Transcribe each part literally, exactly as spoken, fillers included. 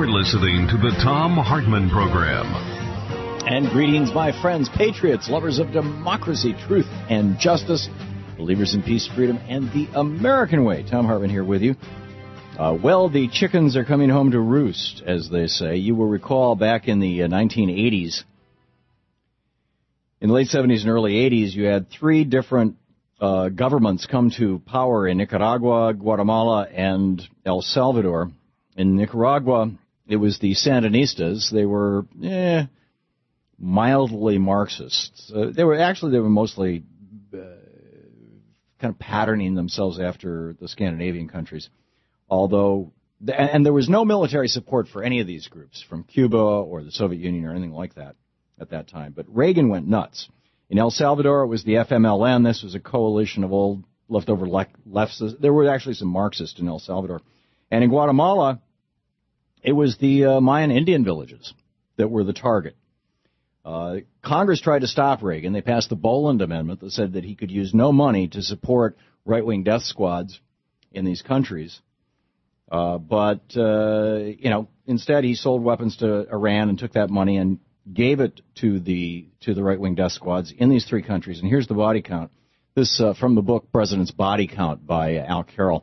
You're listening to the Thom Hartmann Program. And greetings, my friends, patriots, lovers of democracy, truth, and justice, believers in peace, freedom, and the American way. Thom Hartmann here with you. Uh, well, the chickens are coming home to roost, as they say. You will recall back in the uh, nineteen eighties, in the late seventies and early eighties, you had three different uh, governments come to power in Nicaragua, Guatemala, and El Salvador. In Nicaragua, it was the Sandinistas. They were eh, mildly Marxists. Uh, they were actually they were mostly uh, kind of patterning themselves after the Scandinavian countries. Although, and there was no military support for any of these groups from Cuba or the Soviet Union or anything like that at that time. But Reagan went nuts. In El Salvador, it was the F M L N. This was a coalition of old leftover lefts. There were actually some Marxists in El Salvador. And in Guatemala, it was the uh, Mayan Indian villages that were the target. Uh, Congress tried to stop Reagan. They passed the Boland Amendment that said that he could use no money to support right-wing death squads in these countries. Uh, but, uh, you know, instead he sold weapons to Iran and took that money and gave it to the to the right-wing death squads in these three countries. And here's the body count. This uh, from the book President's Body Count by Al Carroll.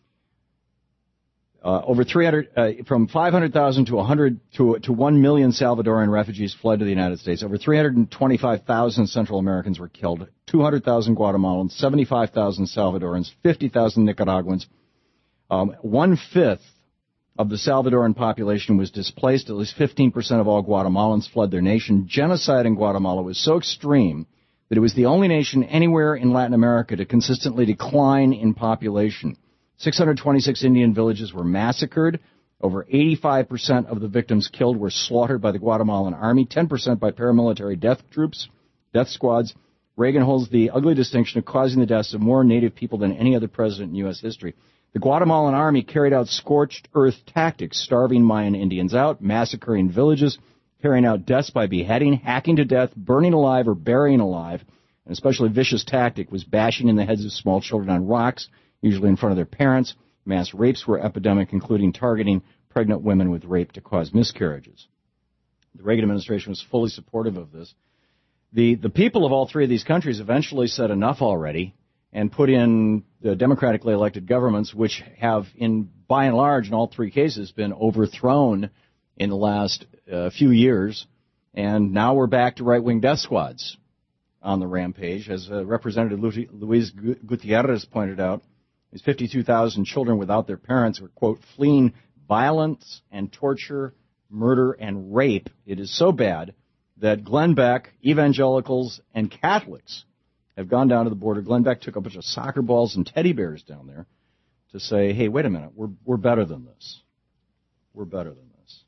Uh, over three hundred, uh, from five hundred thousand to one hundred to to one million Salvadoran refugees fled to the United States. Over three hundred twenty-five thousand Central Americans were killed. two hundred thousand Guatemalans, seventy-five thousand Salvadorans, fifty thousand Nicaraguans. Um, one-fifth of the Salvadoran population was displaced. At least fifteen percent of all Guatemalans fled their nation. Genocide in Guatemala was so extreme that it was the only nation anywhere in Latin America to consistently decline in population. six hundred twenty-six Indian villages were massacred. Over eighty-five percent of the victims killed were slaughtered by the Guatemalan army, ten percent by paramilitary death troops, death squads. Reagan holds the ugly distinction of causing the deaths of more native people than any other president in U S history. The Guatemalan army carried out scorched earth tactics, starving Mayan Indians out, massacring villages, carrying out deaths by beheading, hacking to death, burning alive, or burying alive. An especially vicious tactic was bashing in the heads of small children on rocks, usually in front of their parents. Mass rapes were epidemic, including targeting pregnant women with rape to cause miscarriages. The Reagan administration was fully supportive of this. The the people of all three of these countries eventually said enough already and put in the democratically elected governments, which have, in by and large, in all three cases, been overthrown in the last uh, few years. And now we're back to right-wing death squads on the rampage. As uh, Representative Luis Gutierrez pointed out, There's fifty-two thousand children without their parents who are, quote, fleeing violence and torture, murder, and rape. It is so bad that Glenn Beck, evangelicals, and Catholics have gone down to the border. Glenn Beck took a bunch of soccer balls and teddy bears down there to say, hey, wait a minute, we're we're better than this. We're better than this.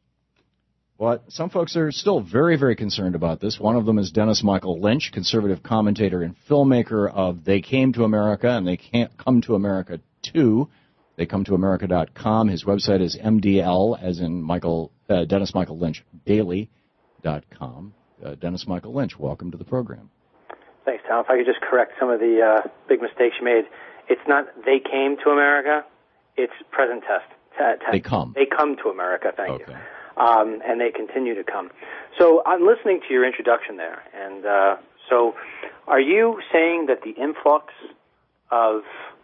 But some folks are still very, very concerned about this. One of them is Dennis Michael Lynch, conservative commentator and filmmaker of They Came to America and They Can't Come to America Too. They come to America dot com. His website is M D L, as in Michael uh, Dennis Michael Lynch Daily dot com. Uh, Dennis Michael Lynch, welcome to the program. Thanks, Tom. If I could just correct some of the uh, big mistakes you made. It's not they came to America. It's present test. T- t- they come. They come to America, thank okay. you. Um, and they continue to come. So I'm listening to your introduction there. And uh, so are you saying that the influx of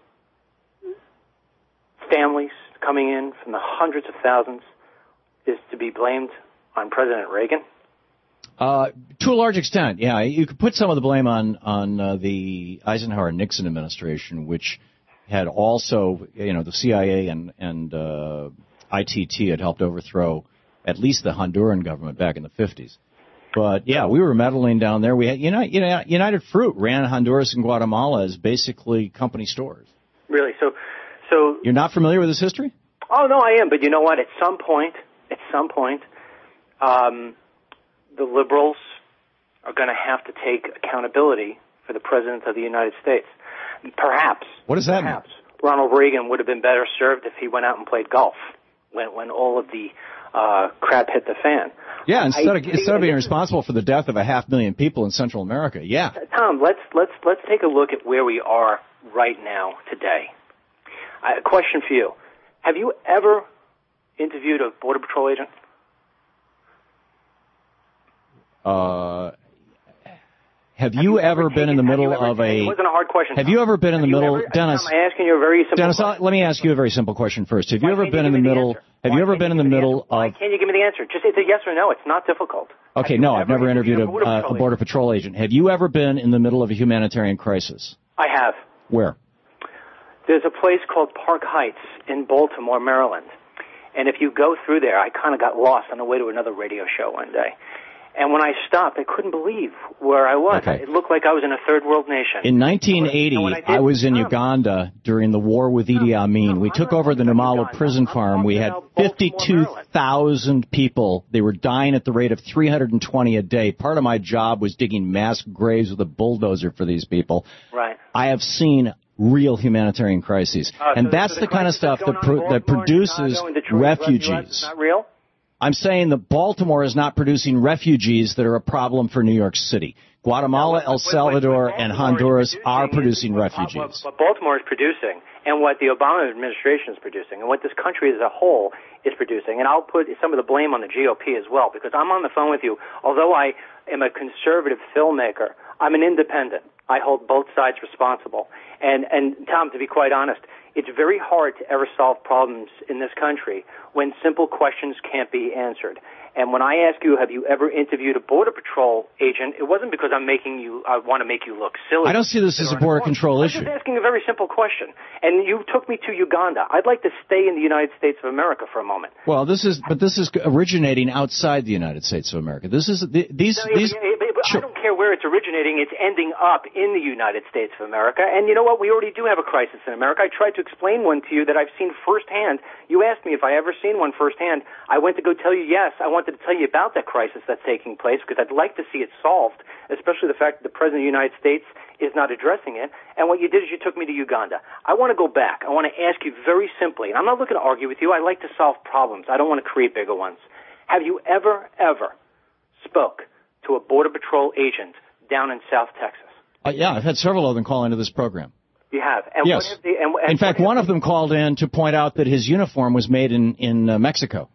families coming in from the hundreds of thousands is to be blamed on President Reagan? Uh, to a large extent, yeah. You could put some of the blame on on uh, the Eisenhower-Nixon administration, which had also, you know, the C I A and and uh, I T T had helped overthrow at least the Honduran government back in the fifties. But yeah, we were meddling down there. We had, you know, you know, United Fruit ran Honduras and Guatemala as basically company stores. Really? So, so you're not familiar with this history? Oh no, I am. But you know what? At some point, at some point, um. the liberals are going to have to take accountability for the President of the United States. Perhaps. What does that perhaps, mean? Ronald Reagan would have been better served if he went out and played golf when when all of the uh, crap hit the fan. Yeah, instead I, of instead of being responsible for the death of a half million people in Central America. Yeah. Tom, let's let's let's take a look at where we are right now today. Uh, a question for you: have you ever interviewed a Border Patrol agent? Uh, have, have you, you ever, ever been in the middle of a... It wasn't a hard question. Have you ever been in the middle... Ever, Dennis, I'm asking you a very simple Dennis, question. let me ask you a very simple question first. Have you ever been in the middle... Have you ever been in the middle of... Why can't you give me the answer? Just it's a yes or no. It's not difficult. Okay, no, I've never interviewed a, a Border Patrol agent. Have you ever been in the middle of a humanitarian crisis? I have. Where? There's a place called Park Heights in Baltimore, Maryland. And if you go through there, I kind of got lost on the way to another radio show one day. And when I stopped, I couldn't believe where I was. Okay. It looked like I was in a third world nation. In nineteen eighty, I, did, I was in no. Uganda during the war with Idi Amin. No, we I'm took over the Namalo prison farm. We had fifty-two thousand people. They were dying at the rate of three hundred twenty a day. Part of my job was digging mass graves with a bulldozer for these people. Right. I have seen real humanitarian crises. Uh, and so, that's so the, the kind of stuff that, pro- that produces refugees. Not real? I'm saying that Baltimore is not producing refugees that are a problem for New York City. Guatemala, El Salvador, and Honduras are producing refugees. What Baltimore is producing, and what the Obama administration is producing, and what this country as a whole is producing, and I'll put some of the blame on the G O P as well, because I'm on the phone with you. Although I am a conservative filmmaker, I'm an independent. I hold both sides responsible. And, and Tom, to be quite honest, it's very hard to ever solve problems in this country when simple questions can't be answered. And when I ask you, have you ever interviewed a Border Patrol agent, it wasn't because I'm making you, I want to make you look silly. I don't see this as a Border Control issue. I'm just asking a very simple question. And you took me to Uganda. I'd like to stay in the United States of America for a moment. Well, this is, but this is originating outside the United States of America. This is, these, no, these. But, but sure. I don't care where it's originating. It's ending up in the United States of America. And you know what? We already do have a crisis in America. I tried to explain one to you that I've seen firsthand. You asked me if I ever seen one firsthand. I went to go tell you yes. I wanted to tell you about that crisis that's taking place because I'd like to see it solved, especially the fact that the President of the United States is not addressing it. And what you did is you took me to Uganda. I want to go back. I want to ask you very simply, and I'm not looking to argue with you. I like to solve problems. I don't want to create bigger ones. Have you ever, ever spoke to a Border Patrol agent down in South Texas? Uh, yeah, I've had several of them call into this program. You have? And yes. What they, and, and in fact, one of them called in to point out that his uniform was made in, in uh, Mexico.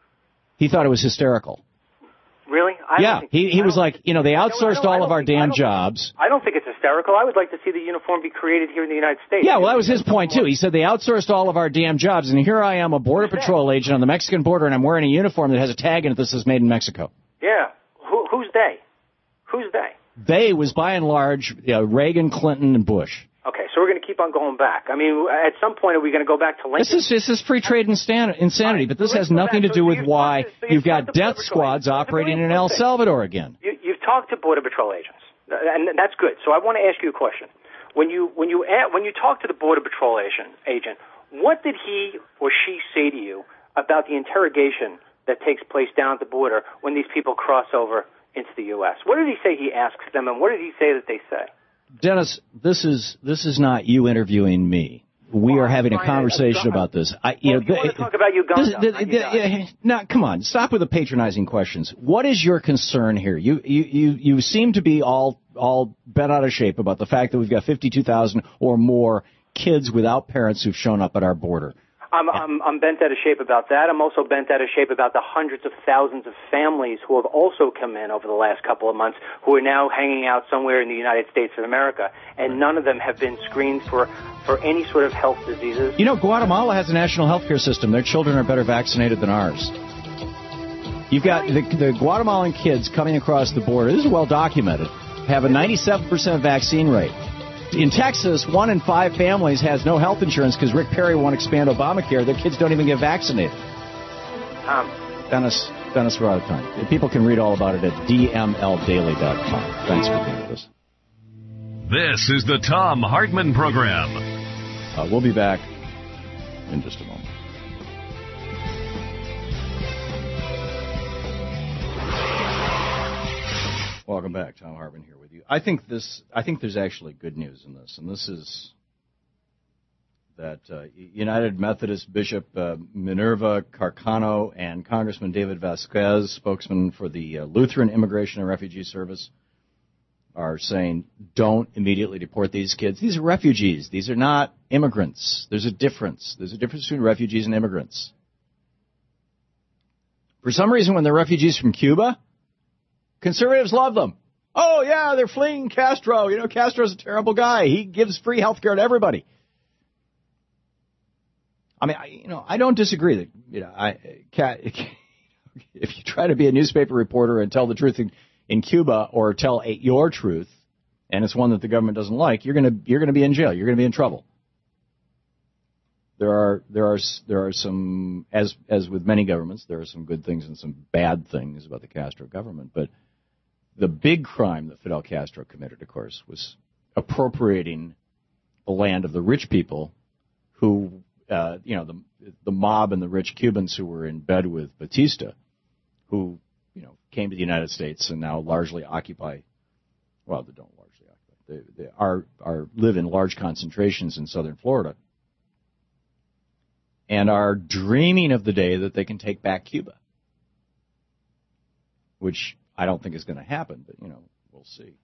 He thought it was hysterical. Really? I yeah, don't think, he, he was like, you know, they outsourced I don't, I don't, all of our think, damn I jobs. I don't think it's hysterical. I would like to see the uniform be created here in the United States. Yeah, well, that was his point, too. He said they outsourced all of our damn jobs, and here I am, a Border Who's Patrol they? agent on the Mexican border, and I'm wearing a uniform that has a tag in it that says made in Mexico. Yeah. Who, who's they? Who's they? They was, by and large, you know, Reagan, Clinton, and Bush. Okay, so we're going to keep on going back. I mean, at some point, are we going to go back to Lincoln? This is this is free trade instan- insanity, but this has nothing to do with why you've got death squads operating in El Salvador again. You, you've talked to Border Patrol agents, and that's good. So I want to ask you a question. When you when you when you talk to the Border Patrol agent, agent, what did he or she say to you about the interrogation that takes place down at the border when these people cross over into the U S? What did he say he asks them, and what did he say that they say? Dennis, this is this is not you interviewing me. We well, are having a conversation about this. I, you well, know, you want to talk about Uganda? This, this, this, no, come on, stop with the patronizing questions. What is your concern here? You you you, you seem to be all all bent out of shape about the fact that we've got fifty-two thousand or more kids without parents who've shown up at our border. I'm, I'm, I'm bent out of shape about that. I'm also bent out of shape about the hundreds of thousands of families who have also come in over the last couple of months who are now hanging out somewhere in the United States of America, and none of them have been screened for, for any sort of health diseases. You know, Guatemala has a national health care system. Their children are better vaccinated than ours. You've got the, the Guatemalan kids coming across the border. This is well documented. Have a ninety-seven percent vaccine rate. In Texas, one in five families has no health insurance because Rick Perry won't expand Obamacare. Their kids don't even get vaccinated. Um, Dennis, Dennis, we're out of time. People can read all about it at d m l daily dot com. Thanks for being with us. This is the Thom Hartmann Program. Uh, we'll be back in just a moment. Welcome back. Thom Hartmann here with you. I think this. I think there's actually good news in this, and this is that uh, United Methodist Bishop uh, Minerva Carcano and Congressman David Vasquez, spokesman for the uh, Lutheran Immigration and Refugee Service, are saying don't immediately deport these kids. These are refugees. These are not immigrants. There's a difference. There's a difference between refugees and immigrants. For some reason, when they're refugees from Cuba, conservatives love them. Oh, yeah, they're fleeing Castro. You know, Castro's a terrible guy. He gives free health care to everybody. I mean, I, you know, I don't disagree that, you know, I, if you try to be a newspaper reporter and tell the truth in, in Cuba or tell a, your truth, and it's one that the government doesn't like, you're going to you're going to be in jail. You're going to be in trouble. There are there are there are some, as as with many governments, there are some good things and some bad things about the Castro government. But the big crime that Fidel Castro committed, of course, was appropriating the land of the rich people who, uh, you know, the the mob and the rich Cubans who were in bed with Batista, who, you know, came to the United States and now largely occupy, well, they don't largely occupy, they, they are are live in large concentrations in southern Florida, and are dreaming of the day that they can take back Cuba, which I don't think is going to happen, but, you know, we'll see.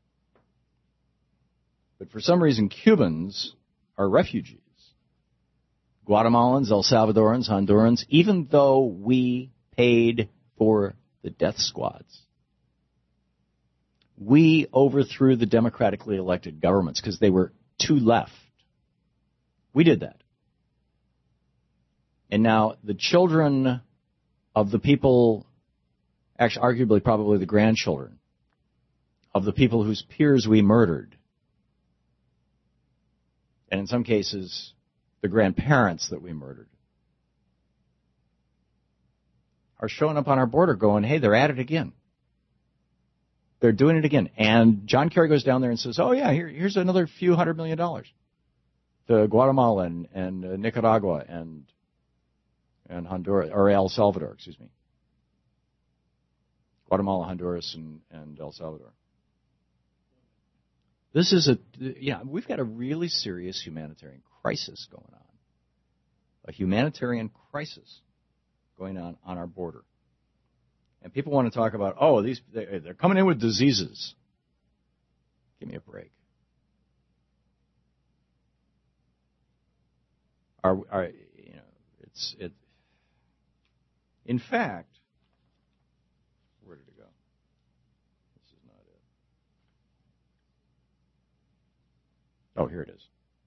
But for some reason, Cubans are refugees. Guatemalans, El Salvadorans, Hondurans, even though we paid for the death squads. We overthrew the democratically elected governments because they were too left. We did that. And now the children of the people, actually arguably probably the grandchildren, of the people whose peers we murdered, and in some cases the grandparents that we murdered, are showing up on our border going, hey, they're at it again. They're doing it again. And John Kerry goes down there and says, oh, yeah, here, here's another few hundred million dollars to Guatemala and, and uh, Nicaragua and and Honduras, or El Salvador, excuse me. Guatemala, Honduras, and, and El Salvador. This is a, yeah, we've got a really serious humanitarian crisis going on. A humanitarian crisis going on on our border. And people want to talk about, oh, these they're coming in with diseases. Give me a break. Are, are you know, it's it. In fact, where did it go? This is not it. Oh, here it is.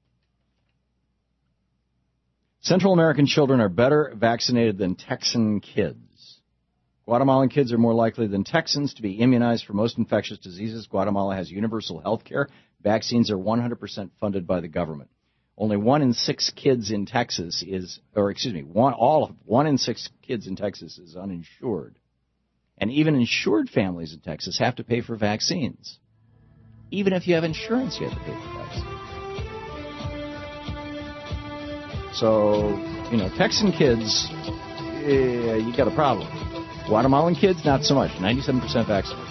Central American children are better vaccinated than Texan kids. Guatemalan kids are more likely than Texans to be immunized for most infectious diseases. Guatemala has universal health care. Vaccines are one hundred percent funded by the government. Only one in six kids in Texas is, or excuse me, one all of one in six kids in Texas is uninsured, and even insured families in Texas have to pay for vaccines. Even if you have insurance, you have to pay for vaccines. So, you know, Texan kids, eh, you got a problem. Guatemalan kids, not so much. ninety-seven percent vaccinated.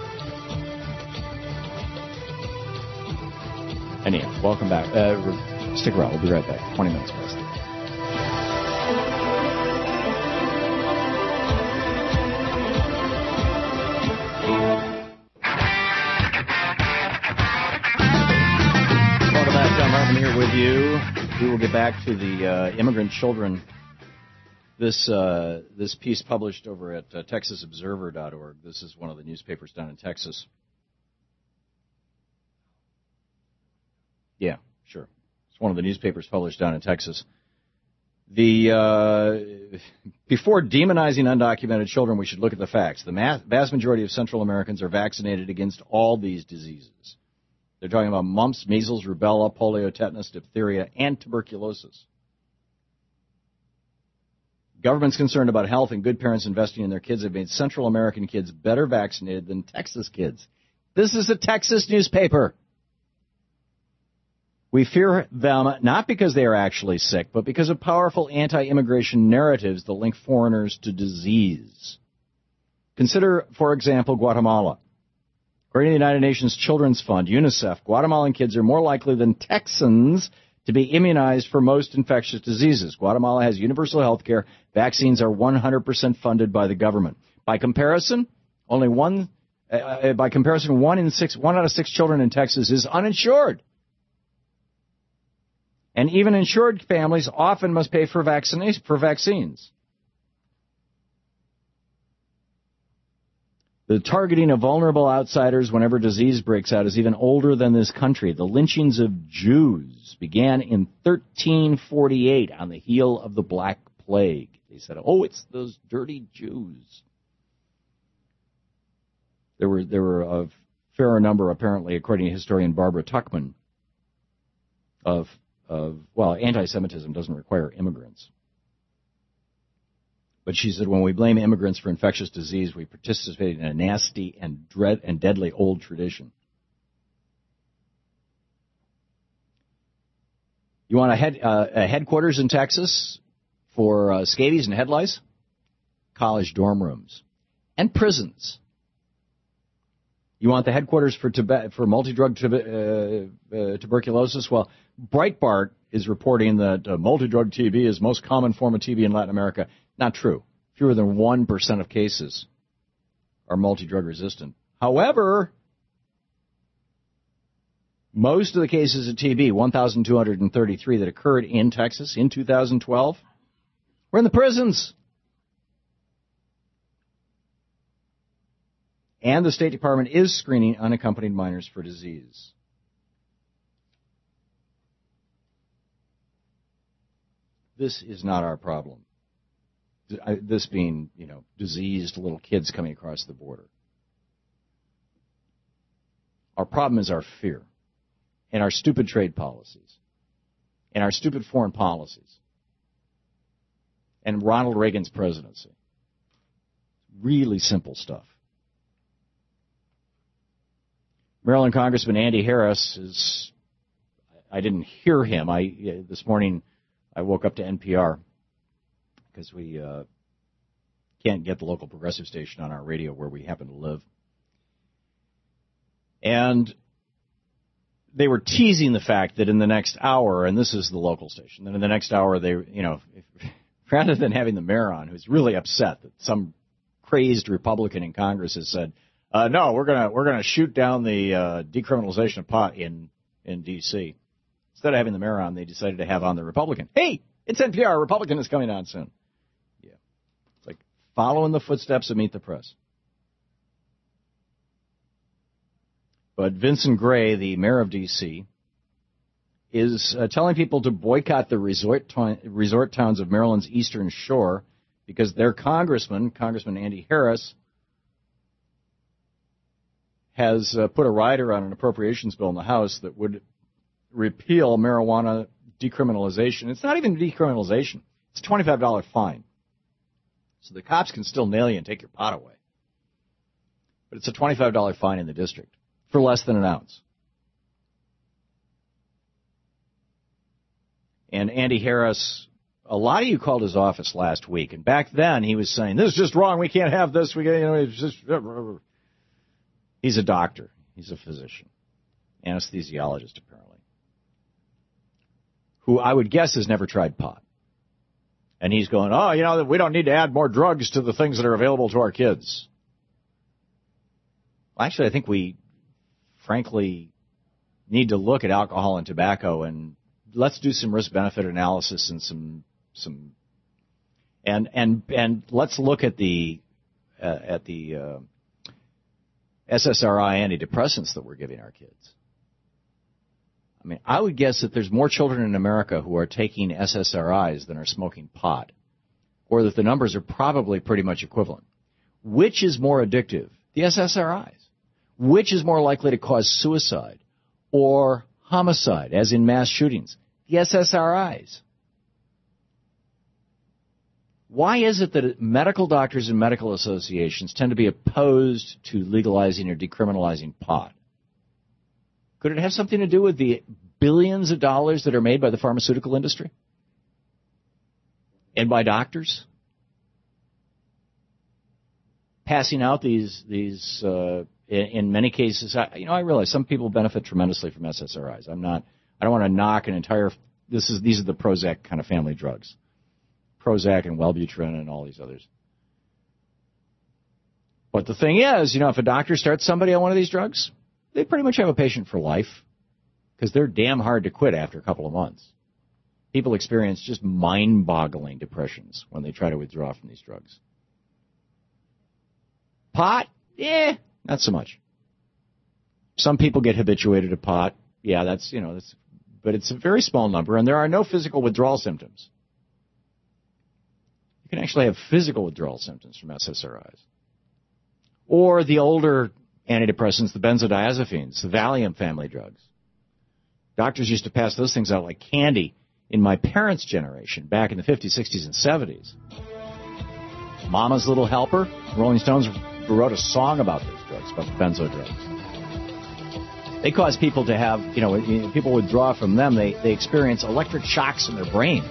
Anyhow, welcome back. Uh, Stick around. We'll be right back. twenty minutes past. Welcome back. Tom Hartman here with you. We will get back to the uh, immigrant children. This uh, this piece published over at uh, texas observer dot org. This is one of the newspapers down in Texas. Yeah, sure. One of the newspapers published down in Texas. The uh, before demonizing undocumented children, we should look at the facts. The mass, vast majority of Central Americans are vaccinated against all these diseases. They're talking about mumps, measles, rubella, polio, tetanus, diphtheria, and tuberculosis. Governments concerned about health and good parents investing in their kids have made Central American kids better vaccinated than Texas kids. This is a Texas newspaper. We fear them not because they are actually sick, but because of powerful anti-immigration narratives that link foreigners to disease. Consider, for example, Guatemala. According to the United Nations Children's Fund, UNICEF, Guatemalan kids are more likely than Texans to be immunized for most infectious diseases. Guatemala has universal health care. Vaccines are one hundred percent funded by the government. By comparison, only one, uh, by comparison, one in six, one out of six children in Texas is uninsured. And even insured families often must pay for vaccination for vaccines. The targeting of vulnerable outsiders whenever disease breaks out is even older than this country. The lynchings of Jews began in thirteen forty-eight on the heel of the Black Plague. They said, oh, it's those dirty Jews. There were there were a fair number, apparently, according to historian Barbara Tuchman, of, of well, anti-Semitism doesn't require immigrants. But she said, when we blame immigrants for infectious disease, we participate in a nasty and dread and deadly old tradition. You want a, head, uh, a headquarters in Texas for uh, scabies and head lice? College dorm rooms and prisons. You want the headquarters for tube- for multi-drug tube- uh, uh, tuberculosis? Well, Breitbart is reporting that uh, multi-drug T B is the most common form of T B in Latin America. Not true. Fewer than one percent of cases are multi-drug resistant. However, most of the cases of T B, one thousand two hundred thirty-three that occurred in Texas in two thousand twelve, were in the prisons. And the State Department is screening unaccompanied minors for disease. This is not our problem. This being, you know, diseased little kids coming across the border. Our problem is our fear and our stupid trade policies and our stupid foreign policies and Ronald Reagan's presidency. Really simple stuff. Maryland Congressman Andy Harris is, I didn't hear him. I this morning I woke up to N P R because we uh, can't get the local progressive station on our radio where we happen to live. And they were teasing the fact that in the next hour, and this is the local station, that in the next hour they, you know, if, rather than having the mayor on, who's really upset that some crazed Republican in Congress has said, Uh, no, we're gonna we're gonna shoot down the uh, decriminalization of pot in in D C. Instead of having the mayor on, they decided to have on the Republican. Hey, it's N P R. A Republican is coming on soon. Yeah, it's like following the footsteps of Meet the Press. But Vincent Gray, the mayor of D C, is uh, telling people to boycott the resort to- resort towns of Maryland's Eastern Shore because their congressman, Congressman Andy Harris, has uh, put a rider on an appropriations bill in the House that would repeal marijuana decriminalization. It's not even decriminalization. It's a twenty-five dollars fine. So the cops can still nail you and take your pot away. But it's a twenty-five dollars fine in the district for less than an ounce. And Andy Harris, a lot of you called his office last week, and back then he was saying, this is just wrong, we can't have this, we, you know, it's just... He's a doctor. He's a physician. Anesthesiologist, apparently. Who I would guess has never tried pot. And he's going, oh, you know, we don't need to add more drugs to the things that are available to our kids. Well, actually, I think we, frankly, need to look at alcohol and tobacco and let's do some risk-benefit analysis and some, some, and, and, and let's look at the, uh, at the, uh, S S R I antidepressants that we're giving our kids. I mean, I would guess that there's more children in America who are taking S S R Is than are smoking pot, or that the numbers are probably pretty much equivalent. Which is more addictive? The S S R Is. Which is more likely to cause suicide or homicide, as in mass shootings? The S S R Is. Why is it that medical doctors and medical associations tend to be opposed to legalizing or decriminalizing pot? Could it have something to do with the billions of dollars that are made by the pharmaceutical industry? And by doctors? Passing out these, these uh, in, in many cases, I, you know, I realize some people benefit tremendously from S S R Is. I'm not, I don't want to knock an entire, this is, these are the Prozac kind of family drugs. Prozac and Wellbutrin and all these others. But the thing is, you know, if a doctor starts somebody on one of these drugs, they pretty much have a patient for life because they're damn hard to quit after a couple of months. People experience just mind-boggling depressions when they try to withdraw from these drugs. Pot, Eh, not so much. Some people get habituated to pot. Yeah, that's, you know, that's, but it's a very small number, and there are no physical withdrawal symptoms. You can actually have physical withdrawal symptoms from S S R Is. Or the older antidepressants, the benzodiazepines, the Valium family drugs. Doctors used to pass those things out like candy in my parents' generation, back in the fifties, sixties, and seventies. Mama's Little Helper, Rolling Stones wrote a song about those drugs, about the benzo drugs. They cause people to have, you know, when people withdraw from them, they, they experience electric shocks in their brains.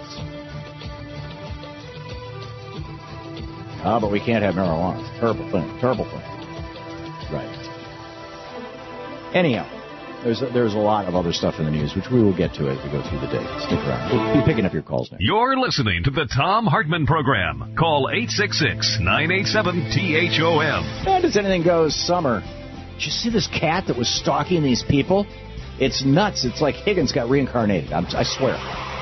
Ah, but we can't have marijuana. It's a terrible thing. Terrible thing. Right. Anyhow, there's a, there's a lot of other stuff in the news, which we will get to as we go through the day. Stick around. We'll be picking up your calls now. You're listening to the Thom Hartmann Program. Call eight six six, nine eight seven, T H O M. And as anything goes, summer. Did you see this cat that was stalking these people? It's nuts. It's like Higgins got reincarnated. I'm, I swear.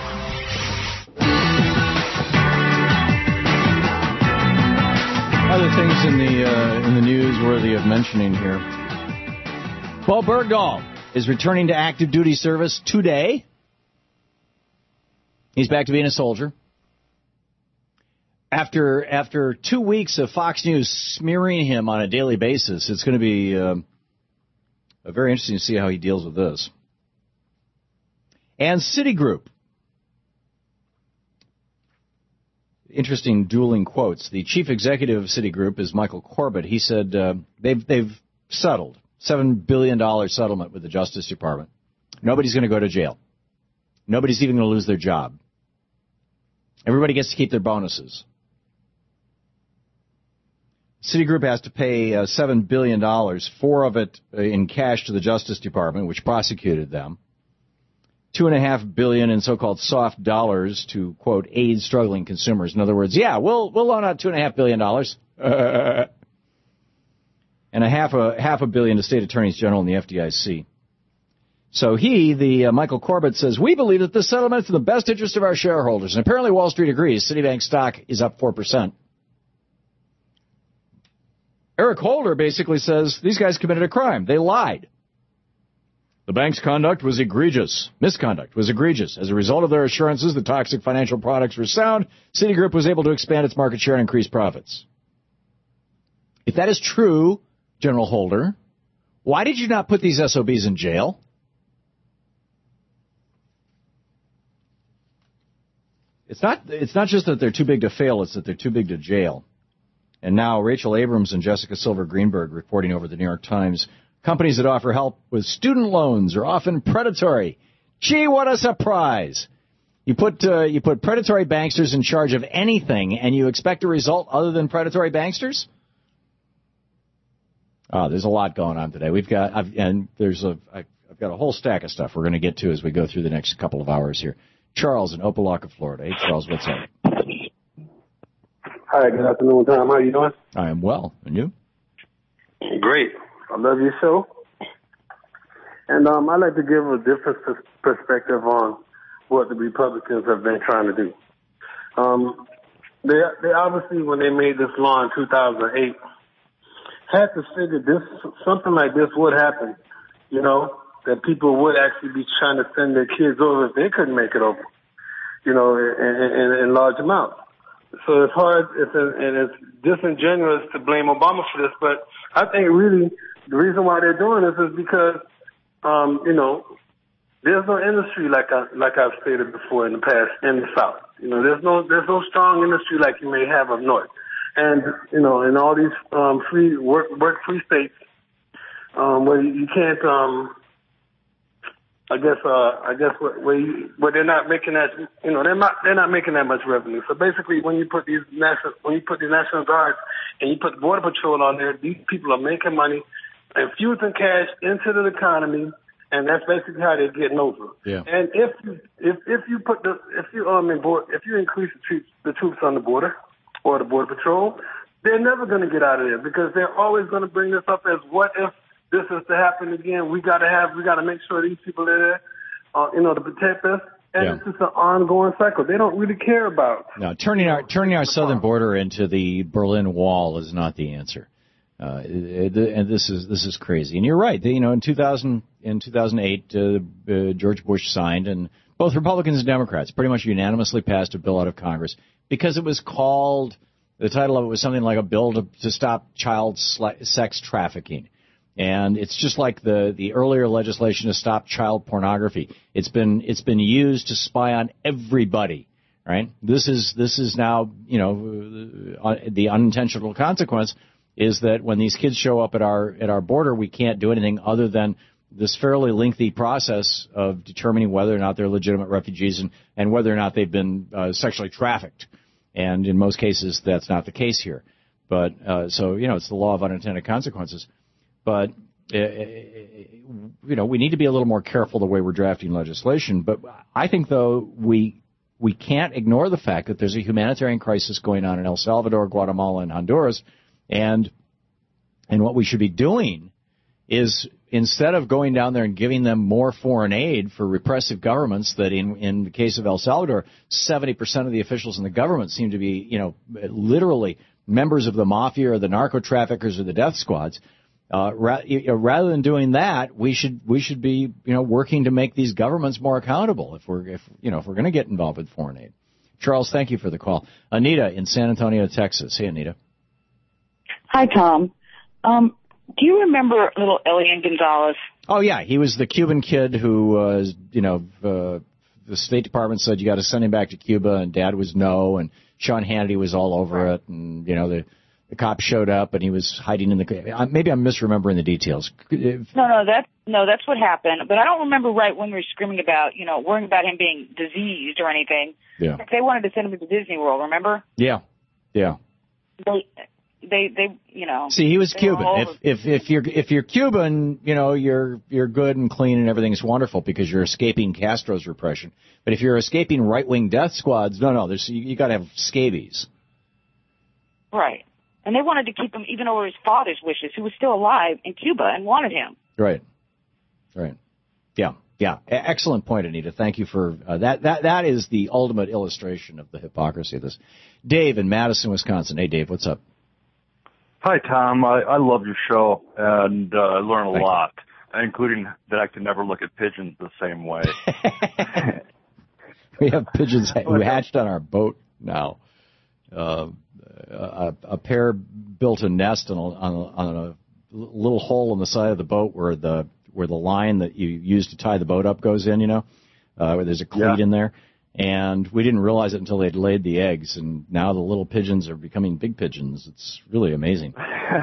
Other things in the uh, in the news worthy of mentioning here. Bo Bergdahl is returning to active duty service today. He's back to being a soldier. After after two weeks of Fox News smearing him on a daily basis, it's going to be uh, very interesting to see how he deals with this. And Citigroup. Interesting dueling quotes. The chief executive of Citigroup is Michael Corbett. He said uh, they've they've settled seven billion dollars settlement with the Justice Department. Nobody's going to go to jail. Nobody's even going to lose their job. Everybody gets to keep their bonuses. Citigroup has to pay uh, seven billion dollars, four of it uh, in cash to the Justice Department, which prosecuted them. Two and a half billion in so-called soft dollars to, quote, aid struggling consumers. In other words, yeah, we'll we'll loan out two and a half billion dollars. and a half a half a billion to state attorneys general and the F D I C. So he, the uh, Michael Corbett, says, we believe that this settlement is in the best interest of our shareholders. And apparently Wall Street agrees. Citibank stock is up four percent. Eric Holder basically says these guys committed a crime. They lied. The bank's conduct was egregious. Misconduct was egregious. As a result of their assurances that toxic financial products were sound, Citigroup was able to expand its market share and increase profits. If that is true, General Holder, why did you not put these S O Bs in jail? It's not, it's not just that they're too big to fail, it's that they're too big to jail. And now Rachel Abrams and Jessica Silver Greenberg reporting over the New York Times. Companies that offer help with student loans are often predatory. Gee, what a surprise. You put uh, you put predatory banksters in charge of anything, and you expect a result other than predatory banksters? Oh, there's a lot going on today. We've got, I've, and there's a, I've got a whole stack of stuff we're going to get to as we go through the next couple of hours here. Charles in Opelika, Florida. Hey, Charles, what's up? Hi, good afternoon, Tom. How are you doing? I am well. And you? Great. I love your show. And um, I'd like to give a different pers- perspective on what the Republicans have been trying to do. Um, they, they obviously, when they made this law in two thousand eight, had to figure this, something like this would happen, you know, that people would actually be trying to send their kids over if they couldn't make it over, you know, in, in, in large amounts. So it's hard, it's a, and it's disingenuous to blame Obama for this, but I think really the reason why they're doing this is because, um, you know, there's no industry like I, like I've stated before in the past in the South. You know, there's no there's no strong industry like you may have up north, and you know, in all these um, free work work free states, um, where you can't, um, I guess, uh, I guess where, where, you, where they're not making that, you know, they're not they're not making that much revenue. So basically, when you put these national when you put these National Guards and you put Border Patrol on there, these people are making money, infusing cash into the economy. And that's basically how they're getting over. Yeah. And if if if you put the if you um if you increase the troops the troops on the border or the Border Patrol, they're never going to get out of there because they're always going to bring this up as what if this is to happen again? We got to have we got to make sure these people are there, uh, you know, to protect us. And yeah. It's just an ongoing cycle. They don't really care about. No, turning our turning our southern border into the Berlin Wall is not the answer. Uh, it, it, and this is this is crazy. And you're right. You know, in two thousand in two thousand eight, uh, uh, George Bush signed, and both Republicans and Democrats pretty much unanimously passed a bill out of Congress because it was called. The title of it was something like a bill to, to stop child sle- sex trafficking. And it's just like the, the earlier legislation to stop child pornography. It's been it's been used to spy on everybody, right? This is this is now, you know, uh, the unintentional consequence is that when these kids show up at our at our border, we can't do anything other than this fairly lengthy process of determining whether or not they're legitimate refugees and, and whether or not they've been uh, sexually trafficked. And in most cases, that's not the case here. But uh, so, you know, it's the law of unintended consequences. But, uh, you know, we need to be a little more careful the way we're drafting legislation. But I think, though, we we can't ignore the fact that there's a humanitarian crisis going on in El Salvador, Guatemala, and Honduras. And and what we should be doing is instead of going down there and giving them more foreign aid for repressive governments that in, in the case of El Salvador, seventy percent of the officials in the government seem to be, you know, literally members of the mafia or the narco traffickers or the death squads. Uh, ra- rather than doing that, we should we should be, you know, working to make these governments more accountable if we're if you know if we're going to get involved with foreign aid. Charles, thank you for the call. Anita in San Antonio, Texas. Hey, Anita. Hi, Tom. Um, do you remember little Elian Gonzalez? Oh yeah, he was the Cuban kid who was, uh, you know, uh, the State Department said you got to send him back to Cuba, and Dad was no, and Sean Hannity was all over right. it, and you know the. The cop showed up, and he was hiding in the. Maybe I'm misremembering the details. No, no, that's no, that's what happened. But I don't remember right when we were screaming about, you know, worrying about him being diseased or anything. Yeah. They wanted to send him to Disney World. Remember? Yeah, yeah. They, they, they, you know. See, he was Cuban. If if if you're if you're Cuban, you know, you're you're good and clean and everything's wonderful because you're escaping Castro's repression. But if you're escaping right-wing death squads, no, no, there's you, you got to have scabies. Right. And they wanted to keep him even over his father's wishes, who was still alive in Cuba and wanted him. Right. Right. Yeah. Yeah. Excellent point, Anita. Thank you for uh, that. That that is the ultimate illustration of the hypocrisy of this. Dave in Madison, Wisconsin. Hey, Dave, what's up? Hi, Tom. I, I love your show, and uh, I learn a Thank lot, you. including that I can never look at pigeons the same way. We have pigeons who hatched on our boat now. Uh, A, a pair built a nest on a, on, a, on a little hole in the side of the boat where the where the line that you use to tie the boat up goes in, you know, uh, where there's a cleat yeah. in there. And we didn't realize it until they'd laid the eggs, and now the little pigeons are becoming big pigeons. It's really amazing.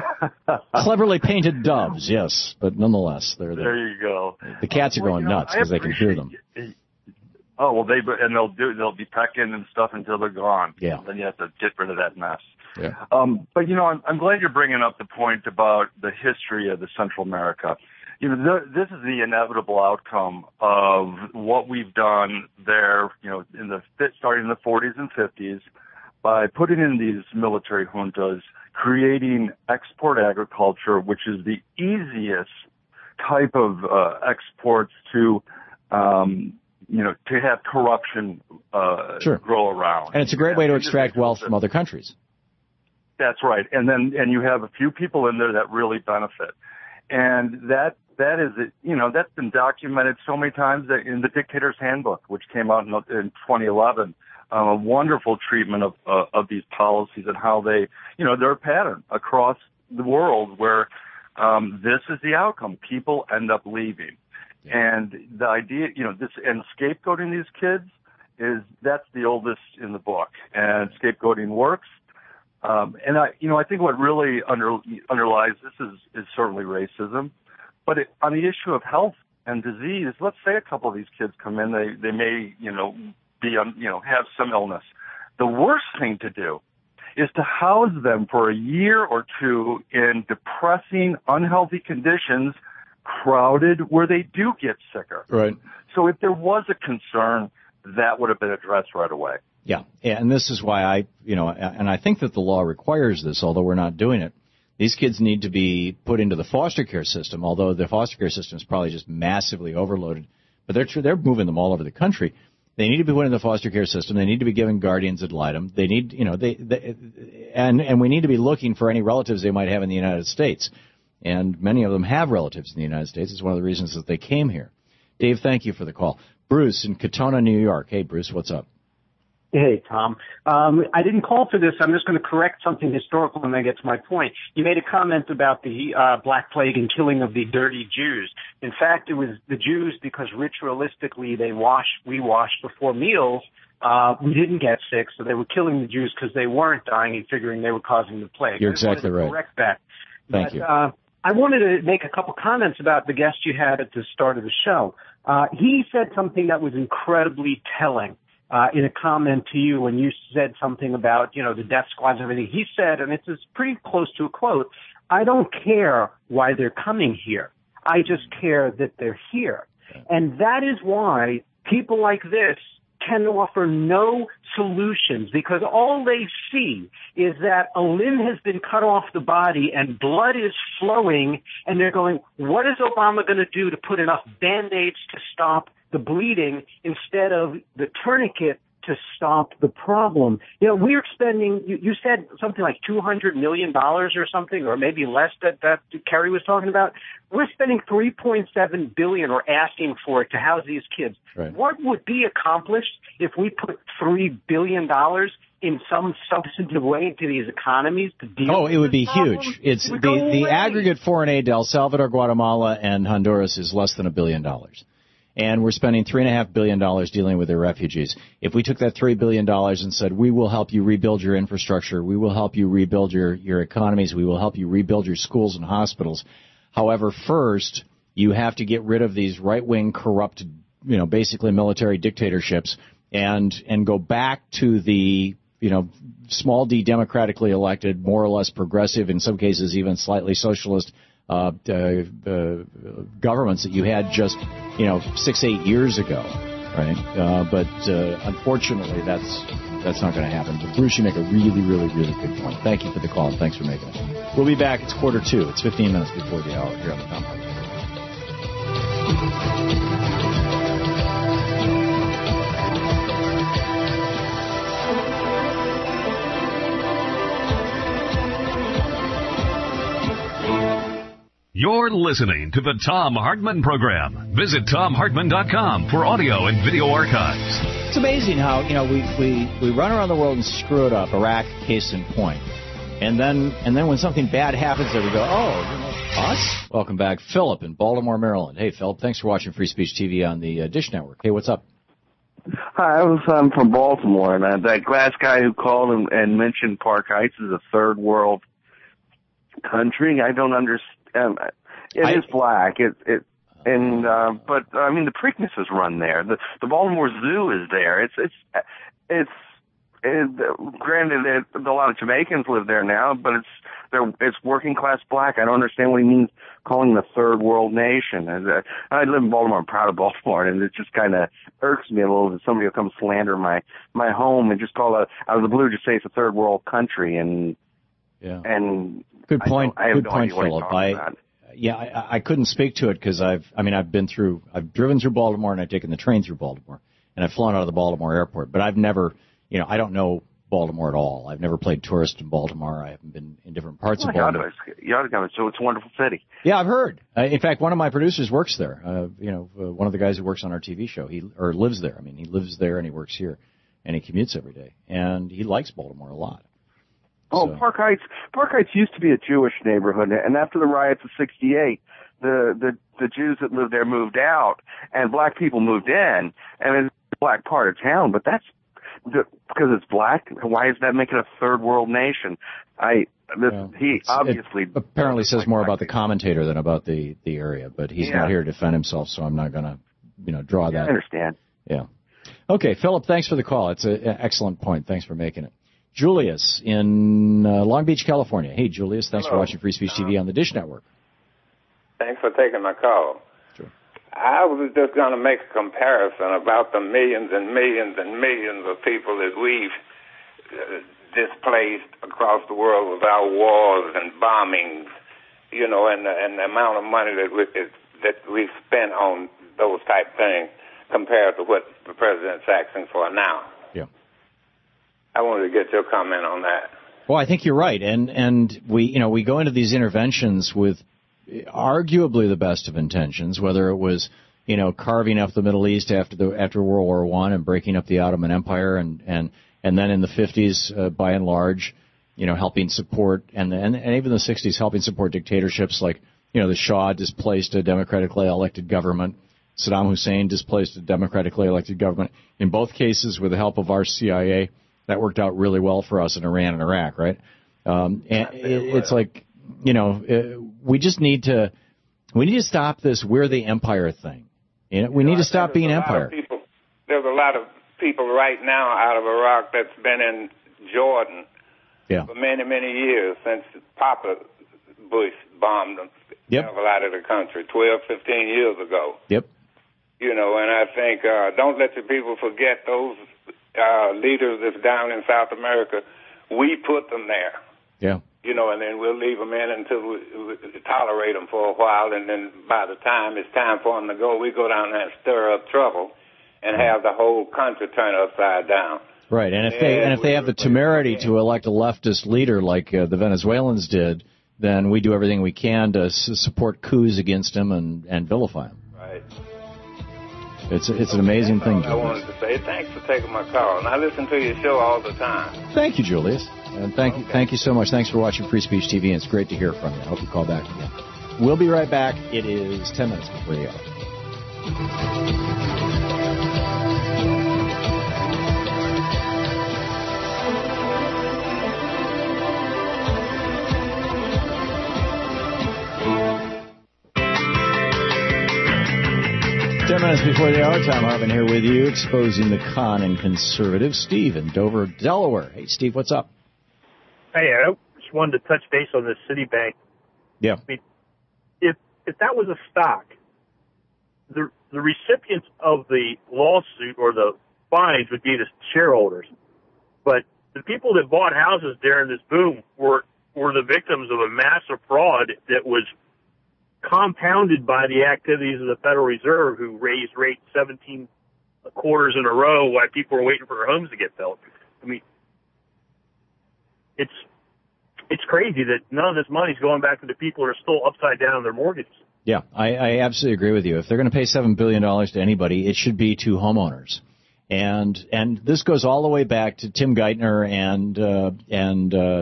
Cleverly painted doves, yes, but nonetheless, they're there. There you go. The cats are well, going you know, nuts because they can hear them. You. Oh well, they and they'll do they'll be pecking and stuff until they're gone. Yeah. Then you have to get rid of that mess. Yeah. Um, but you know, I'm, I'm glad you're bringing up the point about the history of the Central America. You know, th- this is the inevitable outcome of what we've done there. You know, in the starting in the forties and fifties, by putting in these military juntas, creating export agriculture, which is the easiest type of uh, exports to. Um, you know, to have corruption uh, sure. grow around. And it's a great way to extract wealth from other countries. That's right. And then, and you have a few people in there that really benefit. And that, that is, you know, that's been documented so many times that in the Dictator's Handbook, which came out in, in twenty eleven, um, a wonderful treatment of, uh, of these policies and how they, you know, they're a pattern across the world where um, this is the outcome. People end up leaving. And the idea, you know, this and scapegoating these kids is that's the oldest in the book, and scapegoating works. Um, and I, you know, I think what really under, underlies this is, is certainly racism, but it, on the issue of health and disease, let's say a couple of these kids come in, they they may, you know, be on, you know, have some illness. The worst thing to do is to house them for a year or two in depressing, unhealthy conditions. Crowded where they do get sicker. Right. So if there was a concern, that would have been addressed right away. Yeah. And this is why I, you know, and I think that the law requires this, although we're not doing it. These kids need to be put into the foster care system, although the foster care system is probably just massively overloaded. But they're they're moving them all over the country. They need to be put in the foster care system. They need to be given guardians ad litem. They need, you know, they, they and and we need to be looking for any relatives they might have in the United States. And many of them have relatives in the United States. It's one of the reasons that they came here. Dave, thank you for the call. Bruce in Katona, New York. Hey, Bruce, what's up? Hey, Tom. Um, I didn't call for this. I'm just going to correct something historical and then get to my point. You made a comment about the uh, Black Plague and killing of the dirty Jews. In fact, it was the Jews because ritualistically they wash, we wash before meals. Uh, we didn't get sick, so they were killing the Jews because they weren't dying and figuring they were causing the plague. You're exactly right. Correct that. Thank but, you. Uh, I wanted to make a couple comments about the guest you had at the start of the show. Uh, he said something that was incredibly telling. Uh, in a comment to you when you said something about, you know, the death squads and everything. He said, and it's pretty close to a quote, I don't care why they're coming here. I just care that they're here. And that is why people like this can offer no solutions, because all they see is that a limb has been cut off the body and blood is flowing, and they're going, what is Obama going to do to put enough Band-Aids to stop the bleeding instead of the tourniquet to stop the problem? You know, we're spending, you, you said something like two hundred million dollars or something, or maybe less that, that Kerry was talking about. We're spending three point seven billion dollars or asking for it to house these kids. Right. What would be accomplished if we put three billion dollars in some substantive way into these economies to deal Oh, with it would be this problem? huge. It's It the, would go the away. aggregate foreign aid to El Salvador, Guatemala, and Honduras is less than a billion dollars. And we're spending three and a half billion dollars dealing with their refugees. If we took that three billion dollars and said, we will help you rebuild your infrastructure, we will help you rebuild your, your economies, we will help you rebuild your schools and hospitals. However, first, you have to get rid of these right-wing, corrupt, you know, basically military dictatorships and, and go back to the, you know, small d democratically elected, more or less progressive, in some cases even slightly socialist Uh, uh, uh, governments that you had just, you know, six, eight years ago, right? Uh, but uh, unfortunately, that's that's not going to happen. But Bruce, you make a really, really, really good point. Thank you for the call. Thanks for making it. We'll be back. It's quarter two. It's fifteen minutes before the hour here on the Tom Hartman. You're listening to the Tom Hartman Program. Visit tom hartman dot com for audio and video archives. It's amazing how, you know, we, we, we run around the world and screw it up. Iraq, case in point. And then and then when something bad happens there, we go, oh, you know, us? Welcome back. Philip in Baltimore, Maryland. Hey, Philip, thanks for watching Free Speech T V on the uh, Dish Network. Hey, what's up? Hi, I was um, from Baltimore, and uh, that glass guy who called and, and mentioned Park Heights is a third world country. I don't understand. Um, it I, is black. It it and uh, but I mean the Preakness is run there. The the Baltimore Zoo is there. It's it's it's. It, granted, it, a lot of Jamaicans live there now, but it's they're, it's working class black. I don't understand what he means calling the third world nation. And, uh, I live in Baltimore. I'm proud of Baltimore, and it just kind of irks me a little that somebody will come slander my my home and just call it out of the blue, just say it's a third world country. And yeah, and good point. I, I have good no point, idea Philip. I about. yeah, I, I couldn't speak to it because I've I mean I've been through I've driven through Baltimore and I've taken the train through Baltimore and I've flown out of the Baltimore airport, but I've never. You know, I don't know Baltimore at all. I've never played tourist in Baltimore. I haven't been in different parts well, of Baltimore. You ought to come. So it's a wonderful city. Yeah, I've heard. Uh, in fact, one of my producers works there. Uh, you know, uh, one of the guys who works on our T V show, he or lives there. I mean, he lives there and he works here, and he commutes every day, and he likes Baltimore a lot. Oh, so. Park Heights. Park Heights used to be a Jewish neighborhood, and after the riots of sixty-eight, the the the Jews that lived there moved out, and black people moved in, and it's a black part of town. But that's The, because it's black. Why does that make it a third world nation? I this, well, he obviously it apparently says more about the commentator than about the, the area, but he's yeah. not here to defend himself, so I'm not going to, you know, draw yeah, that. I understand. Yeah. Okay, Philip, thanks for the call. It's an excellent point. Thanks for making it. Julius in uh, Long Beach, California. Hey, Julius, thanks Hello. for watching Free Speech T V on the Dish Network. Thanks for taking my call. Sure. I was just going to make a comparison about the millions and millions and millions of people that we've uh, displaced across the world with our wars and bombings, you know, and, and the amount of money that we, that we've spent on those type things. compared to what the president's asking for now. Yeah. I wanted to get your comment on that. Well, I think you're right, and and we you know we go into these interventions with arguably the best of intentions, whether it was you know carving up the Middle East after the after World War One and breaking up the Ottoman Empire, and and and then in the fifties, uh, by and large, you know helping support and and and even the sixties helping support dictatorships like you know the Shah displaced a democratically elected government, Saddam Hussein displaced a democratically elected government. In both cases, with the help of our C I A. That worked out really well for us in Iran and Iraq, right? Um, and it, it's like, you know, it, we just need to, we need to stop this "we're the empire" thing. You know, we you know, need to stop being empire. People, there's a lot of people right now out of Iraq that's been in Jordan yeah. for many, many years since Papa Bush bombed them yep. out of the country twelve, fifteen years ago. Yep. You know, and I think uh, don't let the people forget those. Uh, leaders that's down in South America, we put them there. Yeah. You know, and then we'll leave them in until we, we tolerate them for a while, and then by the time it's time for them to go, we go down there and stir up trouble and have the whole country turn upside down. Right, and if and they and if they have the temerity to elect a leftist leader like uh, the Venezuelans did, then we do everything we can to s- support coups against him and, and vilify him. Right. It's it's an amazing thing, Julius. I wanted to say thanks for taking my call, and I listen to your show all the time. Thank you, Julius, and thank okay. you thank you so much. Thanks for watching Free Speech T V, and it's great to hear from you. I hope you call back again. We'll be right back. It is ten minutes before the hour. Ten minutes before the hour, Tom Hartman here with you, exposing the con and conservative. Steve in Dover, Delaware. Hey, Steve, what's up? Hey, I just wanted to touch base on this Citibank. Yeah. I mean, if if that was a stock, the the recipients of the lawsuit or the fines would be the shareholders, but the people that bought houses during this boom were were the victims of a massive fraud that was compounded by the activities of the Federal Reserve, who raised rates seventeen quarters in a row while people were waiting for their homes to get built. I mean, it's it's crazy that none of this money's going back to the people who are still upside down on their mortgages. Yeah, I, I absolutely agree with you. If they're going to pay seven billion dollars to anybody, it should be to homeowners. And and this goes all the way back to Tim Geithner and uh, and uh,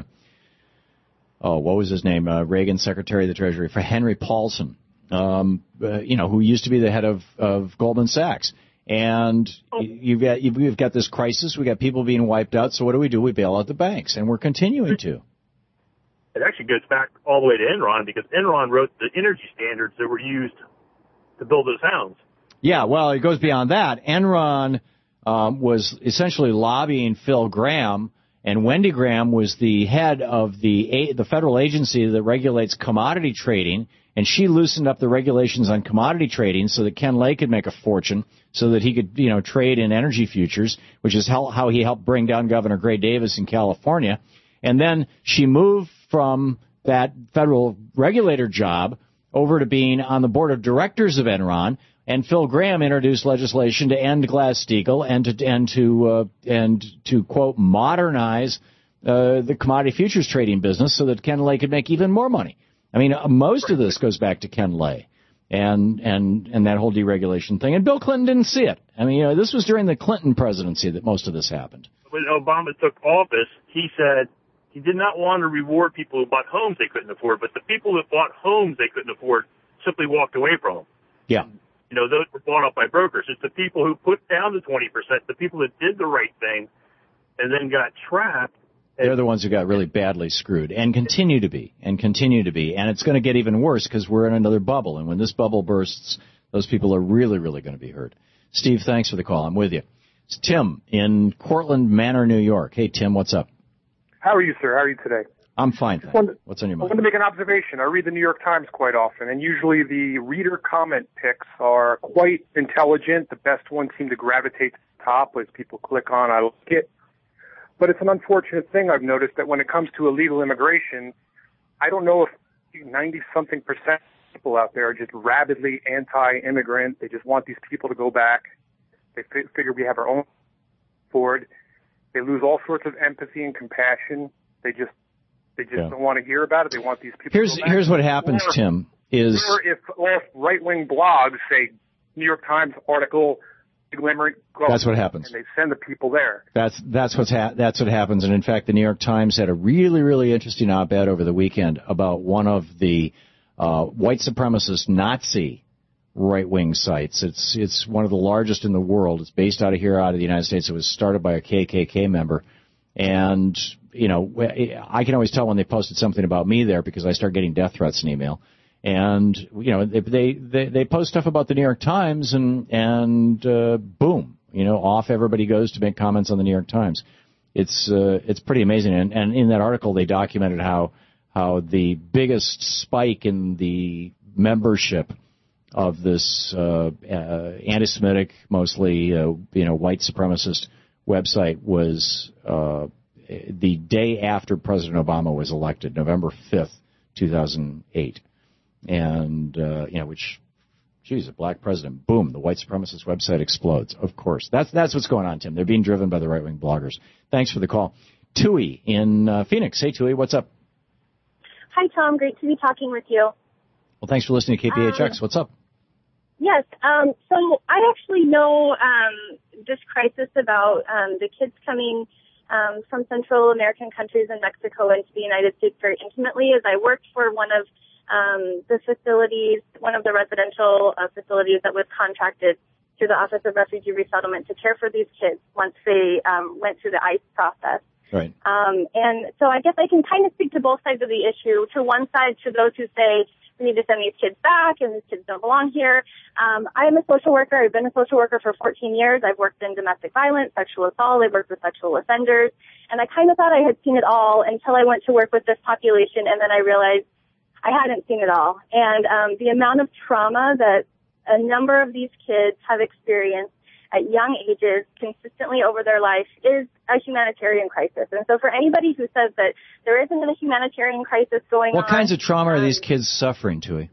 oh, what was his name? Uh, Reagan Secretary of the Treasury, for Henry Paulson, um, uh, you know, who used to be the head of, of Goldman Sachs. And you've got you've, you've got this crisis. We got people being wiped out. So what do we do? We bail out the banks, and we're continuing to. It actually goes back all the way to Enron, because Enron wrote the energy standards that were used to build those hounds. Yeah, well, it goes beyond that. Enron um, was essentially lobbying Phil Gramm. And Wendy Graham was the head of the the federal agency that regulates commodity trading, and she loosened up the regulations on commodity trading so that Ken Lay could make a fortune, so that he could, you know, trade in energy futures, which is how, how he helped bring down Governor Gray Davis in California. And then she moved from that federal regulator job over to being on the board of directors of Enron. And Phil Gramm introduced legislation to end Glass-Steagall and to and to uh, and to quote modernize uh, the commodity futures trading business so that Ken Lay could make even more money. I mean, uh, most of this goes back to Ken Lay and and and that whole deregulation thing. And Bill Clinton didn't see it. I mean, you know, this was during the Clinton presidency that most of this happened. When Obama took office, he said he did not want to reward people who bought homes they couldn't afford, but the people that bought homes they couldn't afford simply walked away from them. Yeah. You know, those were bought up by brokers. It's the people who put down the twenty percent, the people that did the right thing and then got trapped. They're the ones who got really badly screwed and continue to be and continue to be. And it's going to get even worse because we're in another bubble. And when this bubble bursts, those people are really, really going to be hurt. Steve, thanks for the call. I'm with you. It's Tim in Cortland Manor, New York. Hey, Tim, what's up? How are you, sir? How are you today? I'm fine. Wanted, What's on your mind? mind? I want to make an observation. I read the New York Times quite often, and usually the reader comment picks are quite intelligent. The best ones seem to gravitate to the top as people click on, I like it. But it's an unfortunate thing I've noticed that when it comes to illegal immigration, I don't know if ninety-something percent of people out there are just rabidly anti-immigrant. They just want these people to go back. They f- figure we have our own Ford. They lose all sorts of empathy and compassion. They just they just Yeah. don't want to hear about it. They want these people. Here's to go back. here's what happens, or, Tim. Is or if, or if right-wing blogs say New York Times article, glimmering, go, That's what happens. and they send the people there. That's that's what's ha- that's what happens. And in fact, the New York Times had a really really interesting op-ed over the weekend about one of the uh, white supremacist Nazi right-wing sites. It's it's one of the largest in the world. It's based out of here, out of the United States. It was started by a K K K member, and you know I can always tell when they posted something about me there because I start getting death threats in email. And you know they they they post stuff about the New York Times, and and uh, boom, you know, off everybody goes to make comments on the New York Times. It's uh, it's pretty amazing. And, and in that article, they documented how how the biggest spike in the membership of this uh, uh, anti-Semitic, mostly uh, you know white supremacist website was uh, the day after President Obama was elected, November fifth, two thousand eight. And, uh, you know, which, geez, a black president, boom, the white supremacist website explodes. Of course. That's that's what's going on, Tim. They're being driven by the right-wing bloggers. Thanks for the call. Tui in uh, Phoenix. Hey, Tui, what's up? Hi, Tom. Great to be talking with you. Well, thanks for listening to K P H X. Um, What's up? Yes. Um, so I actually know um, this crisis about um, the kids coming um, from Central American countries and Mexico into the United States very intimately, as I worked for one of Um, the facilities, one of the residential uh, facilities that was contracted through the Office of Refugee Resettlement to care for these kids once they um, went through the ICE process. Right. Um, and so I guess I can kind of speak to both sides of the issue. To one side, to those who say we need to send these kids back and these kids don't belong here. Um, I am a social worker. I've been a social worker for fourteen years. I've worked in domestic violence, sexual assault. I've worked with sexual offenders. And I kind of thought I had seen it all until I went to work with this population, and then I realized I hadn't seen it all. And um, the amount of trauma that a number of these kids have experienced at young ages consistently over their life is a humanitarian crisis. And so for anybody who says that there isn't a humanitarian crisis going What on... kinds of trauma um, are these kids suffering, Tui?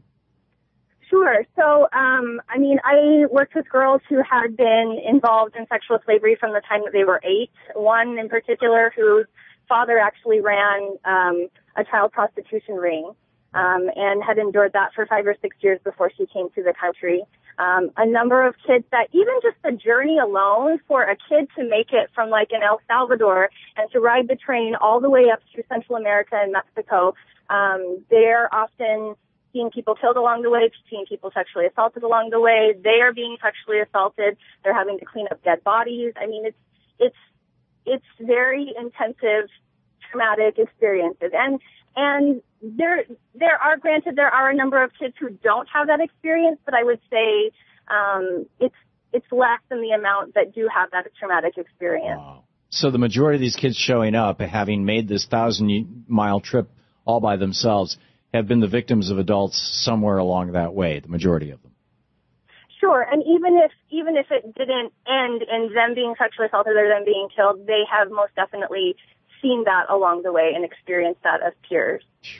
Sure. So, um, I mean, I worked with girls who had been involved in sexual slavery from the time that they were eight. One in particular whose father actually ran um, a child prostitution ring. Um, and had endured that for five or six years before she came to the country. Um, a number of kids that even just the journey alone for a kid to make it from like in El Salvador and to ride the train all the way up through Central America and Mexico, um, they're often seeing people killed along the way, seeing people sexually assaulted along the way. They are being sexually assaulted. They're having to clean up dead bodies. I mean, it's, it's, it's very intensive, traumatic experiences. And, and there, there are, granted, there are a number of kids who don't have that experience, but I would say, um, it's, it's less than the amount that do have that traumatic experience. Wow. So the majority of these kids showing up, having made this thousand mile trip all by themselves, have been the victims of adults somewhere along that way, the majority of them. Sure, and even if even if it didn't end in them being sexually assaulted or them being killed, they have most definitely seen that along the way and experienced that as peers.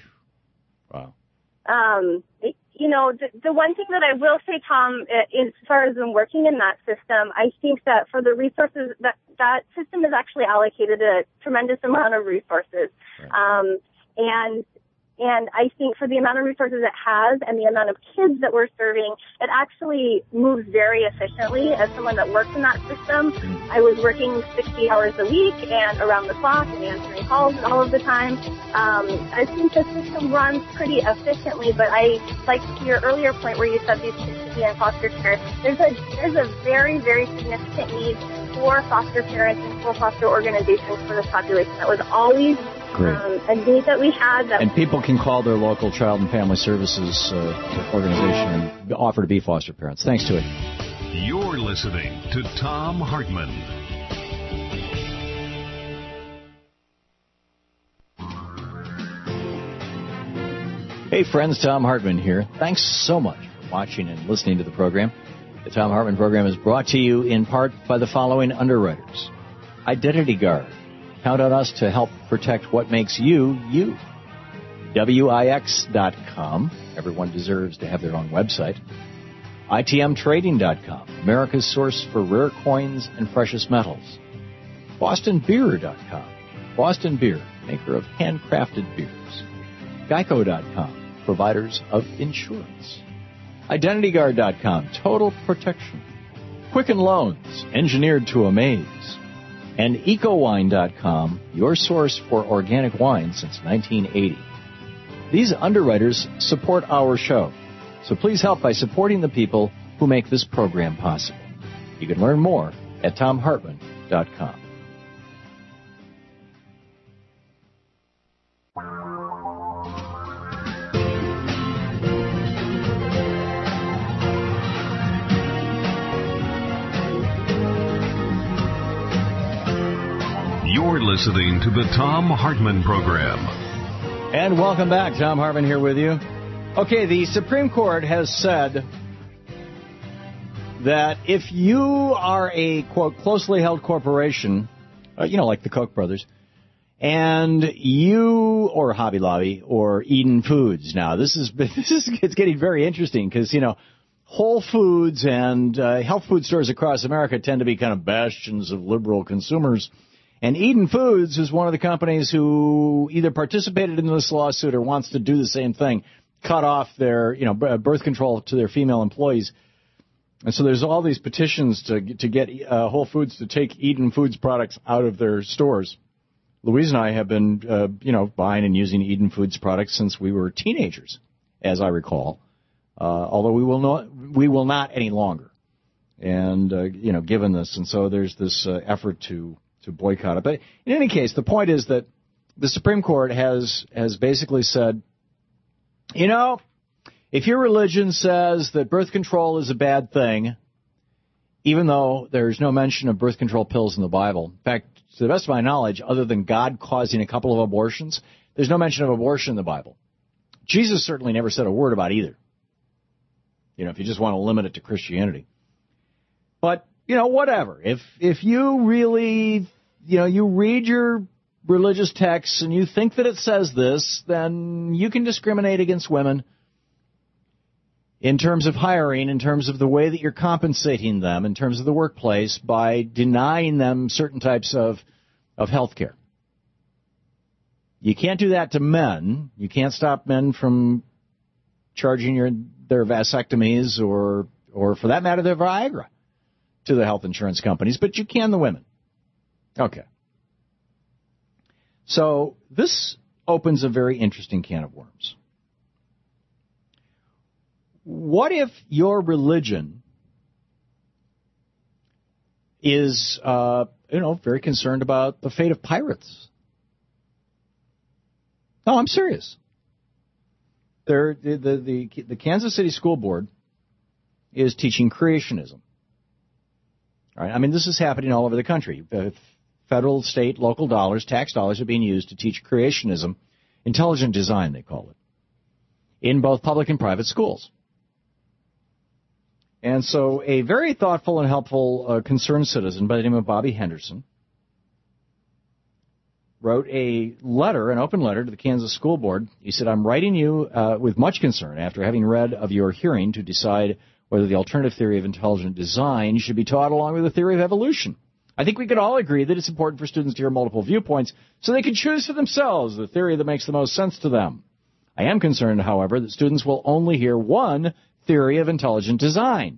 Wow. Um, it, you know, the, the one thing that I will say, Tom, as far as them working in that system, I think that for the resources, that that system is actually allocated a tremendous amount of resources. Right. Um, and And I think for the amount of resources it has and the amount of kids that we're serving, it actually moves very efficiently. As someone that works in that system, I was working sixty hours a week and around the clock and answering calls all of the time. Um, I think the system runs pretty efficiently, but I like to your earlier point where you said these kids should be in foster care. There's a, there's a very, very significant need for foster parents and for foster organizations for this population. That was always Great. Um, a need that we had. That and people can call their local child and family services uh, organization and offer to be foster parents. Thanks to it. You're listening to Thom Hartmann. Hey friends, Thom Hartmann here. Thanks so much for watching and listening to the program. The Thom Hartmann program is brought to you in part by the following underwriters. Identity Guard. Count on us to help protect what makes you, you. W I X dot com. Everyone deserves to have their own website. I T M Trading dot com, America's source for rare coins and precious metals. Boston Beer dot com, Boston Beer, maker of handcrafted beers. Geico dot com, providers of insurance. Identity Guard dot com, total protection. Quicken Loans, engineered to amaze. And Eco Wine dot com, your source for organic wine since nineteen eighty. These underwriters support our show, so please help by supporting the people who make this program possible. You can learn more at Thom Hartmann dot com. You're listening to the Thom Hartmann Program. And welcome back. Thom Hartmann here with you. Okay, the Supreme Court has said that if you are a, quote, closely held corporation, uh, you know, like the Koch brothers, and you, or Hobby Lobby, or Eden Foods. Now, this is, this is it's getting very interesting because, you know, Whole Foods and uh, health food stores across America tend to be kind of bastions of liberal consumers. And Eden Foods is one of the companies who either participated in this lawsuit or wants to do the same thing, cut off their, you know, birth control to their female employees. And so there's all these petitions to to get uh, Whole Foods to take Eden Foods products out of their stores. Louise and I have been, uh, you know, buying and using Eden Foods products since we were teenagers, as I recall. Uh, although we will not, we will not any longer. And uh, you know, given this, and so there's this uh, effort to. to boycott it. But in any case, the point is that the Supreme Court has has basically said, you know, if your religion says that birth control is a bad thing, even though there's no mention of birth control pills in the Bible, in fact, to the best of my knowledge, other than God causing a couple of abortions, there's no mention of abortion in the Bible. Jesus certainly never said a word about either, you know, if you just want to limit it to Christianity. But you know, whatever. If if you really, you know, you read your religious texts and you think that it says this, then you can discriminate against women in terms of hiring, in terms of the way that you're compensating them, in terms of the workplace, by denying them certain types of, of health care. You can't do that to men. You can't stop men from charging your, their vasectomies or, or, for that matter, their Viagra to the health insurance companies, but you can the women. Okay. So this opens a very interesting can of worms. What if your religion is, uh, you know, very concerned about the fate of pirates? No, I'm serious. They're, the, the, the, the Kansas City School Board is teaching creationism. All right. I mean, this is happening all over the country. Uh, federal, state, local dollars, tax dollars are being used to teach creationism, intelligent design, they call it, in both public and private schools. And so a very thoughtful and helpful uh, concerned citizen by the name of Bobby Henderson wrote a letter, an open letter to the Kansas School Board. He said, I'm writing you uh, with much concern after having read of your hearing to decide whether the alternative theory of intelligent design should be taught along with the theory of evolution. I think we could all agree that it's important for students to hear multiple viewpoints so they can choose for themselves the theory that makes the most sense to them. I am concerned, however, that students will only hear one theory of intelligent design.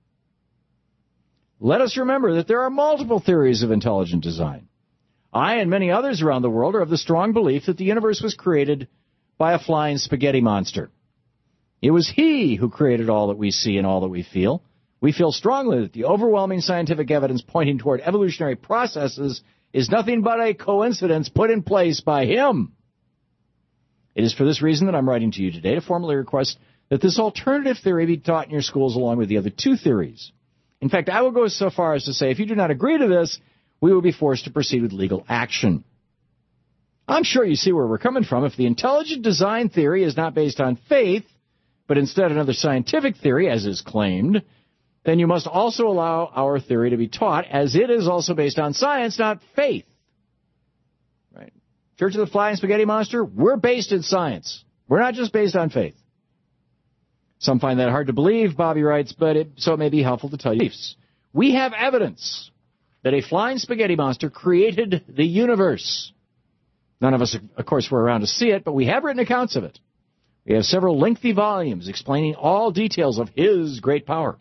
Let us remember that there are multiple theories of intelligent design. I and many others around the world are of the strong belief that the universe was created by a flying spaghetti monster. It was he who created all that we see and all that we feel. We feel strongly that the overwhelming scientific evidence pointing toward evolutionary processes is nothing but a coincidence put in place by him. It is for this reason that I'm writing to you today to formally request that this alternative theory be taught in your schools along with the other two theories. In fact, I will go so far as to say if you do not agree to this, we will be forced to proceed with legal action. I'm sure you see where we're coming from. If the intelligent design theory is not based on faith, but instead another scientific theory, as is claimed, then you must also allow our theory to be taught, as it is also based on science, not faith. Right? Church of the Flying Spaghetti Monster, we're based in science. We're not just based on faith. Some find that hard to believe, Bobby writes, but it, so it may be helpful to tell you. We have evidence that a flying spaghetti monster created the universe. None of us, of course, were around to see it, but we have written accounts of it. We have several lengthy volumes explaining all details of his great power.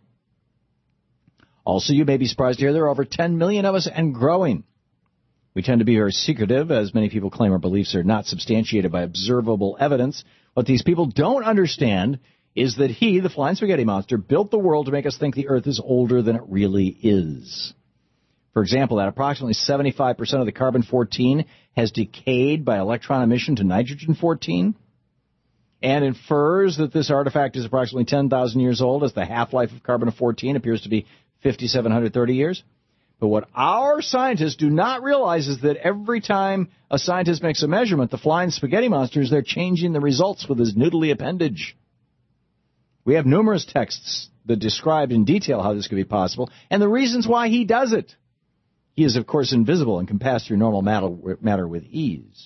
Also, you may be surprised to hear there are over ten million of us and growing. We tend to be very secretive, as many people claim our beliefs are not substantiated by observable evidence. What these people don't understand is that he, the flying spaghetti monster, built the world to make us think the Earth is older than it really is. For example, that approximately seventy-five percent of the carbon fourteen has decayed by electron emission to nitrogen fourteen, and infers that this artifact is approximately ten thousand years old, as the half-life of carbon fourteen appears to be five thousand seven hundred thirty years. But what our scientists do not realize is that every time a scientist makes a measurement, the flying spaghetti monsters, they're changing the results with his noodly appendage. We have numerous texts that describe in detail how this could be possible and the reasons why he does it. He is, of course, invisible and can pass through normal matter, matter with ease.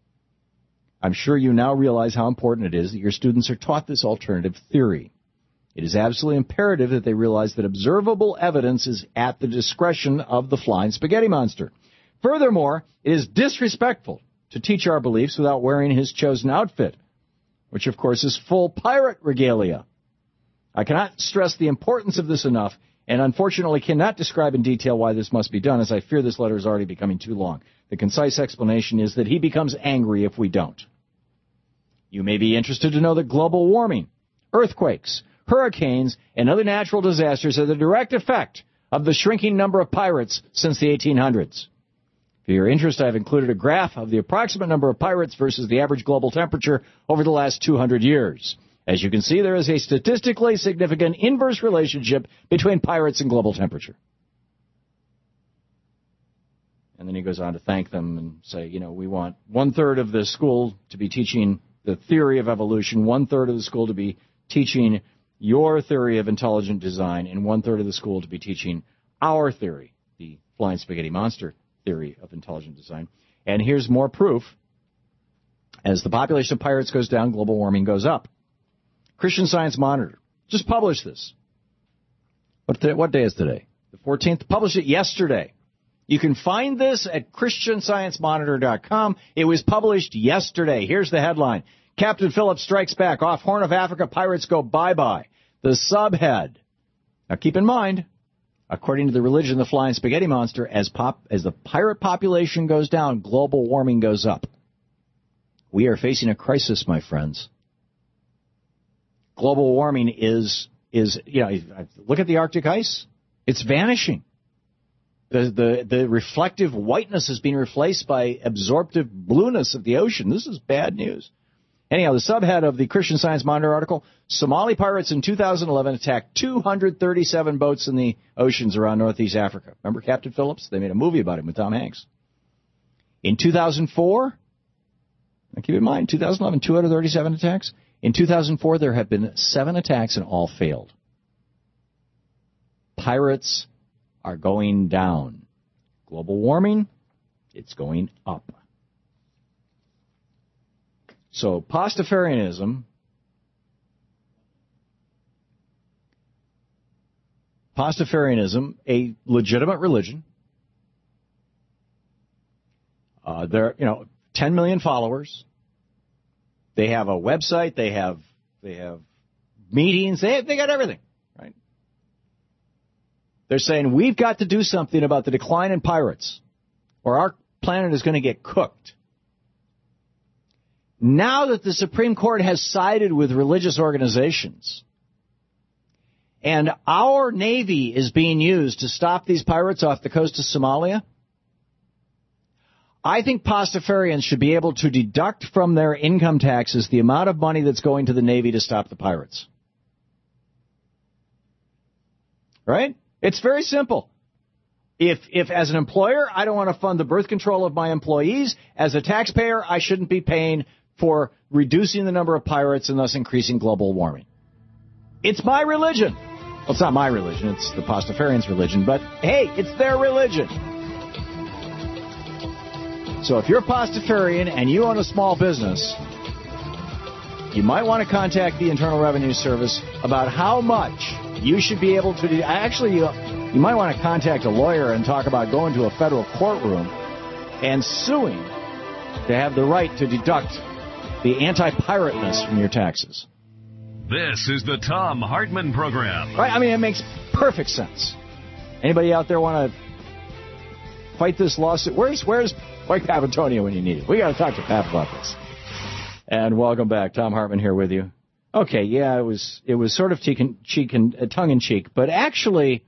I'm sure you now realize how important it is that your students are taught this alternative theory. It is absolutely imperative that they realize that observable evidence is at the discretion of the flying spaghetti monster. Furthermore, it is disrespectful to teach our beliefs without wearing his chosen outfit, which, of course, is full pirate regalia. I cannot stress the importance of this enough, and unfortunately cannot describe in detail why this must be done, as I fear this letter is already becoming too long. The concise explanation is that he becomes angry if we don't. You may be interested to know that global warming, earthquakes, hurricanes, and other natural disasters are the direct effect of the shrinking number of pirates since the eighteen hundreds. For your interest, I have included a graph of the approximate number of pirates versus the average global temperature over the last two hundred years. As you can see, there is a statistically significant inverse relationship between pirates and global temperature. And then he goes on to thank them and say, you know, we want one-third of the school to be teaching the theory of evolution, one-third of the school to be teaching your theory of intelligent design, and one-third of the school to be teaching our theory, the flying spaghetti monster theory of intelligent design. And here's more proof. As the population of pirates goes down, global warming goes up. Christian Science Monitor just published this. What, th- what day is today? The fourteenth. Published it yesterday. You can find this at Christian Science Monitor dot com. It was published yesterday. Here's the headline. Captain Phillips strikes back. Off Horn of Africa, pirates go bye-bye. The subhead. Now keep in mind, according to the religion of the flying spaghetti monster, as pop as the pirate population goes down, global warming goes up. We are facing a crisis, my friends. Global warming is, is you know, look at the Arctic ice. It's vanishing. The, the, the reflective whiteness is being replaced by absorptive blueness of the ocean. This is bad news. Anyhow, the subhead of the Christian Science Monitor article, Somali pirates in two thousand eleven attacked two hundred thirty-seven boats in the oceans around Northeast Africa. Remember Captain Phillips? They made a movie about him with Tom Hanks. In two thousand four, now keep in mind, two thousand eleven, two hundred thirty-seven attacks. In two thousand four, there have been seven attacks and all failed. Pirates are going down. Global warming, it's going up. So Pastafarianism, Pastafarianism, a legitimate religion. Uh, they're, you know, ten million followers. They have a website. They have they have meetings. They have, they got everything, right? They're saying we've got to do something about the decline in pirates, or our planet is going to get cooked. Now that the Supreme Court has sided with religious organizations and our Navy is being used to stop these pirates off the coast of Somalia, I think Pastafarians should be able to deduct from their income taxes the amount of money that's going to the Navy to stop the pirates. Right? It's very simple. If, if as an employer, I don't want to fund the birth control of my employees, as a taxpayer, I shouldn't be paying for reducing the number of pirates and thus increasing global warming. It's my religion. Well, it's not my religion. It's the Pastafarians' religion. But, hey, it's their religion. So if you're a Pastafarian and you own a small business, you might want to contact the Internal Revenue Service about how much you should be able to do. Actually, you, you might want to contact a lawyer and talk about going to a federal courtroom and suing to have the right to deduct the anti-pirateness from your taxes. This is the Thom Hartmann Program. Right? I mean, it makes perfect sense. Anybody out there want to fight this lawsuit? Where's where's Mike Papantonio when you need it? We got to talk to Pap about this. And welcome back, Thom Hartmann here with you. Okay, yeah, it was it was sort of cheek and, cheek and uh, tongue in cheek, but actually,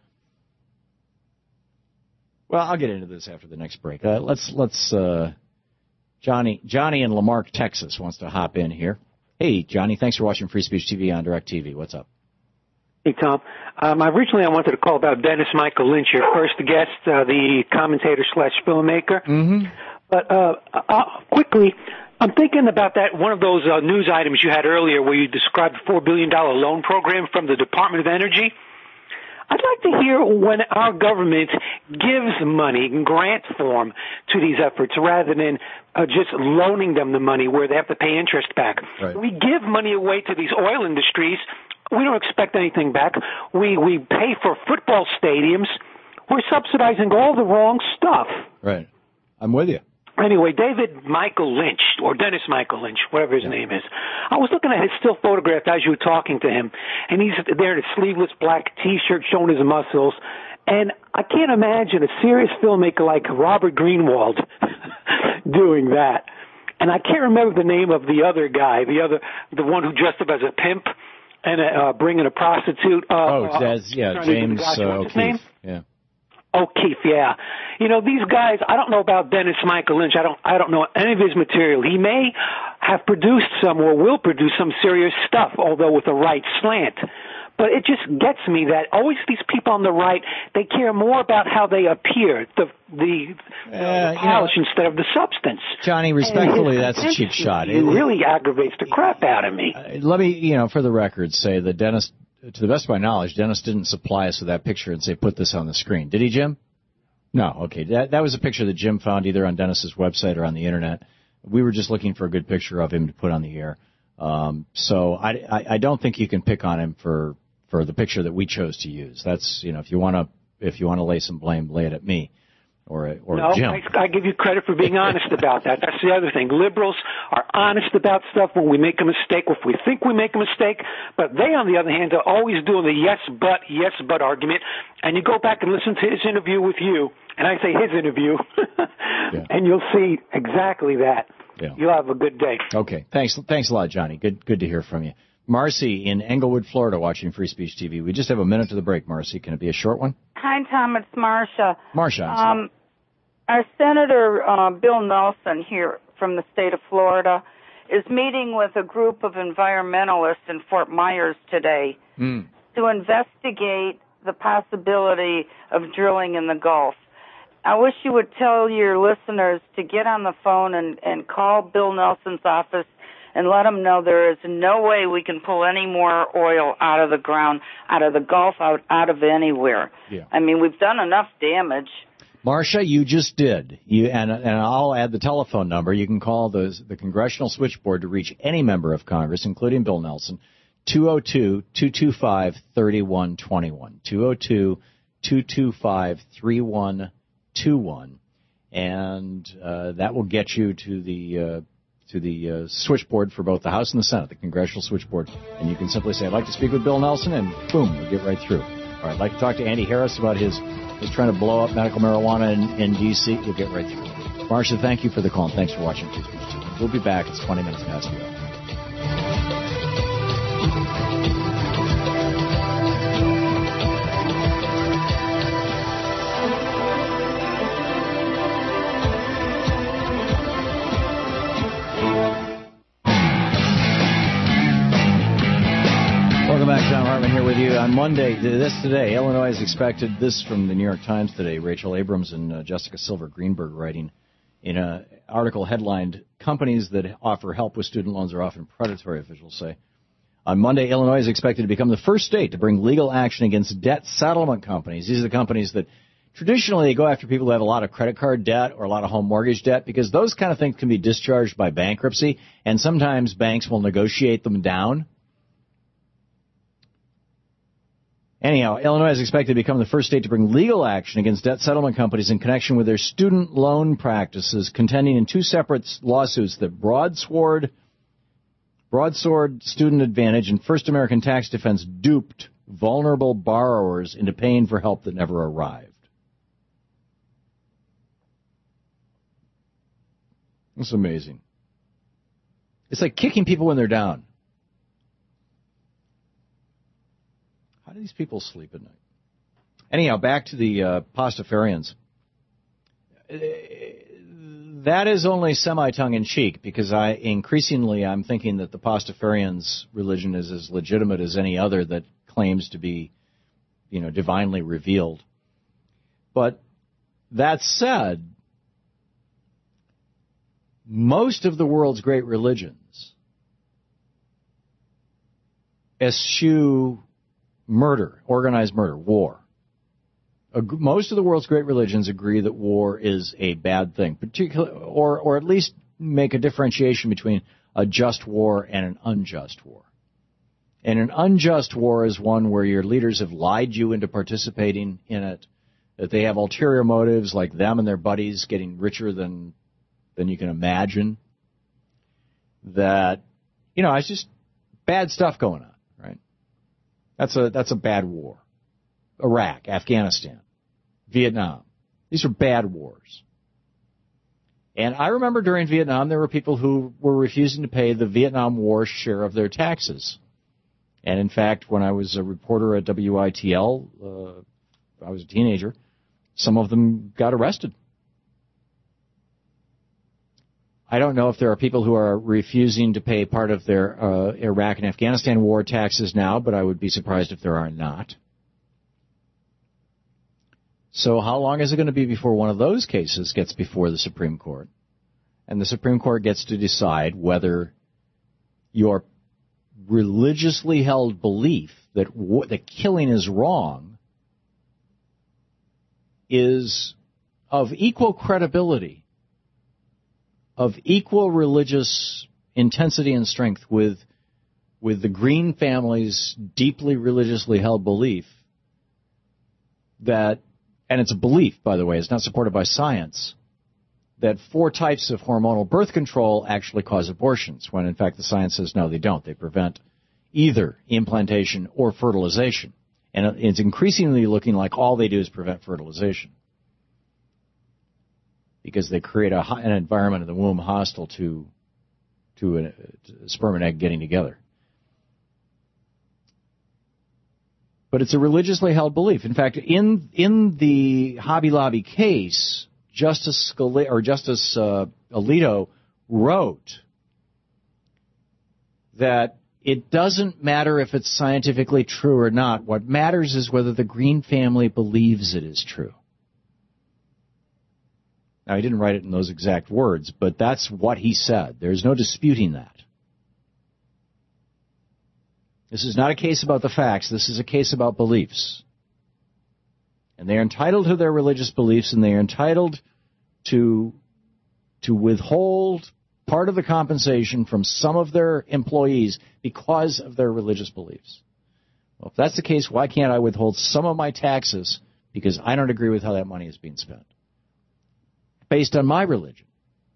well, I'll get into this after the next break. Uh, let's let's uh, Johnny Johnny in Lamarck, Texas, wants to hop in here. Hey, Johnny, thanks for watching Free Speech T V on DirecTV. What's up? Hey, Tom. Um, originally, I wanted to call about Dennis Michael Lynch, your first guest, uh, the commentator slash filmmaker. Mm-hmm. But uh, uh, quickly, I'm thinking about that one of those uh, news items you had earlier where you described the four billion dollars loan program from the Department of Energy. I'd like to hear when our government gives money in grant form to these efforts rather than uh, just loaning them the money where they have to pay interest back. Right. We give money away to these oil industries. We don't expect anything back. We we pay for football stadiums. We're subsidizing all the wrong stuff. Right. I'm with you. Anyway, David Michael Lynch, or Dennis Michael Lynch, whatever his yeah. name is. I was looking at his still photograph as you were talking to him, and he's there in a sleeveless black T-shirt showing his muscles. And I can't imagine a serious filmmaker like Robert Greenwald doing that. And I can't remember the name of the other guy, the other, the one who dressed up as a pimp and uh, bringing a prostitute. Uh, oh, uh, that's, yeah, James uh, O'Keefe. Yeah. O'Keefe, yeah. You know, these guys, I don't know about Dennis Michael Lynch. I don't, I don't know any of his material. He may have produced some or will produce some serious stuff, although with the right slant. But it just gets me that always these people on the right, they care more about how they appear, the the, uh, the polish you know, instead of the substance. Johnny, respectfully, that's a cheap shot. It, it really aggravates the crap out of me. Uh, let me, you know, for the record, say that Dennis, to the best of my knowledge, Dennis didn't supply us with that picture and say, put this on the screen. Did he, Jim? No, okay. That, that was a picture that Jim found either on Dennis's website or on the Internet. We were just looking for a good picture of him to put on the air. Um, so I, I, I don't think you can pick on him for, for the picture that we chose to use. That's, you know, if you want to, if you want to lay some blame, lay it at me. Or, or no, Jim. I, I give you credit for being honest about that. That's the other thing. Liberals are honest about stuff when we make a mistake, if we think we make a mistake. But they, on the other hand, are always doing the yes, but, yes, but argument. And you go back and listen to his interview with you, and I say his interview, yeah. and you'll see exactly that. Yeah. You'll have a good day. Okay. Thanks, thanks a lot, Johnny. Good, good to hear from you. Marcy in Englewood, Florida, watching Free Speech T V. We just have a minute to the break, Marcy. Can it be a short one? Hi, Tom. It's Marcia. Marcia. Um, our Senator uh, Bill Nelson here from the state of Florida is meeting with a group of environmentalists in Fort Myers today mm. to investigate the possibility of drilling in the Gulf. I wish you would tell your listeners to get on the phone and, and call Bill Nelson's office and let them know there is no way we can pull any more oil out of the ground, out of the Gulf, out, out of anywhere. Yeah. I mean, we've done enough damage. Marcia, you just did. You and, and I'll add the telephone number. You can call the, the Congressional Switchboard to reach any member of Congress, including Bill Nelson, two oh two, two two five, three one two one, two oh two, two two five, three one two one, and uh, that will get you to the uh, to the uh, switchboard for both the House and the Senate, the Congressional Switchboard, and you can simply say, I'd like to speak with Bill Nelson, and boom, you'll get right through. All right, I'd like to talk to Andy Harris about his, his trying to blow up medical marijuana in, in D C You'll get right through. Marcia, thank you for the call, and thanks for watching. We'll be back. It's twenty minutes past the hour. Welcome back. Thom Hartmann here with you. On Monday, this today, Illinois is expected, this from the New York Times today, Rachel Abrams and uh, Jessica Silver Greenberg writing in an article headlined, Companies that offer help with student loans are often predatory, officials say. On Monday, Illinois is expected to become the first state to bring legal action against debt settlement companies. These are the companies that traditionally they go after people who have a lot of credit card debt or a lot of home mortgage debt because those kind of things can be discharged by bankruptcy, and sometimes banks will negotiate them down. Anyhow, Illinois is expected to become the first state to bring legal action against debt settlement companies in connection with their student loan practices, contending in two separate lawsuits that Broadsword, Broadsword Student Advantage and First American Tax Defense duped vulnerable borrowers into paying for help that never arrived. It's amazing. It's like kicking people when they're down. How do these people sleep at night? Anyhow, back to the uh, Pastafarians. That is only semi-tongue-in-cheek because I increasingly I'm thinking that the Pastafarians' religion is as legitimate as any other that claims to be, you know, divinely revealed. But that said, most of the world's great religions eschew murder, organized murder, war. Most of the world's great religions agree that war is a bad thing, particularly, or, or at least make a differentiation between a just war and an unjust war. And an unjust war is one where your leaders have lied you into participating in it, that they have ulterior motives like them and their buddies getting richer than than you can imagine, that, you know, it's just bad stuff going on, right? That's a that's a bad war. Iraq, Afghanistan, Vietnam. These are bad wars. And I remember during Vietnam there were people who were refusing to pay the Vietnam War share of their taxes. And in fact, when I was a reporter at W I T L, uh, I was a teenager, some of them got arrested. I don't know if there are people who are refusing to pay part of their uh, Iraq and Afghanistan war taxes now, but I would be surprised if there are not. So how long is it going to be before one of those cases gets before the Supreme Court? And the Supreme Court gets to decide whether your religiously held belief that w- that killing is wrong is of equal credibility, of equal religious intensity and strength with with the Green family's deeply religiously held belief that, and it's a belief, by the way, it's not supported by science, that four types of hormonal birth control actually cause abortions, when in fact the science says no, they don't. They prevent either implantation or fertilization. And it's increasingly looking like all they do is prevent fertilization, because they create a, an environment in the womb hostile to to a, to a sperm and egg getting together. But it's a religiously held belief. In fact, in in the Hobby Lobby case, Justice Scalia, or Justice uh, Alito wrote that it doesn't matter if it's scientifically true or not. What matters is whether the Green family believes it is true. Now, he didn't write it in those exact words, but that's what he said. There's no disputing that. This is not a case about the facts. This is a case about beliefs. And they are entitled to their religious beliefs, and they are entitled to, to withhold part of the compensation from some of their employees because of their religious beliefs. Well, if that's the case, why can't I withhold some of my taxes because I don't agree with how that money is being spent, based on my religion?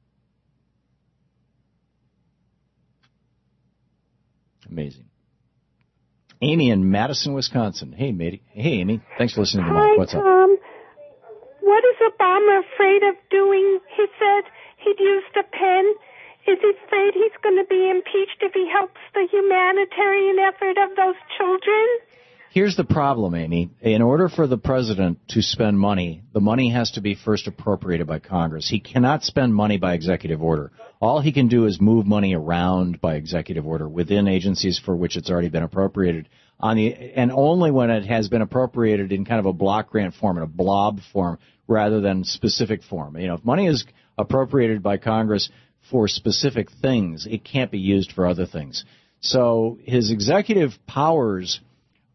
Amazing. Amy in Madison, Wisconsin. Hey, matey. Hey, Amy. Thanks for listening to Hi, Mike. What's up? Tom. What is Obama afraid of doing? He said he'd use the pen. Is he afraid he's going to be impeached if he helps the humanitarian effort of those children? Here's the problem, Amy. In order for the president to spend money, the money has to be first appropriated by Congress. He cannot spend money by executive order. All he can do is move money around by executive order within agencies for which it's already been appropriated, on the, and only when it has been appropriated in kind of a block grant form, in a blob form, rather than specific form. You know, if money is appropriated by Congress for specific things, it can't be used for other things. So his executive powers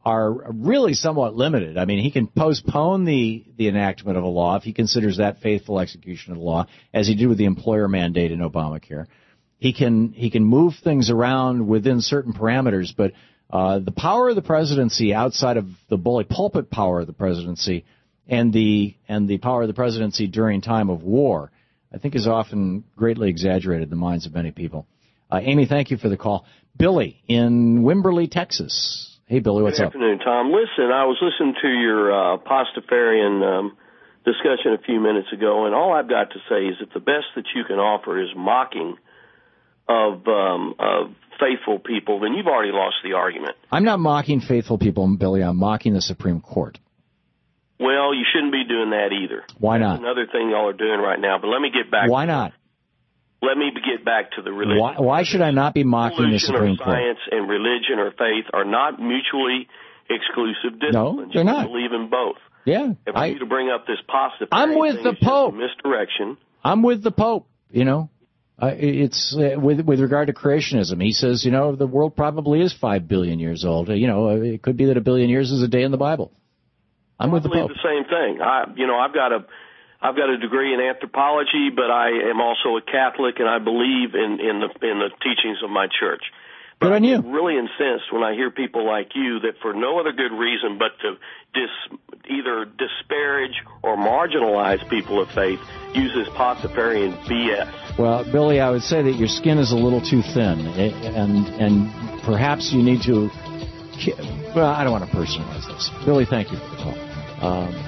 are really somewhat limited. I mean, he can postpone the, the enactment of a law if he considers that faithful execution of the law, as he did with the employer mandate in Obamacare. He can he can move things around within certain parameters, but uh, the power of the presidency outside of the bully pulpit power of the presidency and the and the power of the presidency during time of war, I think, is often greatly exaggerated in the minds of many people. Uh, Amy, thank you for the call. Billy in Wimberley, Texas. Hey, Billy, what's Good up? Good afternoon, Tom. Listen, I was listening to your uh, Pastafarian um, discussion a few minutes ago, and all I've got to say is that the best that you can offer is mocking of, um, of faithful people, then you've already lost the argument. I'm not mocking faithful people, Billy. I'm mocking the Supreme Court. Well, you shouldn't be doing that either. Why not? That's another thing y'all are doing right now, but let me get back. Why not? Let me get back to the religion. Why, why should I not be mocking the Supreme Court? Science and religion or faith are not mutually exclusive disciplines. No, they're not. You believe in both. Yeah. And for I, you to bring up this positive I'm with thing the is just Pope. a misdirection. I'm with the Pope, you know. Uh, it's uh, with with regard to creationism. He says, you know, the world probably is five billion years old. Uh, you know, uh, it could be that a billion years is a day in the Bible. I'm well, with the I believe Pope. the same thing. I, you know, I've got a I've got a degree in anthropology, but I am also a Catholic, and I believe in, in the in the teachings of my church. But Good on you. I'm really incensed when I hear people like you that for no other good reason but to dis, either disparage or marginalize people of faith use this Pastafarian B S. Well, Billy, I would say that your skin is a little too thin, and and perhaps you need to. Well, I don't want to personalize this. Billy, thank you for the call. Um,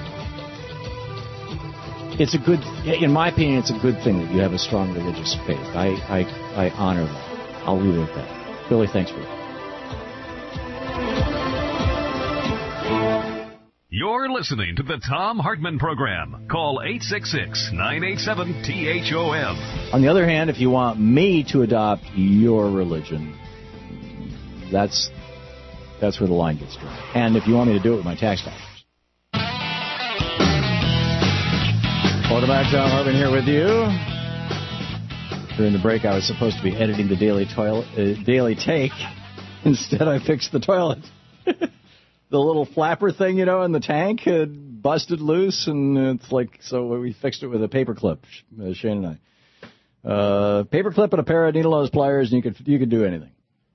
It's a good, in my opinion, it's a good thing that you have a strong religious faith. I, I, I honor that. I'll leave it at that. Billy, thanks for that. You're listening to the Tom Hartman Program. Call eight six six, nine eight seven, T H O M. On the other hand, if you want me to adopt your religion, that's that's where the line gets drawn. And if you want me to do it with my tax dollars. Welcome back, Tom Hartman here with you. During the break, I was supposed to be editing the Daily toilet, uh, Daily Take. Instead, I fixed the toilet. The little flapper thing, you know, in the tank had busted loose, and it's like, so we fixed it with a paper clip, Shane and I. Uh, paper clip and a pair of needle nose pliers, and you could you could do anything.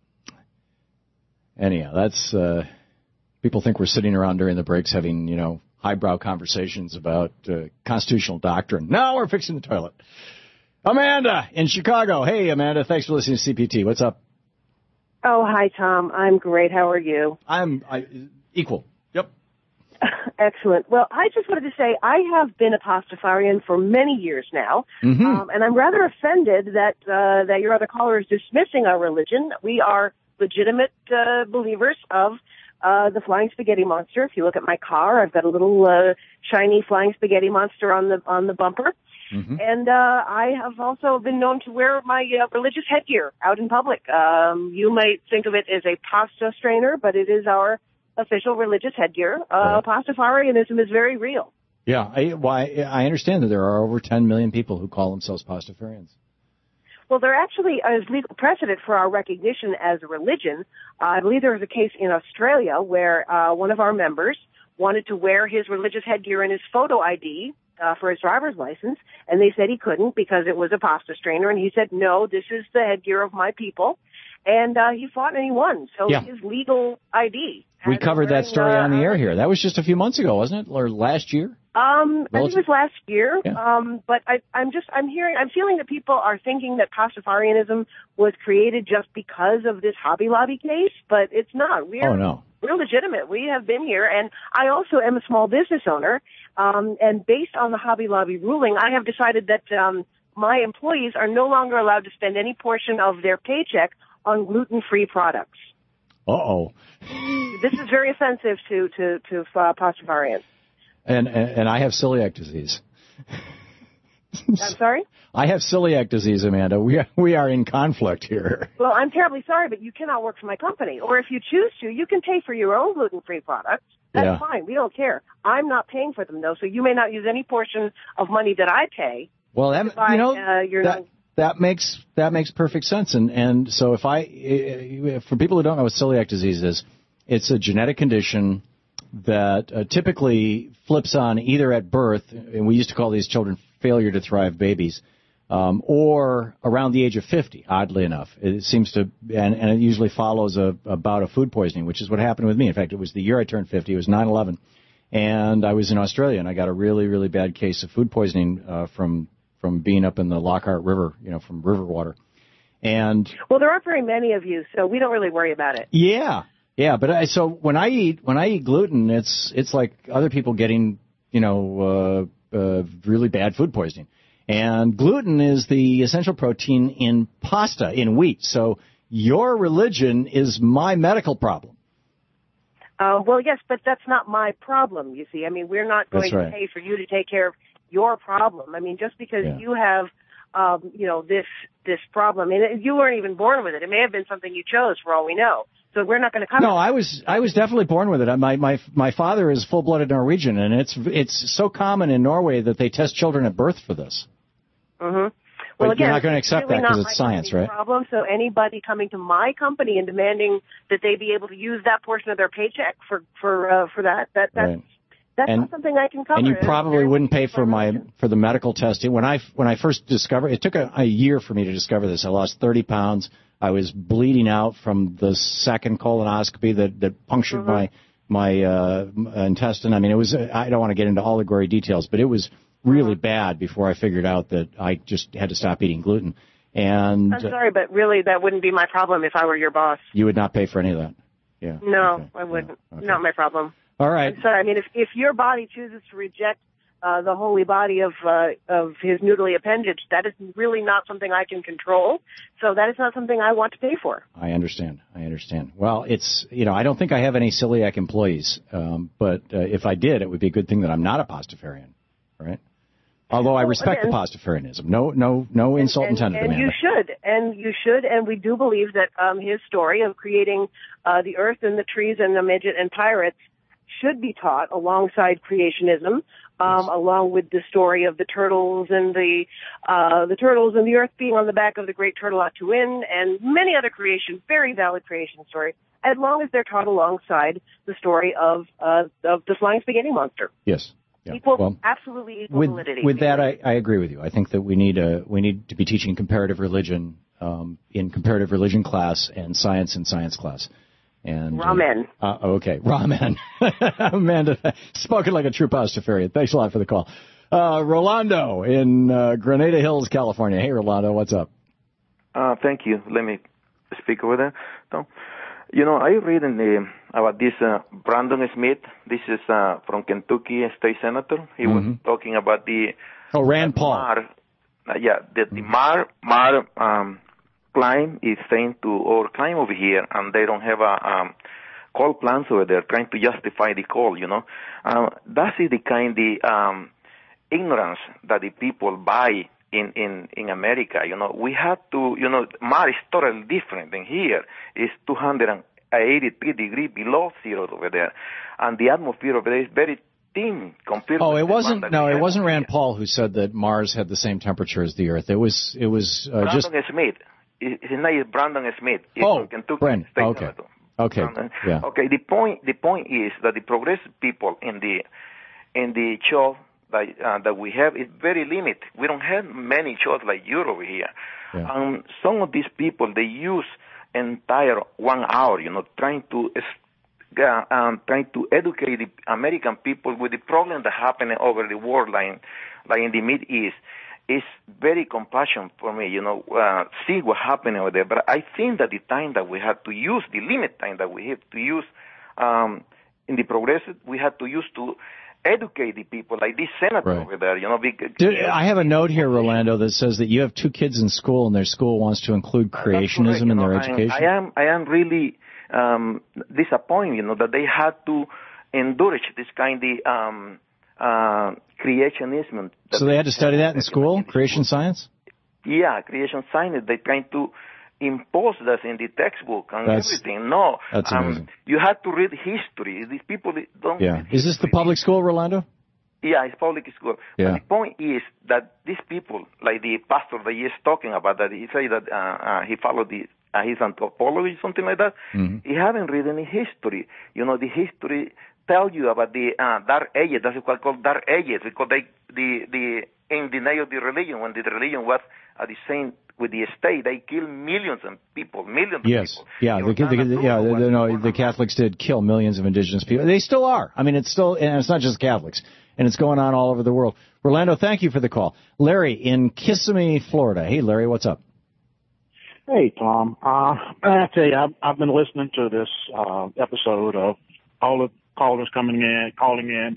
Anyhow, that's uh, people think we're sitting around during the breaks having, you know, highbrow conversations about uh, constitutional doctrine. No, we're fixing the toilet. Amanda in Chicago. Hey, Amanda, thanks for listening to C P T. What's up? Oh, hi, Tom. I'm great. How are you? I'm I, equal. Yep. Excellent. Well, I just wanted to say I have been a Pastafarian for many years now, mm-hmm. um, and I'm rather offended that uh, that your other caller is dismissing our religion. We are legitimate uh, believers of Uh, the flying spaghetti monster. If you look at my car, I've got a little uh, shiny flying spaghetti monster on the on the bumper, mm-hmm. and uh, I have also been known to wear my uh, religious headgear out in public. Um, you might think of it as a pasta strainer, but it is our official religious headgear. Uh, right. Pastafarianism is very real. Yeah, I, why I understand that there are over ten million people who call themselves Pastafarians. Well, there actually is legal precedent for our recognition as a religion. Uh, I believe there was a case in Australia where uh, one of our members wanted to wear his religious headgear in his photo I D uh, for his driver's license, and they said he couldn't because it was a pasta strainer, and he said, no, this is the headgear of my people. And uh, he fought and he won. So yeah. his legal I D. We covered wearing, that story uh, on the air here. That was just a few months ago, wasn't it? Or last year? Um, I think it was last year. Yeah. Um, but I, I'm just, I'm hearing, I'm feeling that people are thinking that Pastafarianism was created just because of this Hobby Lobby case, but it's not. We're, oh, no. We're legitimate. We have been here, and I also am a small business owner. Um, and based on the Hobby Lobby ruling, I have decided that um, my employees are no longer allowed to spend any portion of their paycheck on gluten-free products. Uh-oh. This is very offensive to to to uh, Pastafarians. And, and and I have celiac disease. I'm sorry? I have celiac disease, Amanda. We are, we are in conflict here. Well, I'm terribly sorry, but you cannot work for my company. Or if you choose to, you can pay for your own gluten-free products. That's yeah. fine. We don't care. I'm not paying for them, though, so you may not use any portion of money that I pay. Well, that, buy, you know, uh, your that, that makes that makes perfect sense. And, and so if I, for people who don't know what celiac disease is, It's a genetic condition that uh, typically flips on either at birth, and we used to call these children failure to thrive babies, um, or around the age of fifty, oddly enough. It seems to, and, and it usually follows a, a bout of food poisoning, which is what happened with me. In fact, it was the year I turned fifty. It was nine eleven, and I was in Australia, and I got a really, really bad case of food poisoning uh, from from being up in the Lockhart River, you know, from river water. And well, there aren't very many of you, so we don't really worry about it. Yeah, yeah. But I, so when I eat when I eat gluten, it's it's like other people getting, you know, uh, uh, really bad food poisoning. And gluten is the essential protein in pasta, in wheat. So your religion is my medical problem. Uh, well, yes, but that's not my problem, you see. I mean, we're not going That's right. to pay for you to take care of your problem. I mean, just because Yeah. you have, um, you know, this this problem, and you weren't even born with it. It may have been something you chose, for all we know. So we're not going to cover No, I was I was definitely born with it. My my my father is full-blooded Norwegian, and it's it's so common in Norway that they test children at birth for this. Mm-hmm. But Well, again, you're not going to it's accept really that because not it's my science, company's right? Problem. So anybody coming to my company and demanding that they be able to use that portion of their paycheck for for uh, for that that that's Right. that's And- not something I can cover. And you It's probably very wouldn't pay much for my religion. for the medical testing. When I when I first discovered, it took a, a year for me to discover this. I lost thirty pounds. I was bleeding out from the second colonoscopy that that punctured Mm-hmm. my my uh, intestine. I mean, it was. I don't want to get into all the gory details, but it was really Mm-hmm. bad before I figured out that I just had to stop eating gluten. And I'm sorry, but really, that wouldn't be my problem if I were your boss. you would not pay for any of that. Yeah. No, I wouldn't. Okay. Not my problem. All right. I'm sorry. I mean, if if your body chooses to reject uh, the holy body of uh, of his noodly appendage, that is really not something I can control. So that is not something I want to pay for. I understand. I understand. Well, it's, you know, I don't think I have any celiac employees, um, but uh, if I did, it would be a good thing that I'm not a pastafarian, right? Although I Well, respect again- the pastafarianism. No, no, no insult and, intended, and Amanda. you should, and you should, and we do believe that um, his story of creating uh, the earth and the trees and the midget and pirates should be taught alongside creationism, um, along with the story of the turtles and the uh, the turtles and the earth being on the back of the great turtle Atuin and many other creation, very valid creation stories, as long as they're taught alongside the story of uh, of the flying spaghetti monster. Yes. Yeah. Equal, Well, absolutely equal with validity. with that, I, I agree with you. I think that we need a we need to be teaching comparative religion um, in comparative religion class and science in science class. And uh, Ramen. Uh, okay, ramen. Amanda, spoken like a true pastafarian. Thanks a lot for the call. Uh, Rolando in uh, Grenada Hills, California. Hey, Rolando, what's up? Uh, thank you. Let me speak over there. So, you know, I read in the, about this uh, Brandon Smith. This is uh, from Kentucky, state senator. He Mm-hmm. was talking about the Oh, Rand Paul. Mar, uh, yeah, the, the Mar Mar um, climb is saying to or climb over here, and they don't have a um, coal plants over there, trying to justify the coal. You know, uh, that is the kind of um, ignorance that the people buy in, in, in America. You know, we have to, you know, Mars is totally different than here. It's two hundred eighty-three degrees below zero over there. And the atmosphere over there is very thin compared Oh, to it the one wasn't. that No, we it have wasn't over Rand Paul who said that Mars had the same temperature as the Earth. It was. It was uh, Brandon just. Smith. His his name is Brandon Smith. He's Oh, from Kentucky Brandon. State Okay. Senator. Okay. Brandon. Yeah. Okay. The point. The point is that the progressive people in the in the show that uh, that we have is very limited. We don't have many shows like you over here. Yeah. Um, some of these people they use entire one hour, you know, trying to uh, um, trying to educate the American people with the problem that happening over the world, like like in the Mid East. It's very compassion for me, you know, uh, see what happened over there. But I think that the time that we had to use, the limit time that we have to use um, in the progressive, we had to use to educate the people, like this senator Right. over there, you know. Because, Dude, I have a note here, Rolando, that says that you have two kids in school, and their school wants to include creationism in their And education. I am, I am really um, disappointed, you know, that they had to endorse this kind of um, uh, creationism. So they had to study that in school, creation science? Yeah, creation science. They're trying to impose that in the textbook and That's- everything. No, that's um, amazing. you have to read history. These people don't. Yeah. Is this the public school, Rolando? Yeah, it's public school. Yeah. But the point is that these people, like the pastor that he is talking about, that he said that uh, uh, he followed the uh, he's anthropology, something like that. Mm-hmm. He haven't read any history. You know, the history tell you about the uh, dark ages. That's what called dark ages because they the the in the name of the religion, when the religion was at the same with the state, they killed millions of people, millions yes. of people. Yeah, the, the, the, yeah, the, the, no, the Catholics did kill millions of indigenous people. They still are. I mean, it's still, and it's not just Catholics, and it's going on all over the world. Orlando, thank you for the call. Larry in Kissimmee, Florida. Hey, Larry, what's up? Hey, Tom. Uh, I tell you, I've, I've been listening to this uh, episode of all the callers coming in, calling in,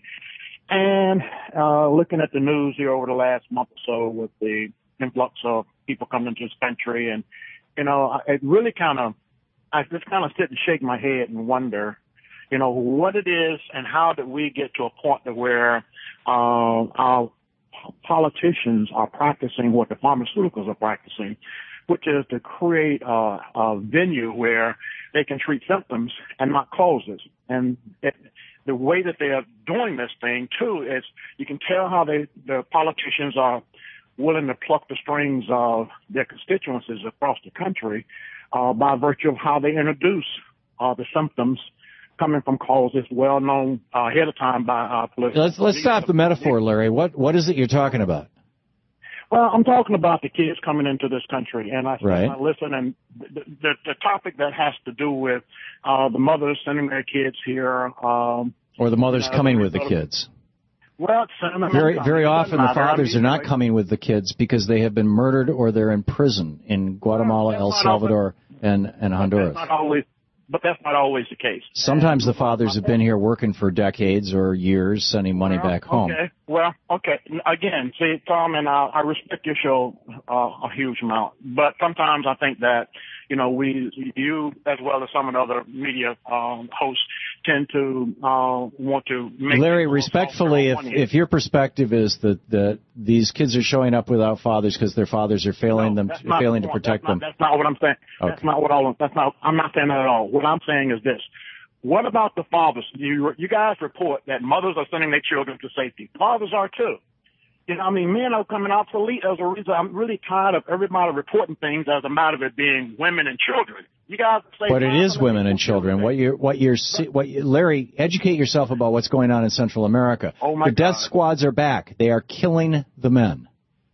and uh, looking at the news here over the last month or so with the influx of people coming into this country. And, you know, it really kind of, I just kind of sit and shake my head and wonder, you know, what it is and how did we get to a point to where uh, our politicians are practicing what the pharmaceuticals are practicing, which is to create a, a venue where they can treat symptoms and not causes. And it, the way that they are doing this thing, too, is you can tell how they, the politicians are willing to pluck the strings of their constituencies across the country uh, by virtue of how they introduce uh, the symptoms coming from causes well known uh, ahead of time by uh, political. Let's let's stop the metaphor, Larry. What what is it you're talking about? Well, I'm talking about the kids coming into this country, and I, right. I listen, and the, the, the topic that has to do with uh, the mothers sending their kids here, um, or the mothers uh, coming with the kids. Well, very very often the fathers are not coming with the kids because they have been murdered or they're in prison in Guatemala, El Salvador, and and Honduras. That's not always, but that's not always the case. Sometimes the fathers have been here working for decades or years, sending money well, back home. Okay, well, okay. Again, see, Tom, and I, I respect your show uh, a huge amount, but sometimes I think that, you know, we, you, as well as some of the other media um, hosts, tend to uh, want to make... Larry, respectfully, if, if your perspective is that, that these kids are showing up without fathers because their fathers are failing no, them, failing to protect that's them... Not, that's not what I'm saying. Okay. That's not what all... That's not... I'm not saying that at all. What I'm saying is this. What about the fathers? You, you guys report that mothers are sending their children to safety. Fathers are too. You know, I mean, men are coming obsolete as a reason. I'm really tired of everybody reporting things as a matter of it being women and children. You guys say, but it is women and children. What you're, what you're, what you, Larry, educate yourself about what's going on in Central America. Oh my the death God. squads are back. They are killing the men.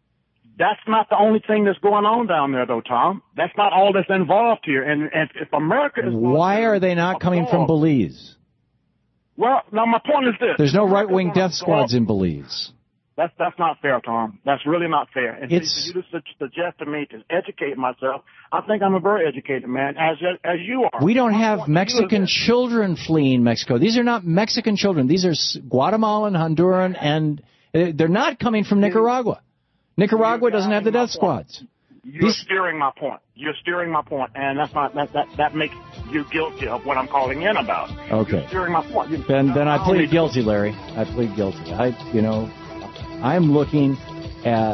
That's not the only thing that's going on down there, though, Tom. That's not all that's involved here. And, and if America is... Why are they not coming from Belize? Well, now my point is this. There's no right-wing death squads in Belize. That's that's not fair, Tom. That's really not fair. And It's, see, for you to suggest to me to educate myself, I think I'm a very educated man, as as you are. We don't have Mexican children fleeing Mexico. These are not Mexican children. These are Guatemalan, Honduran, and uh, they're not coming from Nicaragua. Nicaragua doesn't have the death squads. You're These, steering my point. You're steering my point, and that's not that that that makes you guilty of what I'm calling in about. Okay. You're steering my point. You, then then I plead guilty, Larry. I plead guilty. I you know. I'm looking at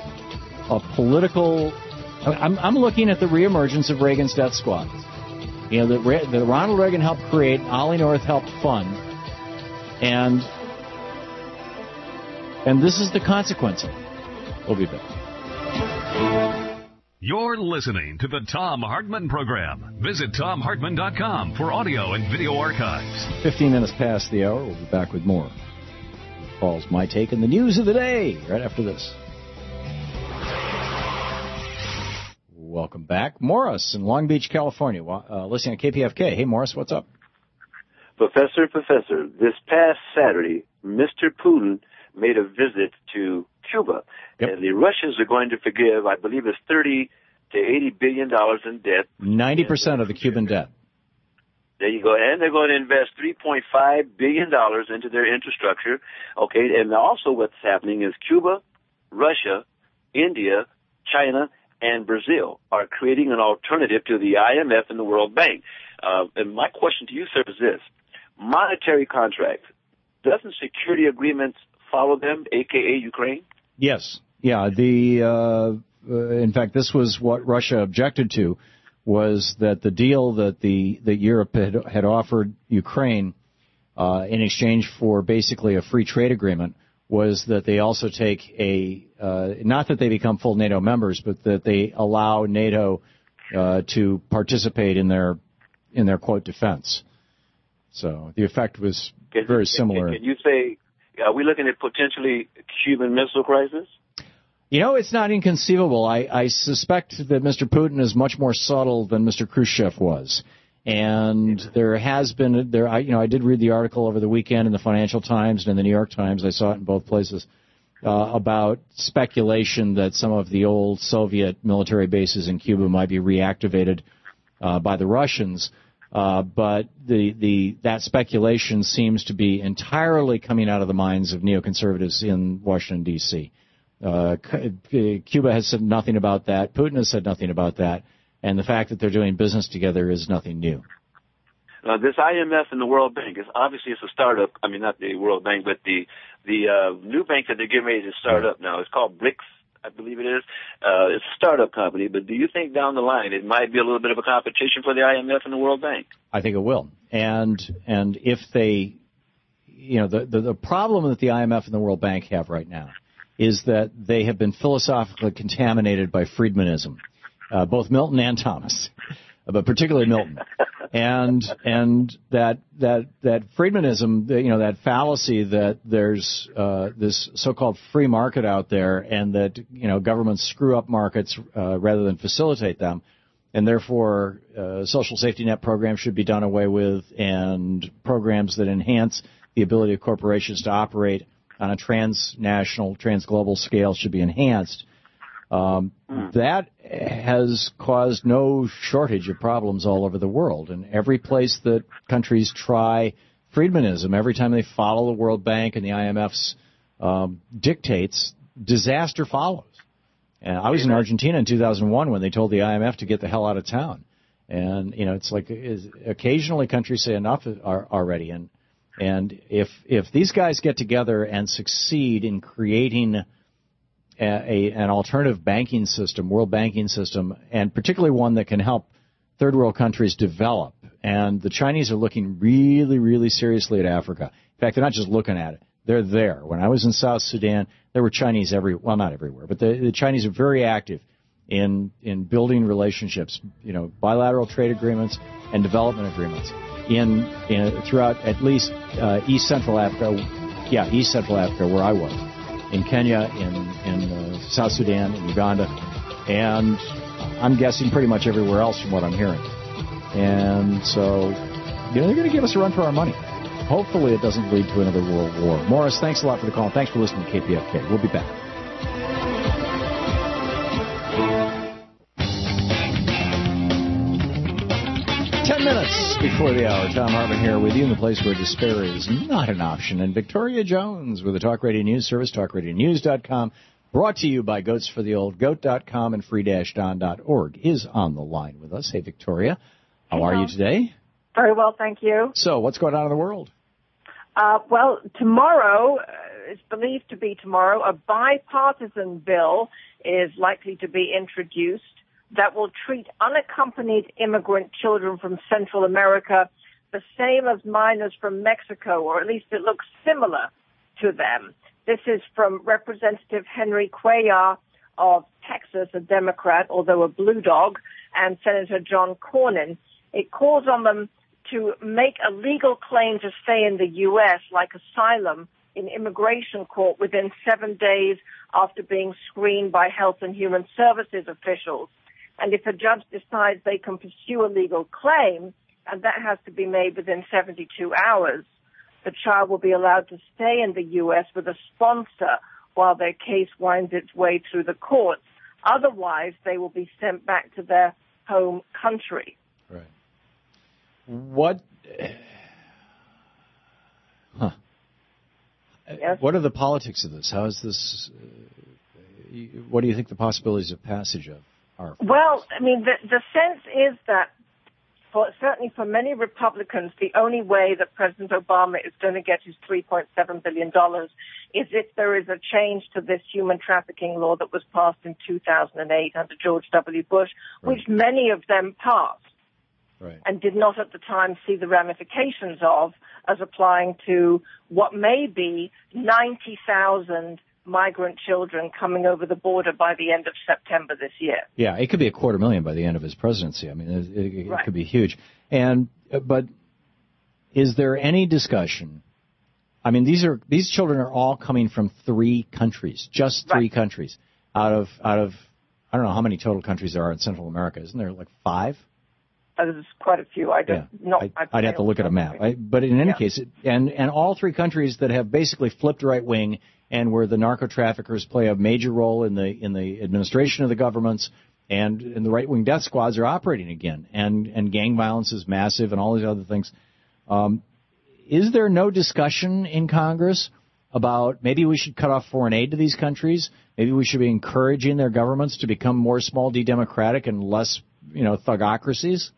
a political. I'm, I'm looking at the reemergence of Reagan's death squads. You know, that that Ronald Reagan helped create, Ollie North helped fund, and and this is the consequence of it. We'll be back. You're listening to the Thom Hartmann Program. Visit Thom Hartmann dot com for audio and video archives. Fifteen minutes past the hour. We'll be back with more. Paul's My Take and the news of the day right after this. Welcome back. Morris in Long Beach, California, uh, listening to K P F K. Hey, Morris, what's up? Professor, Professor, this past Saturday, Mister Putin made a visit to Cuba, yep. and the Russians are going to forgive, I believe it's thirty to eighty billion dollars in debt. ninety percent of the Cuban debt. There you go. And they're going to invest three point five billion dollars into their infrastructure. Okay, and also what's happening is Cuba, Russia, India, China, and Brazil are creating an alternative to the I M F and the World Bank. Uh, and my question to you, sir, is this. Monetary contracts, doesn't security agreements follow them, a k a. Ukraine? Yes. Yeah. The uh, uh, in fact, this was what Russia objected to, was that the deal that the that Europe had, had offered Ukraine uh, in exchange for basically a free trade agreement was that they also take a uh, not that they become full NATO members, but that they allow NATO uh, to participate in their in their quote defense. So the effect was Can, very can, similar. Can, can you say, are we looking at potentially Cuban Missile Crisis? You know, it's not inconceivable. I, I suspect that Mister Putin is much more subtle than Mister Khrushchev was. And there has been, there. I, you know, I did read the article over the weekend in the Financial Times and in the New York Times. I saw it in both places uh, about speculation that some of the old Soviet military bases in Cuba might be reactivated uh, by the Russians. Uh, but the, the that speculation seems to be entirely coming out of the minds of neoconservatives in Washington, D C Uh, Cuba has said nothing about that. Putin has said nothing about that. And the fact that they're doing business together is nothing new. Uh, this I M F and the World Bank is obviously it's a startup. I mean, not the World Bank, but the the uh, new bank that they're getting ready to start up now. It's called BRICS, I believe it is. Uh, it's a startup company. But do you think down the line it might be a little bit of a competition for the I M F and the World Bank? I think it will. And and if they, you know, the the, the problem that the I M F and the World Bank have right now is that they have been philosophically contaminated by Friedmanism. Uh, both Milton and Thomas, but particularly Milton, and and that that that Friedmanism, you know, that fallacy that there's uh, this so-called free market out there, and that you know governments screw up markets uh, rather than facilitate them, and therefore uh, social safety net programs should be done away with, and programs that enhance the ability of corporations to operate on a transnational, transglobal scale should be enhanced. Um, that has caused no shortage of problems all over the world. And every place that countries try Friedmanism, every time they follow the World Bank and the I M F's um, dictates, disaster follows. And I was in Argentina in two thousand one when they told the I M F to get the hell out of town. And, you know, it's like is, occasionally countries say enough are, already. And and if if these guys get together and succeed in creating A, a, an alternative banking system, world banking system, and particularly one that can help third world countries develop. And the Chinese are looking really, really seriously at Africa. In fact, they're not just looking at it. They're there. When I was in South Sudan, there were Chinese every, well, not everywhere, but the, the Chinese are very active in, in building relationships, you know, bilateral trade agreements and development agreements in, in throughout at least uh, East Central Africa. Yeah, East Central Africa, where I was. In Kenya, in, in uh, South Sudan, in Uganda, and I'm guessing pretty much everywhere else from what I'm hearing. And so, you know, they're going to give us a run for our money. Hopefully it doesn't lead to another world war. Morris, thanks a lot for the call. Thanks for listening to K P F K. We'll be back. Ten minutes before the hour. Tom Hartman here with you in the place where despair is not an option. And Victoria Jones with the Talk Radio News Service, talk radio news dot com, brought to you by Goats for the Old, goat dot com and free dash don dot org is on the line with us. Hey, Victoria. How Hello. are you today? Very well, thank you. So, what's going on in the world? Uh, well, tomorrow, uh, it's believed to be tomorrow, a bipartisan bill is likely to be introduced that will treat unaccompanied immigrant children from Central America the same as minors from Mexico, or at least it looks similar to them. This is from Representative Henry Cuellar of Texas, a Democrat, although a blue dog, and Senator John Cornyn. It calls on them to make a legal claim to stay in the U S, like asylum, in immigration court within seven days after being screened by Health and Human Services officials. And if a judge decides they can pursue a legal claim, and that has to be made within seventy-two hours, the child will be allowed to stay in the U S with a sponsor while their case winds its way through the courts. Otherwise, they will be sent back to their home country. Right. What? Huh. Yes? What are the politics of this? How is this? Uh, what do you think the possibilities of passage of are? Well, I mean, the, the sense is that, for, certainly for many Republicans, the only way that President Obama is going to get his three point seven billion dollars is if there is a change to this human trafficking law that was passed in two thousand eight under George W. Bush, Right. which many of them passed. Right. And did not at the time see the ramifications of as applying to what may be ninety thousand migrant children coming over the border by the end of September this year. Yeah, it could be a quarter million by the end of his presidency. I mean, it, it, it right. could be huge. And but is there any discussion? I mean, these are these children are all coming from three countries, just three right. countries out of out of I don't know how many total countries there are in Central America. Isn't there like five? Uh, there's quite a few. I don't yeah. not. I, I'd have to look at a map. I, but in any yeah. case, it, and and all three countries that have basically flipped right wing, and where the narco traffickers play a major role in the in the administration of the governments, and, and the right wing death squads are operating again, and and gang violence is massive, and all these other things. Um, is there no discussion in Congress about maybe we should cut off foreign aid to these countries? Maybe we should be encouraging their governments to become more small d democratic and less, you know, thugocracies?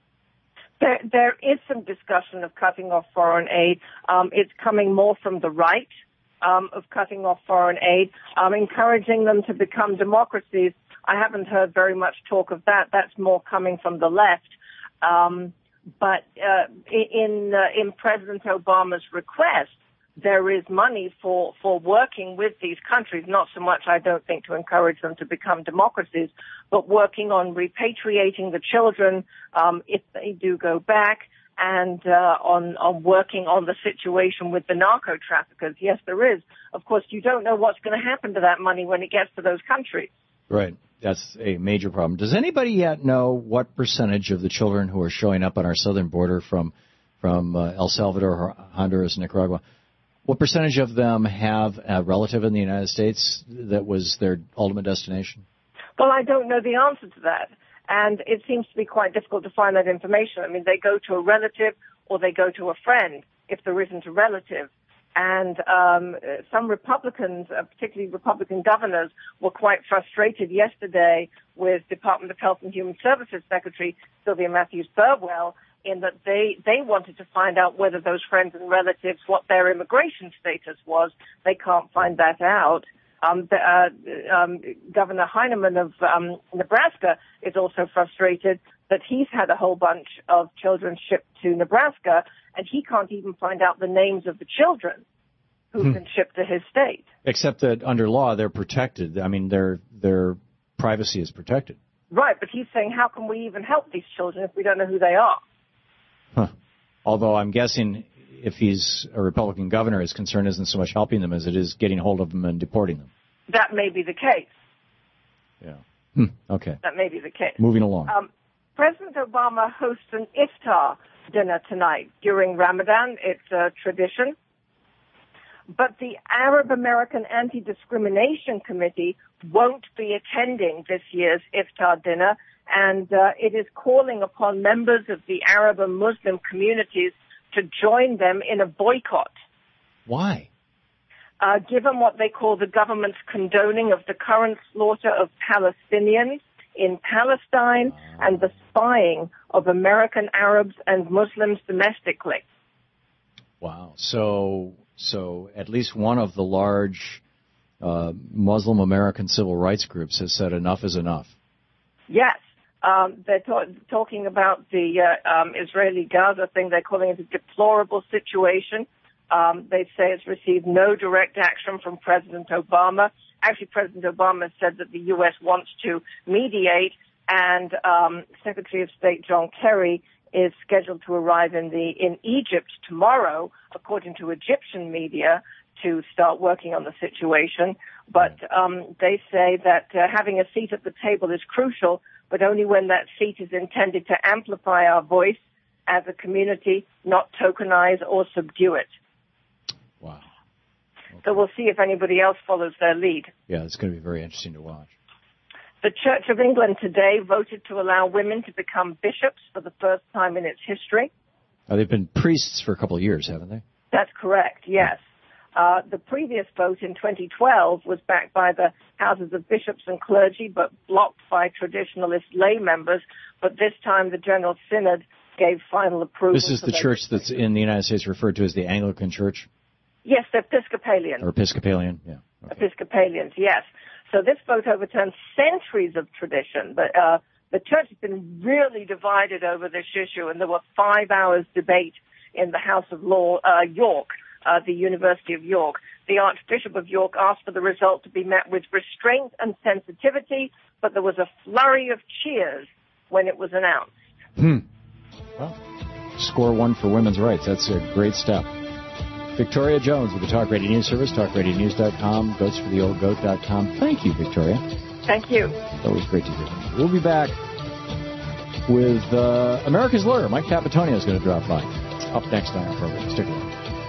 There, there is some discussion of cutting off foreign aid. Um, it's coming more from the right um, of cutting off foreign aid, um, encouraging them to become democracies. I haven't heard very much talk of that. That's more coming from the left. Um, but uh, in uh, in President Obama's request, there is money for, for working with these countries, not so much, I don't think, to encourage them to become democracies, but working on repatriating the children um, if they do go back, and uh, on, on working on the situation with the narco traffickers. Yes, there is. Of course, you don't know what's going to happen to that money when it gets to those countries. Right. That's a major problem. Does anybody yet know what percentage of the children who are showing up on our southern border from, from uh, El Salvador, Honduras, Nicaragua, what percentage of them have a relative in the United States that was their ultimate destination? Well, I don't know the answer to that. And it seems to be quite difficult to find that information. I mean, they go to a relative or they go to a friend if there isn't a relative. And um, some Republicans, uh, particularly Republican governors, were quite frustrated yesterday with Department of Health and Human Services Secretary Sylvia Matthews-Burwell, in that they, they wanted to find out whether those friends and relatives, what their immigration status was. They can't find that out. Um, the, uh, um, Governor Heineman of um, Nebraska is also frustrated that he's had a whole bunch of children shipped to Nebraska, and he can't even find out the names of the children who've hmm. been shipped to his state. Except that under law, they're protected. I mean, their their privacy is protected. Right, but he's saying, how can we even help these children if we don't know who they are? Huh. Although I'm guessing if he's a Republican governor, his concern isn't so much helping them as it is getting hold of them and deporting them. That may be the case. Yeah. Hmm. Okay. That may be the case. Moving along. Um, President Obama hosts an iftar dinner tonight during Ramadan. It's a tradition. But the Arab American Anti-Discrimination Committee won't be attending this year's iftar dinner, and uh, it is calling upon members of the Arab and Muslim communities to join them in a boycott. Why? Uh, given what they call the government's condoning of the current slaughter of Palestinians in Palestine and the spying of American Arabs and Muslims domestically. Wow. So, so at least one of the large uh, Muslim American civil rights groups has said enough is enough. Yes. Um, they're ta- talking about the uh, um, Israeli-Gaza thing. They're calling it a deplorable situation. Um, they say it's received no direct action from President Obama. Actually, President Obama said that the U S wants to mediate, and um, Secretary of State John Kerry is scheduled to arrive in the in Egypt tomorrow, according to Egyptian media, to start working on the situation. But um, they say that uh, having a seat at the table is crucial, but only when that seat is intended to amplify our voice as a community, not tokenize or subdue it. Wow. Okay. So we'll see if anybody else follows their lead. Yeah, it's going to be very interesting to watch. The Church of England today voted to allow women to become bishops for the first time in its history. Oh, they've been priests for a couple of years, haven't they? That's correct, yes. Uh, the previous vote in twenty twelve was backed by the houses of bishops and clergy, but blocked by traditionalist lay members. But this time the General Synod gave final approval. This is the church that's in the United States referred to as the Anglican Church? Yes, the Episcopalian. Or Episcopalian, yeah. Okay. Episcopalians, yes. So this vote overturns centuries of tradition. But uh, the church has been really divided over this issue, and there were five hours debate in the House of Law, uh, York, uh, the University of York. The Archbishop of York asked for the result to be met with restraint and sensitivity, but there was a flurry of cheers when it was announced. Hmm. Well, score one for women's rights. That's a great step. Victoria Jones with the Talk Radio News Service, talk radio news dot com, goats for the old goat dot com. Thank you, Victoria. Thank you. It's always great to hear from you. We'll be back with uh, America's Lawyer. Mike Capatonio is going to drop by. Up next on our program. Stick around.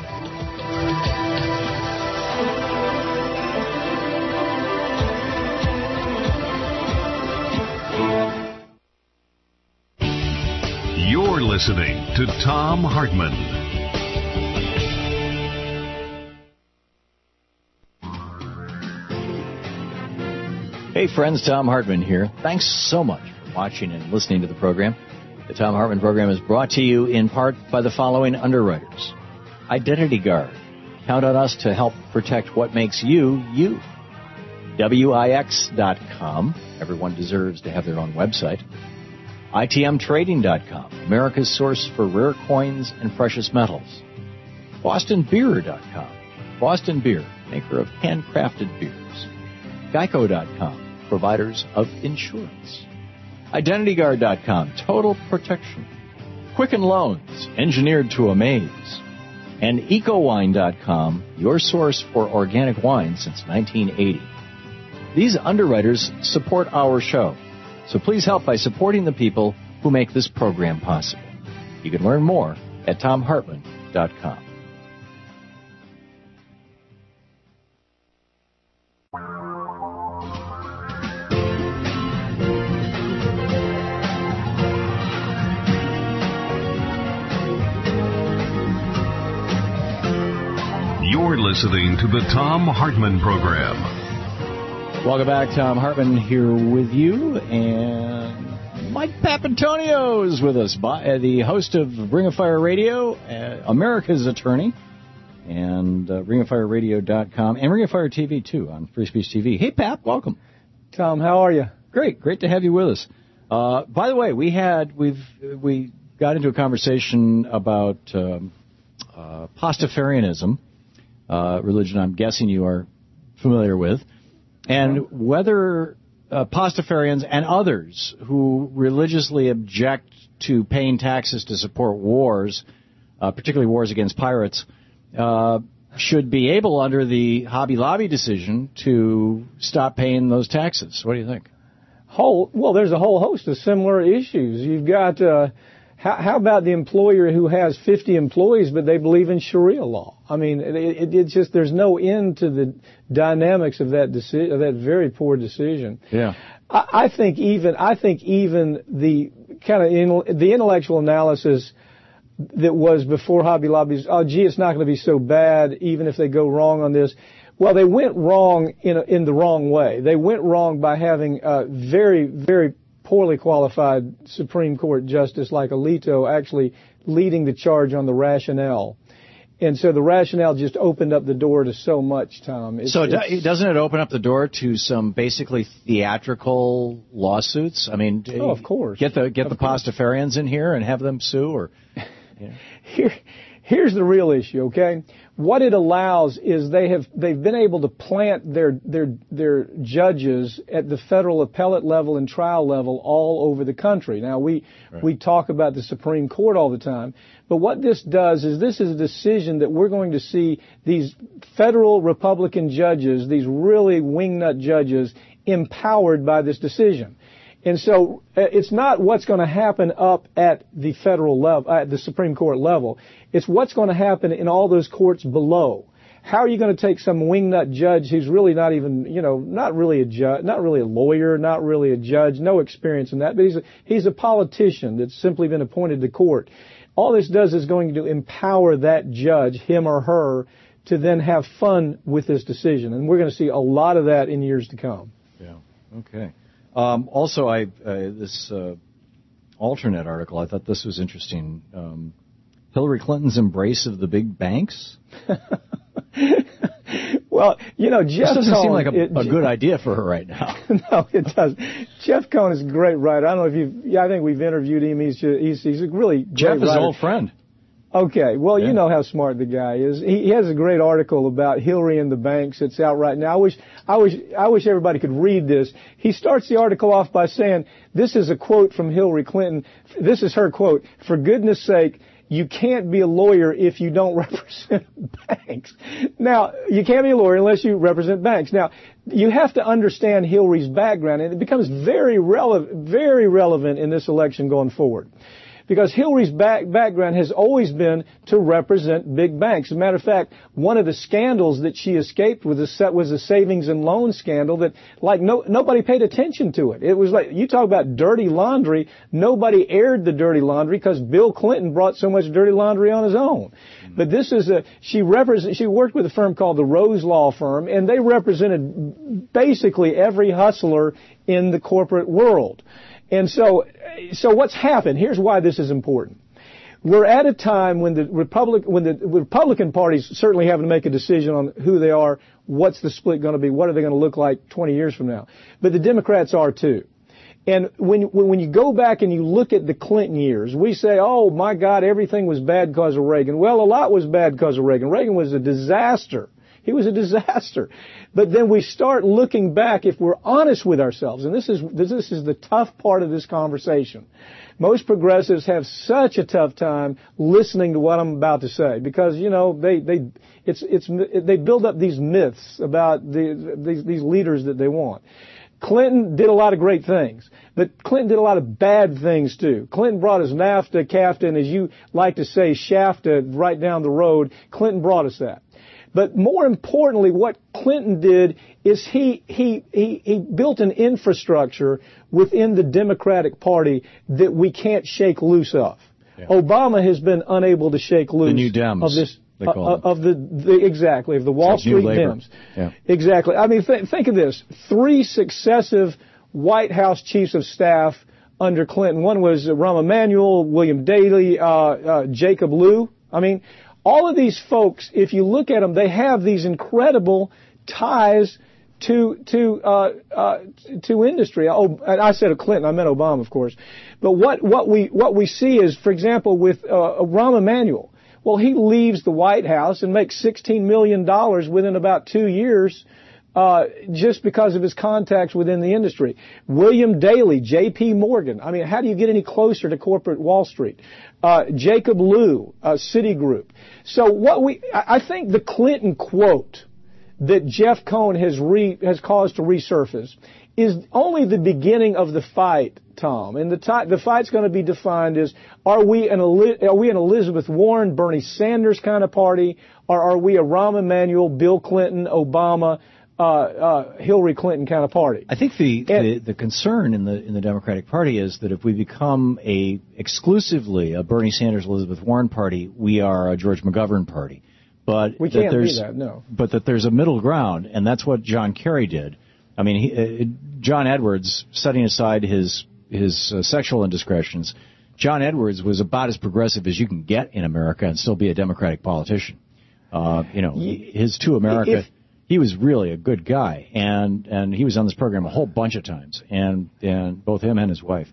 You're listening to Thom Hartmann. Hey friends, Thom Hartmann here. Thanks so much for watching and listening to the program. The Thom Hartmann program is brought to you in part by the following underwriters. Identity Guard. Count on us to help protect what makes you, you. W I X dot com. Everyone deserves to have their own website. I T M Trading dot com. America's source for rare coins and precious metals. Boston Beer dot com. Boston Beer, maker of handcrafted beers. Geico dot com. Providers of insurance. Identity Guard dot com, total protection. Quicken Loans, engineered to amaze. And Eco Wine dot com, your source for organic wine since nineteen eighty. These underwriters support our show, so please help by supporting the people who make this program possible. You can learn more at Thom Hartmann dot com. You're listening to the Thom Hartmann Program. Welcome back. Thom Hartmann here with you, and Mike Papantonio is with us, by, uh, the host of Ring of Fire Radio, uh, America's attorney, and uh, ring of fire radio dot com, and Ring of Fire T V, too, on Free Speech T V. Hey, Pap, welcome. Tom, how are you? Great. Great to have you with us. Uh, by the way, we had, we've, we got into a conversation about um, uh, Pastafarianism, uh, religion I'm guessing you are familiar with, and whether uh, Pastafarians and others who religiously object to paying taxes to support wars, uh, particularly wars against pirates, uh, should be able, under the Hobby Lobby decision, to stop paying those taxes. What do you think? Whole, well, there's a whole host of similar issues. You've got, uh, how, how about the employer who has fifty employees, but they believe in Sharia law? I mean, it, it, it's just, there's no end to the dynamics of that decision, of that very poor decision. Yeah. I, I think even, I think even the kind of, in, the intellectual analysis that was before Hobby Lobby's, oh, gee, it's not going to be so bad even if they go wrong on this. Well, they went wrong in a, in the wrong way. They went wrong by having a very, very poorly qualified Supreme Court justice like Alito actually leading the charge on the rationale. And so the rationale just opened up the door to so much, Tom. It's, so it's, doesn't it open up the door to some basically theatrical lawsuits? I mean, oh, of course. Get the get of the course. Pastafarians in here and have them sue, or you know. Here, here's the real issue, okay? What it allows is they have they've been able to plant their their their judges at the federal appellate level and trial level all over the country. Now we right. we talk about the Supreme Court all the time, but what this does is this is a decision that we're going to see these federal Republican judges, these really wingnut judges, empowered by this decision. And so it's not what's going to happen up at the federal level, at the Supreme Court level. It's what's going to happen in all those courts below. How are you going to take some wingnut judge who's really not even, you know, not really a judge, not really a lawyer, not really a judge, no experience in that, but he's a, he's a politician that's simply been appointed to court. All this does is going to empower that judge, him or her, to then have fun with this decision. And we're going to see a lot of that in years to come. Yeah. Okay. Um, also, I uh, this uh, alternate article, I thought this was interesting. Um, Hillary Clinton's embrace of the big banks? Well, you know, Jeff This doesn't Cohn, seem like a, it, a good idea for her right now. No, it does. Jeff Cohn is a great writer. I don't know if you've, yeah, I think we've interviewed him. He's just, he's, he's a really great Jeff is writer. an old friend. Okay, well, Yeah. you know how smart the guy is. He, he has a great article about Hillary and the banks. It's out right now. I wish, I wish, I wish everybody could read this. He starts the article off by saying, this is a quote from Hillary Clinton. This is her quote. For goodness sake, you can't be a lawyer if you don't represent banks. Now, you can't be a lawyer unless you represent banks. Now, you have to understand Hillary's background, and it becomes very relevant, very relevant in this election going forward. Because Hillary's back, background has always been to represent big banks. As a matter of fact, one of the scandals that she escaped was a, was a savings and loan scandal that, like, no, nobody paid attention to it. It was like, you talk about dirty laundry, nobody aired the dirty laundry because Bill Clinton brought so much dirty laundry on his own. Mm-hmm. But this is a, she represent, she worked with a firm called the Rose Law Firm, and they represented basically every hustler in the corporate world. And so, so what's happened? Here's why this is important. We're at a time when the Republic, when the Republican Party's certainly having to make a decision on who they are, what's the split going to be, what are they going to look like twenty years from now. But the Democrats are too. And when, when you go back and you look at the Clinton years, we say, oh my God, everything was bad because of Reagan. Well, a lot was bad because of Reagan. Reagan was a disaster. He was a disaster. But then we start looking back, if we're honest with ourselves, and this is this is the tough part of this conversation. Most progressives have such a tough time listening to what I'm about to say because, you know, they they it's it's they build up these myths about the these these leaders that they want. Clinton did a lot of great things, but Clinton did a lot of bad things too. Clinton brought us NAFTA, CAFTA, and as you like to say, SHAFTA right down the road. Clinton brought us that. But more importantly, what Clinton did is he, he, he, he built an infrastructure within the Democratic Party that we can't shake loose of. Yeah. Obama has been unable to shake loose the new Dems, of this, they call uh, of the, the, exactly, of the Wall so Street Dems. Yeah. Exactly. I mean, th- think of this. Three successive White House chiefs of staff under Clinton. One was Rahm Emanuel, William Daley, uh, uh, Jacob Lew. I mean, all of these folks, if you look at them, they have these incredible ties to to uh, uh, to industry. Oh, I said Clinton, I meant Obama, of course. But what what we what we see is, for example, with uh, Rahm Emanuel. Well, he leaves the White House and makes sixteen million dollars within about two years. Uh, just because of his contacts within the industry. William Daley, J P Morgan. I mean, how do you get any closer to corporate Wall Street? Uh, Jacob Lew, uh, Citigroup. So what we, I think the Clinton quote that Jeff Cohn has re, has caused to resurface is only the beginning of the fight, Tom. And the ti- the fight's going to be defined as, are we an are we an Elizabeth Warren, Bernie Sanders kind of party, or are we a Rahm Emanuel, Bill Clinton, Obama, Uh, uh, Hillary Clinton kind of party? I think the, the the concern in the in the Democratic Party is that if we become a exclusively a Bernie Sanders, Elizabeth Warren party, we are a George McGovern party. But we that can't there's, be that, no. But that there's a middle ground, and that's what John Kerry did. I mean, he, uh, John Edwards, setting aside his his uh, sexual indiscretions, John Edwards was about as progressive as you can get in America and still be a Democratic politician. Uh, you know, his To America. If, He was really a good guy, and and he was on this program a whole bunch of times, and and both him and his wife,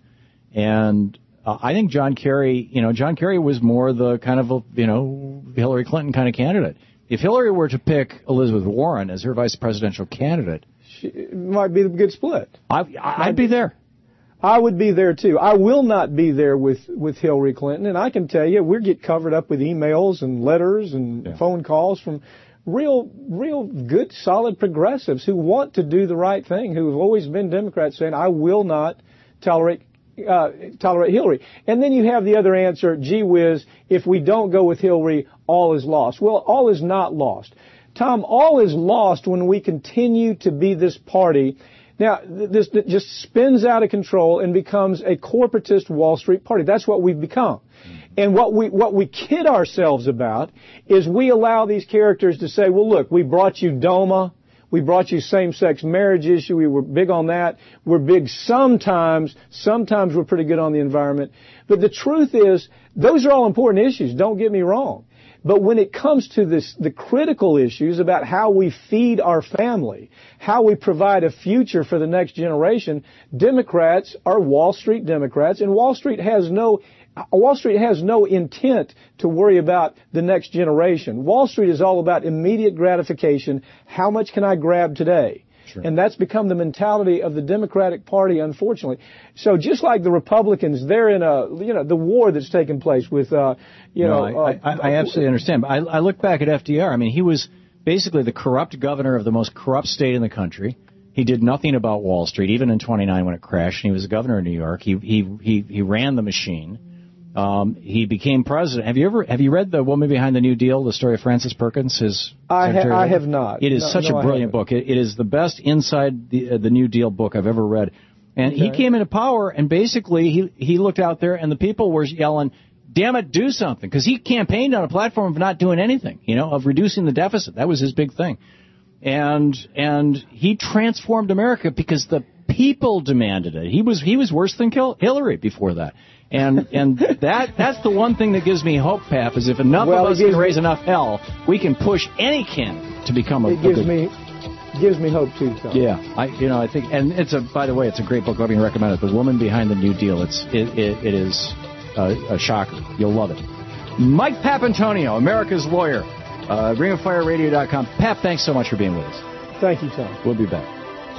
and uh, I think John Kerry, you know, John Kerry was more the kind of a, you know, Hillary Clinton kind of candidate. If Hillary were to pick Elizabeth Warren as her vice presidential candidate, she, it might be a good split. I, I'd be there. I would be there too. I will not be there with with Hillary Clinton, and I can tell you, we get covered up with emails and letters and yeah. phone calls from real, real good, solid progressives who want to do the right thing, who have always been Democrats, saying, I will not tolerate uh, tolerate Hillary. And then you have the other answer, gee whiz, if we don't go with Hillary, all is lost. Well, all is not lost. Tom, all is lost when we continue to be this party. Now, this, this just spins out of control and becomes a corporatist Wall Street party. That's what we've become. And what we what we kid ourselves about is we allow these characters to say, well, look, we brought you DOMA, we brought you same-sex marriage issue, we were big on that, we're big sometimes, sometimes we're pretty good on the environment. But the truth is, those are all important issues, don't get me wrong. But when it comes to this, the critical issues about how we feed our family, how we provide a future for the next generation, Democrats are Wall Street Democrats, and Wall Street has no Wall Street has no intent to worry about the next generation. Wall Street is all about immediate gratification. How much can I grab today? Sure. And that's become the mentality of the Democratic Party, unfortunately. So just like the Republicans, they're in a, you know, the war that's taking place with, uh, you no, know. I, I, I absolutely understand. I, I look back at F D R. I mean, he was basically the corrupt governor of the most corrupt state in the country. He did nothing about Wall Street, even in twenty-nine when it crashed. And he was the governor of New York. He he he, he ran the machine. Um, he became president. Have you ever have you read The Woman Behind the New Deal, the story of Frances Perkins? His I, ha- I have not. It is no, such no, a brilliant book. It, it is the best inside the uh, the New Deal book I've ever read. And okay. he came into power, and basically he he looked out there, and the people were yelling, "Damn it, do something!" Because he campaigned on a platform of not doing anything, you know, of reducing the deficit. That was his big thing. And and he transformed America because the people demanded it. He was he was worse than Hillary before that. And and that that's the one thing that gives me hope, Pap, is if enough well, of us can raise enough hell, we can push any candidate to become a. It gives a good, me gives me hope too, Tom. Yeah, I you know I think, and it's a by the way, it's a great book. Let me recommend it. The Woman Behind the New Deal. It's it it, it is a, a shocker. You'll love it. Mike Papantonio, America's lawyer, uh, ring of fire radio dot com. Pap, thanks so much for being with us. Thank you, Tom. We'll be back.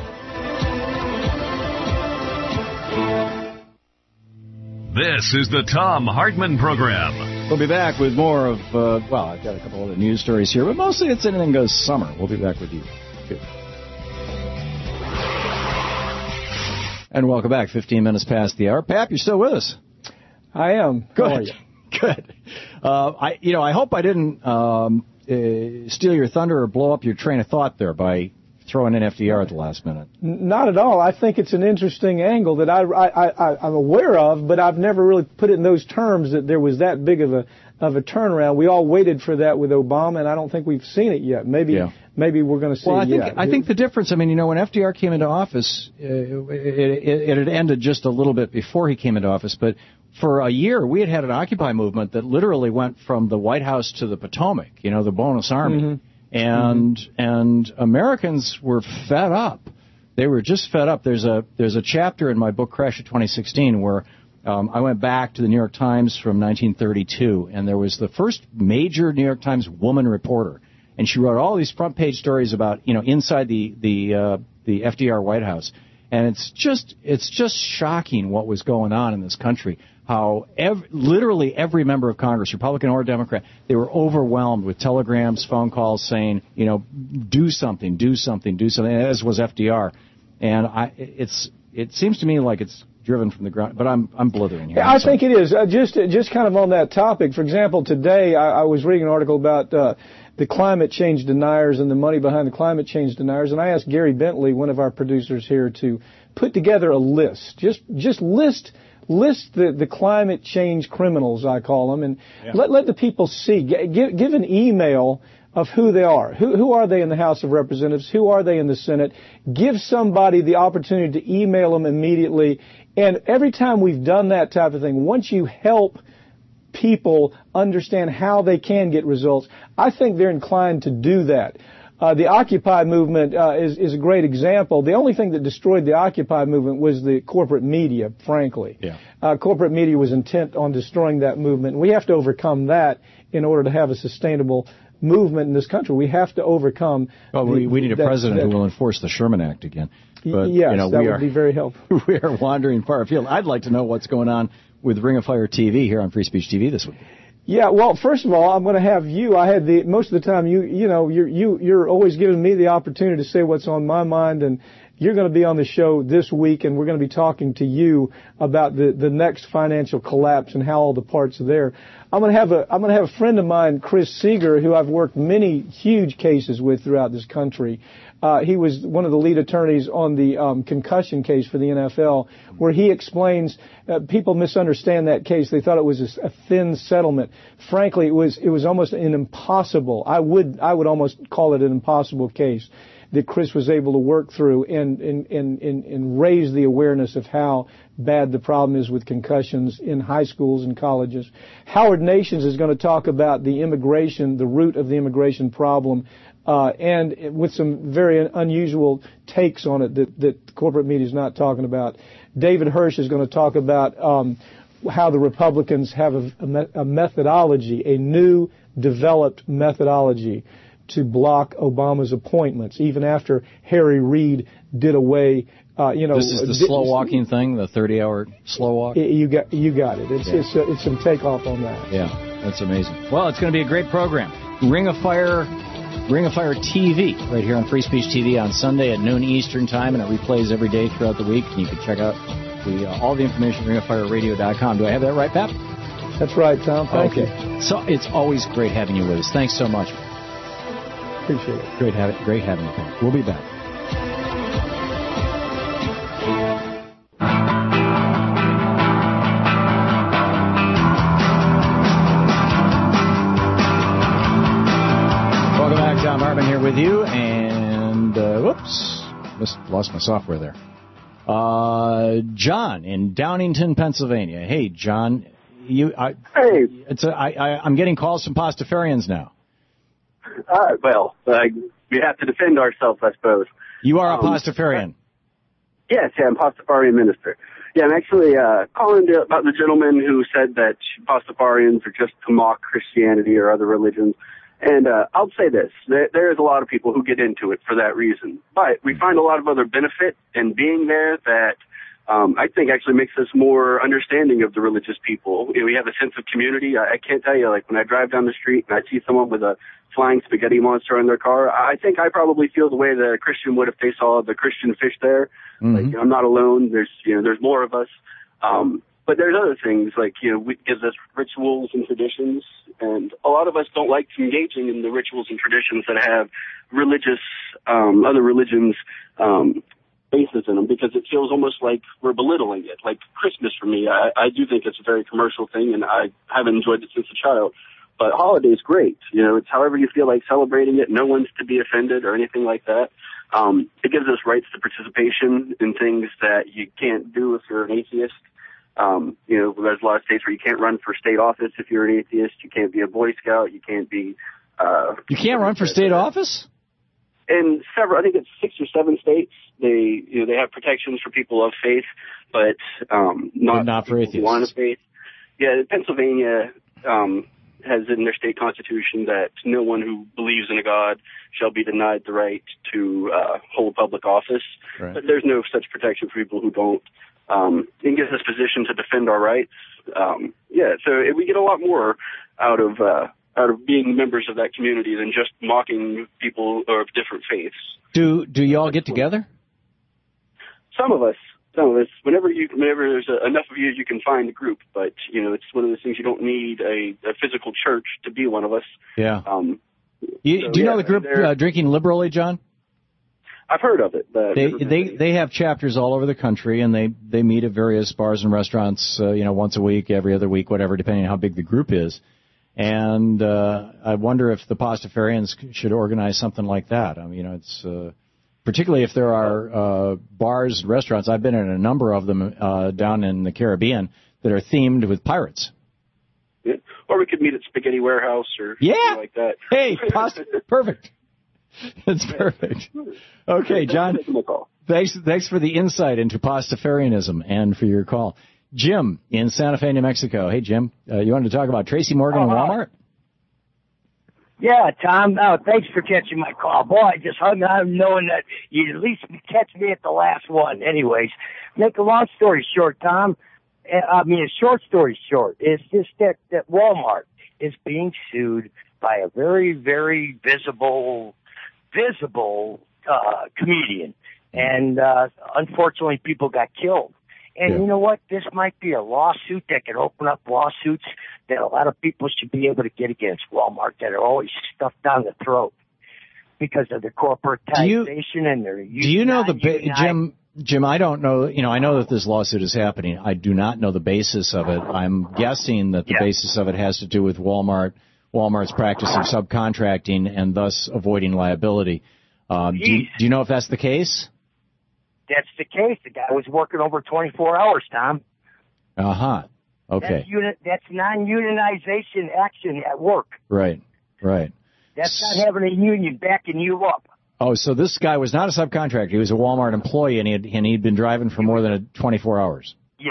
This is the Thom Hartmann Program. We'll be back with more of, uh, well, I've got a couple other news stories here, but mostly it's Anything Goes Summer. We'll be back with you. Good. And welcome back. fifteen minutes past the hour. Pap, you're still with us. I am. Good. How are you? Good. Uh, I, you know, I hope I didn't um, uh, steal your thunder or blow up your train of thought there by throwing in F D R at the last minute. Not at all. I think it's an interesting angle that I, I, I, I'm aware of, but I've never really put it in those terms that there was that big of a of a turnaround. We all waited for that with Obama, and I don't think we've seen it yet. Maybe yeah. maybe we're going to see well, I it think, yet. I think the difference, I mean, you know, when F D R came into office, uh, it, it, it had ended just a little bit before he came into office, but for a year we had had an Occupy movement that literally went from the White House to the Potomac, you know, the Bonus Army. Mm-hmm. And mm-hmm. and Americans were fed up. They were just fed up. There's a there's a chapter in my book Crash of twenty sixteen where um, I went back to the New York Times from nineteen thirty-two, and there was the first major New York Times woman reporter, and she wrote all these front page stories about, you know, inside the the uh, the F D R White House, and it's just it's just shocking what was going on in this country. How ev- literally every member of Congress, Republican or Democrat, they were overwhelmed with telegrams, phone calls saying, you know, do something, do something, do something, as was F D R. And I, it's it seems to me like it's driven from the ground, but I'm I'm blithering here. Yeah, I think it is. Uh, just just kind of on that topic, for example, today I, I was reading an article about uh, the climate change deniers and the money behind the climate change deniers, and I asked Gary Bentley, one of our producers here, to put together a list. Just just list... List the, the climate change criminals, I call them, and yeah. let let the people see. Give, give an email of who they are. Who, who are they in the House of Representatives? Who are they in the Senate? Give somebody the opportunity to email them immediately. And every time we've done that type of thing, once you help people understand how they can get results, I think they're inclined to do that. Uh, the Occupy movement uh, is, is a great example. The only thing that destroyed the Occupy movement was the corporate media, frankly. Yeah. Uh, corporate media was intent on destroying that movement. We have to overcome that in order to have a sustainable movement in this country. We have to overcome... Well, the, we, we need a that, president that, who will enforce the Sherman Act again. But, yes, you know, that we would are, be very helpful. We are wandering far afield. I'd like to know what's going on with Ring of Fire T V here on Free Speech T V this week. Yeah, well, first of all, I'm going to have you. I had the most of the time. You, you know, you're you you're always giving me the opportunity to say what's on my mind, and you're going to be on the show this week, and we're going to be talking to you about the the next financial collapse and how all the parts are there. I'm going to have a I'm going to have a friend of mine, Chris Seeger, who I've worked many huge cases with throughout this country. Uh, he was one of the lead attorneys on the um, concussion case for the N F L, where he explains uh, people misunderstand that case. They thought it was a, a thin settlement. Frankly, it was it was almost an impossible. I would I would almost call it an impossible case that Chris was able to work through and and and and, and raise the awareness of how bad the problem is with concussions in high schools and colleges. Howard Nations is going to talk about the immigration, the root of the immigration problem. Uh, and with some very unusual takes on it that, that corporate media is not talking about. David Hirsch is going to talk about um, how the Republicans have a, a, me- a methodology, a new developed methodology to block Obama's appointments, even after Harry Reid did away. Uh, you know, this is the di- slow walking thing, the thirty-hour slow walk. You got, you got it. It's yeah. it's, uh, it's some takeoff on that. Yeah, that's amazing. Well, it's going to be a great program. Ring of Fire, Ring of Fire T V, right here on Free Speech T V on Sunday at noon Eastern Time, and it replays every day throughout the week. And you can check out the uh, all the information at ring of fire radio dot com. Do I have that right, Pap? That's right, Tom. Thank okay. you. So it's always great having you with us. Thanks so much. Appreciate it. Great having, great having you, Pap. We'll be back. Welcome back. Tom Hartman here with you, and uh, whoops, missed, lost my software there. Uh, John in Downingtown, Pennsylvania. Hey, John, you. I, hey, it's a, I, I, I'm getting calls from Pastafarians now. Uh, well, uh, we have to defend ourselves, I suppose. You are a um, Pastafarian. Yes, yeah, I'm a Pastafarian minister. Yeah, I'm actually uh, calling to, about the gentleman who said that Pastafarians are just to mock Christianity or other religions. And uh, I'll say this, there, there is a lot of people who get into it for that reason. But we find a lot of other benefit in being there that um, I think actually makes us more understanding of the religious people. You know, we have a sense of community. I, I can't tell you, like, when I drive down the street and I see someone with a flying spaghetti monster in their car, I think I probably feel the way that a Christian would if they saw the Christian fish there. Mm-hmm. Like, you know, I'm not alone. There's, you know, there's more of us. Um, but there's other things, like, you know, it gives us rituals and traditions, and a lot of us don't like engaging in the rituals and traditions that have religious, um, other religions, um, basis in them, because it feels almost like we're belittling it. Like Christmas for me, I, I do think it's a very commercial thing, and I haven't enjoyed it since a child. But holiday's great. You know, it's however you feel like celebrating it. No one's to be offended or anything like that. Um, it gives us rights to participation in things that you can't do if you're an atheist. Um, you know, there's a lot of states where you can't run for state office if you're an atheist. You can't be a Boy Scout. You can't be... Uh, you can't run for state office? In several, I think it's six or seven states, they, you know, they have protections for people of faith, but um, not, but not for atheists. One of faith. Yeah, Pennsylvania um, has in their state constitution that no one who believes in a God shall be denied the right to uh, hold public office. Right. But there's no such protection for people who don't. Um, it gives us position to defend our rights. Um, yeah, so it, we get a lot more out of uh, out of being members of that community than just mocking people of different faiths. Do do y'all get together? Some of us, some of us. Whenever you, whenever there's a, enough of you, you can find a group. But you know, it's one of those things. You don't need a, a physical church to be one of us. Yeah. Um, you, so, do you yeah, know the group uh, Drinking Liberally, John? I've heard of it. But they they they have chapters all over the country, and they they meet at various bars and restaurants. Uh, you know, once a week, every other week, whatever, depending on how big the group is. And uh, I wonder if the Pastafarians should organize something like that. I mean, you know, it's uh, particularly if there are uh, bars and restaurants. I've been in a number of them uh, down in the Caribbean that are themed with pirates. Yeah. Or we could meet at Spaghetti Warehouse or yeah. something like that. Hey, pasta, perfect. That's perfect. Okay, John, thanks, thanks for the insight into Pastafarianism and for your call. Jim in Santa Fe, New Mexico. Hey, Jim, uh, you wanted to talk about Tracy Morgan oh, and Walmart? Yeah, Tom, oh, thanks for catching my call. Boy, I just hung on knowing that you'd at least catch me at the last one. Anyways, make a long story short, Tom, I mean, a short story short, it's just that, that Walmart is being sued by a very, very visible, visible uh, comedian. And uh, unfortunately, people got killed. And yeah. You know what? This might be a lawsuit that can open up lawsuits that a lot of people should be able to get against Walmart that are always stuffed down the throat because of their corporatization and their. Do you know the ba- Jim? Jim, I don't know. You know, I know that this lawsuit is happening. I do not know the basis of it. I'm guessing that the yeah. basis of it has to do with Walmart, Walmart's practice of subcontracting and thus avoiding liability. Um, do, you, do you know if that's the case? That's the case. The guy was working over twenty-four hours, Tom. Uh-huh. Okay. That's, uni- that's non-unionization action at work. Right, right. That's not having a union backing you up. Oh, so this guy was not a subcontractor. He was a Walmart employee, and he had, and he'd been driving for more than a twenty-four hours. Yes,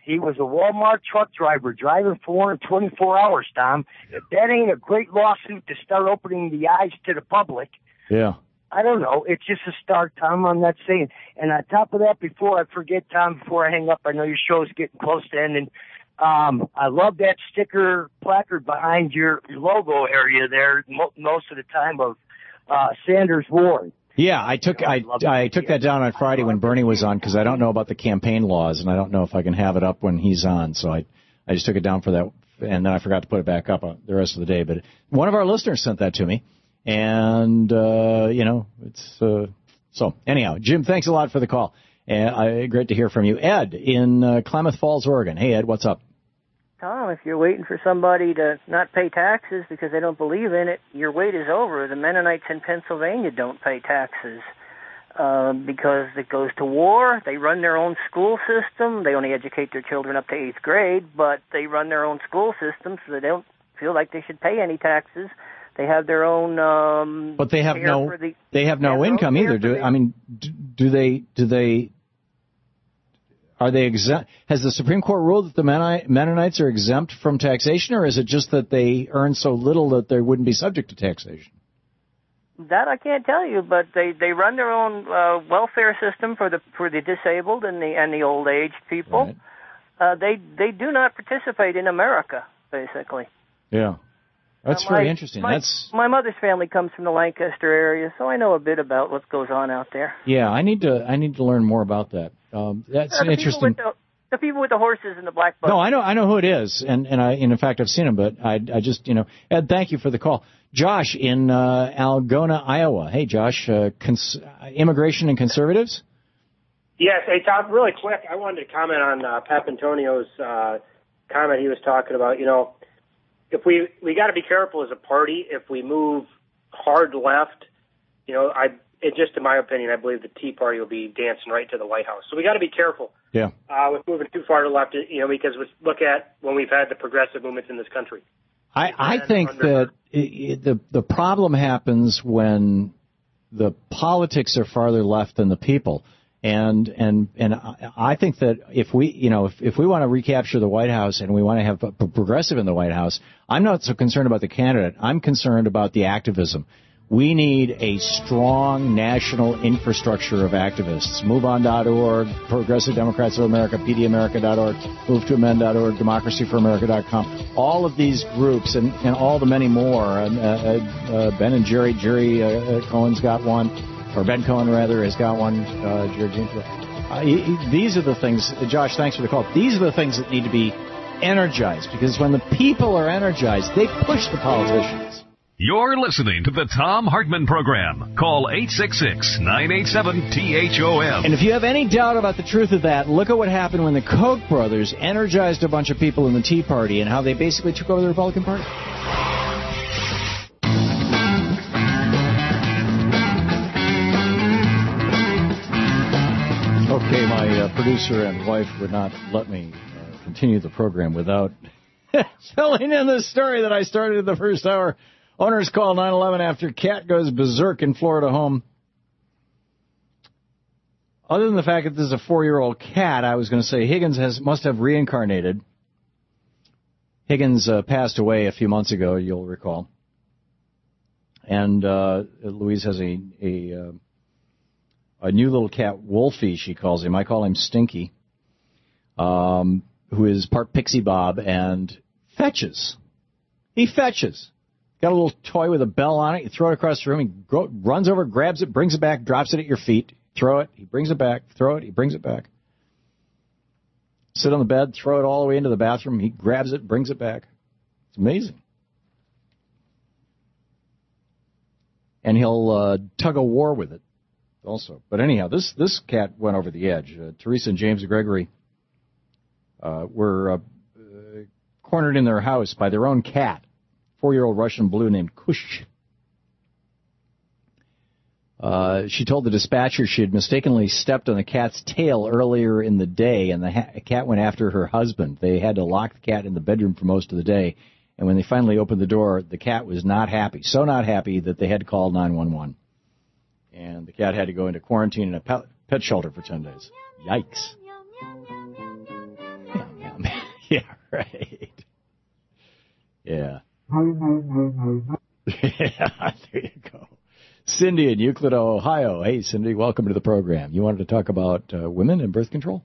He was a Walmart truck driver driving for him twenty-four hours, Tom. If that ain't a great lawsuit to start opening the eyes to the public, Yeah. I don't know. It's just a start, Tom. I'm not saying. And on top of that, before I forget, Tom, before I hang up, I know your show's getting close to ending. Um, I love that sticker placard behind your logo area there mo- most of the time of uh, Sanders Ward. Yeah, I took I I took that down on Friday when Bernie was on because I don't know about the campaign laws and I don't know if I can have it up when he's on. So I I just took it down for that, and then I forgot to put it back up the rest of the day. But one of our listeners sent that to me, and uh, you know it's uh, so anyhow. Jim, thanks a lot for the call. And I, great to hear from you, Ed in uh, Klamath Falls, Oregon. Hey, Ed, what's up? Tom, if you're waiting for somebody to not pay taxes because they don't believe in it, your wait is over. The Mennonites in Pennsylvania don't pay taxes uh, because it goes to war. They run their own school system. They only educate their children up to eighth grade, but they run their own school system, so they don't feel like they should pay any taxes. They have their own. Um, but they have no. The, they have no income either. Do I mean? Do, do they? Do they? Are they exempt? Has the Supreme Court ruled that the Mennonites are exempt from taxation, or is it just that they earn so little that they wouldn't be subject to taxation? That I can't tell you, but they, they run their own uh, welfare system for the for the disabled and the and the old age people. Right. Uh, they they do not participate in America, basically. Yeah, that's uh, my, very interesting. My, that's my mother's family comes from the Lancaster area, so I know a bit about what goes on out there. Yeah, I need to I need to learn more about that. Um, that's uh, the interesting. People with the, the people with the horses and the black buses. No, I know I know who it is, and and I and in fact I've seen him, but I I just you know Ed, thank you for the call. Josh in uh, Algona, Iowa. Hey, Josh, uh, cons- immigration and conservatives. Yes, hey Tom, really quick, I wanted to comment on uh, Papantonio's uh, comment. He was talking about, you know, if we we got to be careful as a party if we move hard left. You know, I it just in my opinion, I believe the Tea Party will be dancing right to the White House. So we got to be careful. Yeah. Uh, with moving too far to the left, you know, because we look at when we've had the progressive movements in this country. I, I think that it, it, the the problem happens when the politics are farther left than the people. And and and I think that if we, you know, if, if we want to recapture the White House and we want to have a progressive in the White House, I'm not so concerned about the candidate. I'm concerned about the activism. We need a strong national infrastructure of activists. move on dot org, Progressive Democrats of America, P D America dot org, move to amend dot org, democracy for america dot com. All of these groups and, and all the many more. And, uh, uh, Ben and Jerry, Jerry uh, Cohen's got one, or Ben Cohen rather has got one. Uh, Jerry uh, these are the things. Josh, thanks for the call. These are the things that need to be energized, because when the people are energized, they push the politicians. You're listening to the Thom Hartmann Program. Call eight six six, nine eight seven, T H O M. And if you have any doubt about the truth of that, look at what happened when the Koch brothers energized a bunch of people in the Tea Party and how they basically took over the Republican Party. Okay, my uh, producer and wife would not let me uh, continue the program without filling in the story that I started in the first hour. Owners call nine eleven after cat goes berserk in Florida home. Other than the fact that this is a four-year-old cat, I was going to say Higgins has must have reincarnated. Higgins uh, passed away a few months ago, you'll recall. And uh, Louise has a a, uh, a new little cat, Wolfie, she calls him. I call him Stinky, um, who is part Pixie Bob and fetches. He fetches. Got a little toy with a bell on it. You throw it across the room. He go, runs over, grabs it, brings it back, drops it at your feet. Throw it. He brings it back. Throw it. He brings it back. Sit on the bed. Throw it all the way into the bathroom. He grabs it, brings it back. It's amazing. And he'll uh, tug a war with it also. But anyhow, this, this cat went over the edge. Uh, Teresa and James Gregory uh, were uh, uh, cornered in their house by their own cat. Four-year-old Russian blue named Kush. Uh, she told the dispatcher she had mistakenly stepped on the cat's tail earlier in the day, and the ha- cat went after her husband. They had to lock the cat in the bedroom for most of the day, and when they finally opened the door, the cat was not happy, so not happy that they had to call nine one one. And the cat had to go into quarantine in a pet, pet shelter for ten days. Yikes. Yeah, right. Yeah. Yeah, there you go. Cindy in Euclid, Ohio. Hey, Cindy, welcome to the program. You wanted to talk about uh, women and birth control?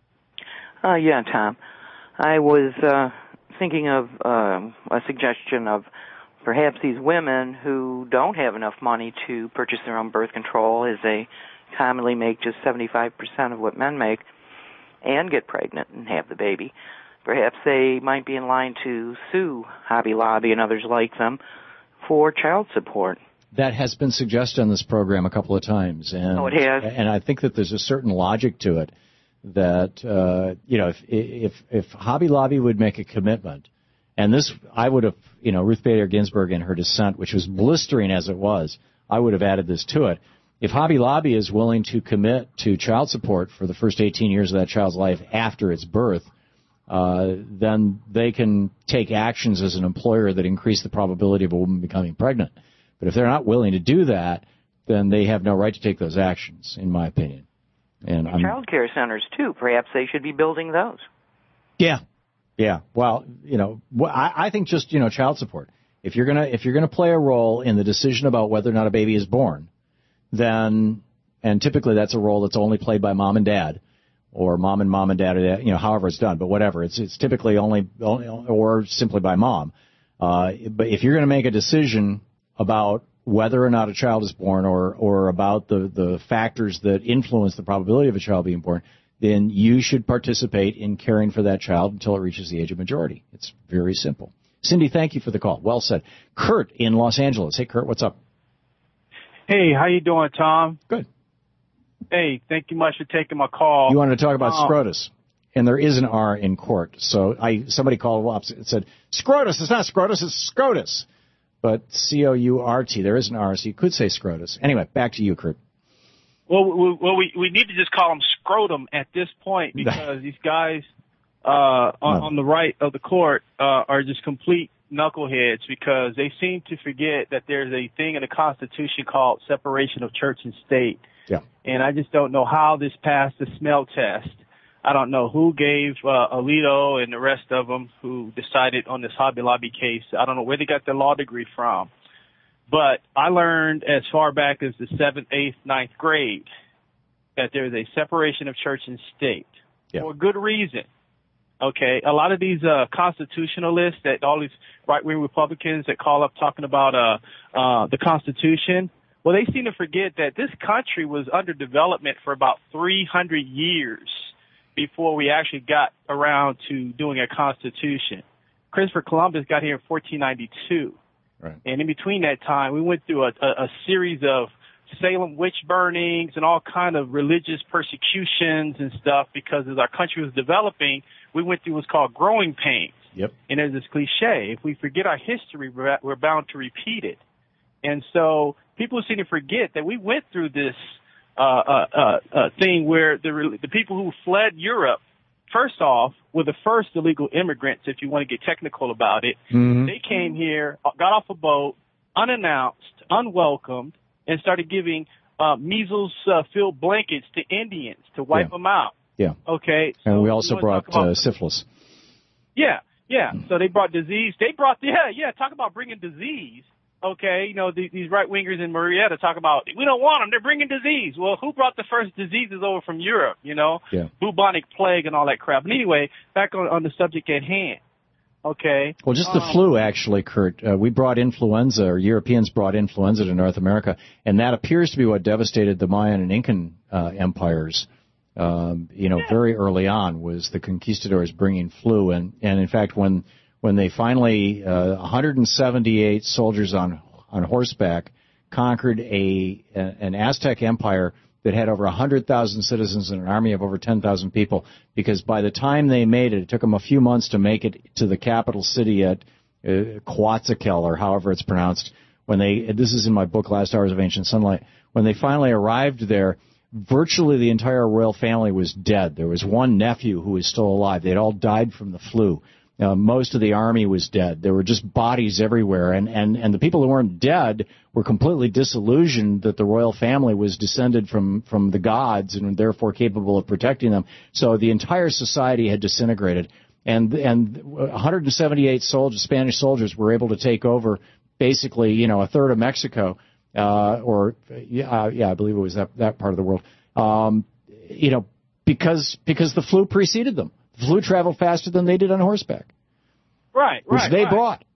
Uh, yeah, Tom. I was uh, thinking of uh, a suggestion of perhaps these women who don't have enough money to purchase their own birth control, as they commonly make just seventy-five percent of what men make, and get pregnant and have the baby. Perhaps they might be in line to sue Hobby Lobby and others like them for child support. That has been suggested on this program a couple of times. And, oh, it has? And I think that there's a certain logic to it that, uh, you know, if, if, if Hobby Lobby would make a commitment, and this, I would have, you know, Ruth Bader Ginsburg in her dissent, which was blistering as it was, I would have added this to it. If Hobby Lobby is willing to commit to child support for the first eighteen years of that child's life after its birth, uh, then they can take actions as an employer that increase the probability of a woman becoming pregnant. But if they're not willing to do that, then they have no right to take those actions, in my opinion. And, and child care centers, too. Perhaps they should be building those. Yeah. Yeah. Well, you know, I, I think just, you know, child support. If you're gonna if you're gonna play a role in the decision about whether or not a baby is born, then, and typically that's a role that's only played by mom and dad, or mom and mom and dad, or, you know, however it's done, but whatever. It's it's typically only, only or simply by mom. Uh, but if you're going to make a decision about whether or not a child is born, or or about the the factors that influence the probability of a child being born, then you should participate in caring for that child until it reaches the age of majority. It's very simple. Cindy, thank you for the call. Well said. Kurt in Los Angeles. Hey, Kurt, what's up? Hey, how you doing, Tom? Good. Hey, thank you much for taking my call. You wanted to talk about um, SCROTUS, and there is an R in court. So I somebody called up and said, SCROTUS, it's not SCROTUS, it's SCROTUS. But C O U R T, there is an R, so you could say SCROTUS. Anyway, back to you, Kurt. Well, we, well, we we need to just call them scrotum at this point, because these guys uh, on, no. on the right of the court uh, are just complete knuckleheads, because they seem to forget that there's a thing in the Constitution called separation of church and state. Yeah. And I just don't know how this passed the smell test. I don't know who gave uh, Alito and the rest of them who decided on this Hobby Lobby case. I don't know where they got their law degree from. But I learned as far back as the seventh, eighth, ninth grade that there is a separation of church and state yeah. for good reason. Okay, a lot of these uh, constitutionalists, that all these right-wing Republicans that call up talking about uh, uh, the Constitution, well, they seem to forget that this country was under development for about three hundred years before we actually got around to doing a Constitution. Christopher Columbus got here in fourteen ninety-two. Right. And in between that time, we went through a, a, a series of Salem witch burnings and all kind of religious persecutions and stuff, because as our country was developing, we went through what's called growing pains. Yep. And there's this cliche, if we forget our history, we're, we're bound to repeat it. And so people seem to forget that we went through this uh, uh, uh, uh, thing where the, the people who fled Europe, first off, were the first illegal immigrants, if you want to get technical about it. Mm-hmm. They came here, got off a boat, unannounced, unwelcomed, and started giving uh, measles-filled uh, blankets to Indians to wipe yeah. them out. Yeah. Okay. So and we also brought about, uh, syphilis. Yeah, yeah. So they brought disease. They brought, yeah, yeah, talk about bringing disease. Okay, you know, the, these right-wingers in Marietta talk about, we don't want them, they're bringing disease. Well, who brought the first diseases over from Europe, you know? Yeah. Bubonic plague and all that crap. But anyway, back on, on the subject at hand. Okay. Well, just the um, flu, actually, Kurt. Uh, we brought influenza, or Europeans brought influenza to North America, and that appears to be what devastated the Mayan and Incan uh, empires. Um, you know, very early on was the conquistadors bringing flu, and, and in fact, when when they finally uh, one hundred seventy-eight soldiers on on horseback conquered a, a an Aztec empire that had over one hundred thousand citizens and an army of over ten thousand people, because by the time they made it, it took them a few months to make it to the capital city at uh, Coatzacoalcos, or however it's pronounced. When they, this is in my book, Last Hours of Ancient Sunlight, when they finally arrived there, virtually the entire royal family was dead. There was one nephew who was still alive. They had all died from the flu. Uh, most of the army was dead. There were just bodies everywhere, and, and, and the people who weren't dead were completely disillusioned that the royal family was descended from, from the gods and therefore capable of protecting them. So the entire society had disintegrated. And and one hundred seventy-eight soldiers, Spanish soldiers were able to take over basically, you know, a third of Mexico, uh, or yeah, yeah, I believe it was that that part of the world. Um, you know, because because the flu preceded them. The flu traveled faster than they did on horseback. Right, which right, they right. brought.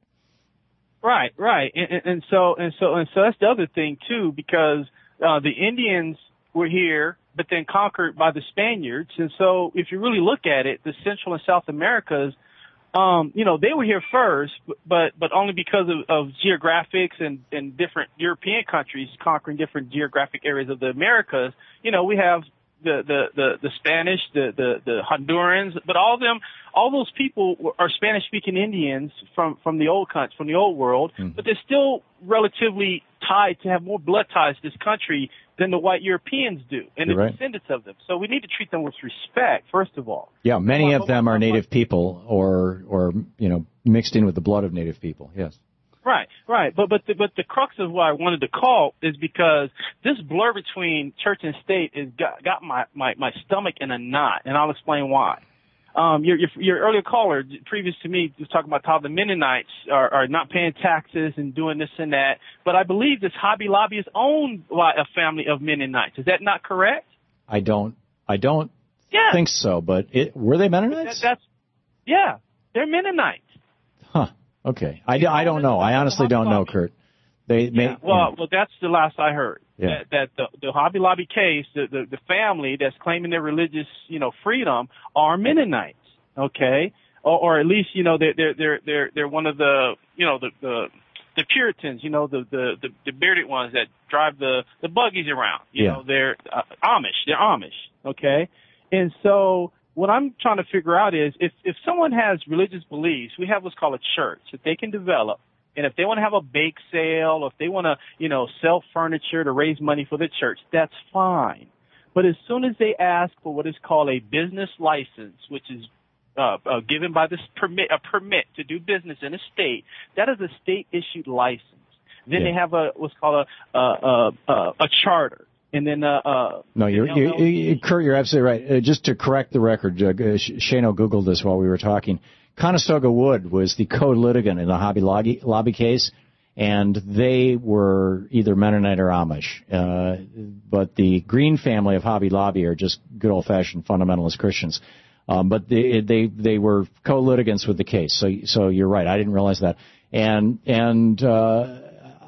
Right, right, and, and, and so and so and so that's the other thing too, because uh, the Indians were here, but then conquered by the Spaniards, and so if you really look at it, the Central and South Americas, um, you know, they were here first, but but only because of, of geographics and, and different European countries conquering different geographic areas of the Americas. You know, we have the the the, the Spanish, the, the the Hondurans, but all of them, all those people are Spanish-speaking Indians from from the old country, from the old world, mm-hmm. but they're still relatively tied to have more blood ties to this country than the white Europeans do, and the right. descendants of them. So we need to treat them with respect, first of all. Yeah, many of them are native people, or or you know, mixed in with the blood of native people. Yes. Right, right. But but the, but the crux of why I wanted to call is because this blur between church and state has got, got my, my, my stomach in a knot, and I'll explain why. Um, your, your, your earlier caller, previous to me, was talking about how the Mennonites are, are not paying taxes and doing this and that. But I believe this Hobby Lobby is owned by a family of Mennonites. Is that not correct? I don't, I don't yeah. think so. But it, were they Mennonites? That, that's yeah, they're Mennonites. Huh. Okay. I, I don't know. I honestly don't know, Kurt. They yeah. may, Well, you know. well, that's the last I heard. Yeah. That, that the, the Hobby Lobby case, the, the the family that's claiming their religious, you know, freedom are Mennonites. Okay, or, or at least, you know, they're they're they're they're they're one of the, you know, the the the Puritans, you know, the the the, the bearded ones that drive the the buggies around. You yeah. know, they're uh, Amish. They're Amish. Okay, and so what I'm trying to figure out is if, if someone has religious beliefs, we have what's called a church that they can develop. And if they want to have a bake sale, or if they want to, you know, sell furniture to raise money for the church, that's fine. But as soon as they ask for what is called a business license, which is uh, uh, given by this permit, a permit to do business in a state, that is a state-issued license. Then yeah. they have a what's called a a, a, a charter. And then, uh, uh, no, you're, you, you, Kurt, you're absolutely right. Uh, just to correct the record, uh, Shano Googled this while we were talking. Conestoga Wood was the co-litigant in the Hobby Lobby, Lobby case, and they were either Mennonite or Amish. Uh, but the Green family of Hobby Lobby are just good old-fashioned fundamentalist Christians. Um, but they, they, they were co-litigants with the case. So, so you're right. I didn't realize that. And, and, uh,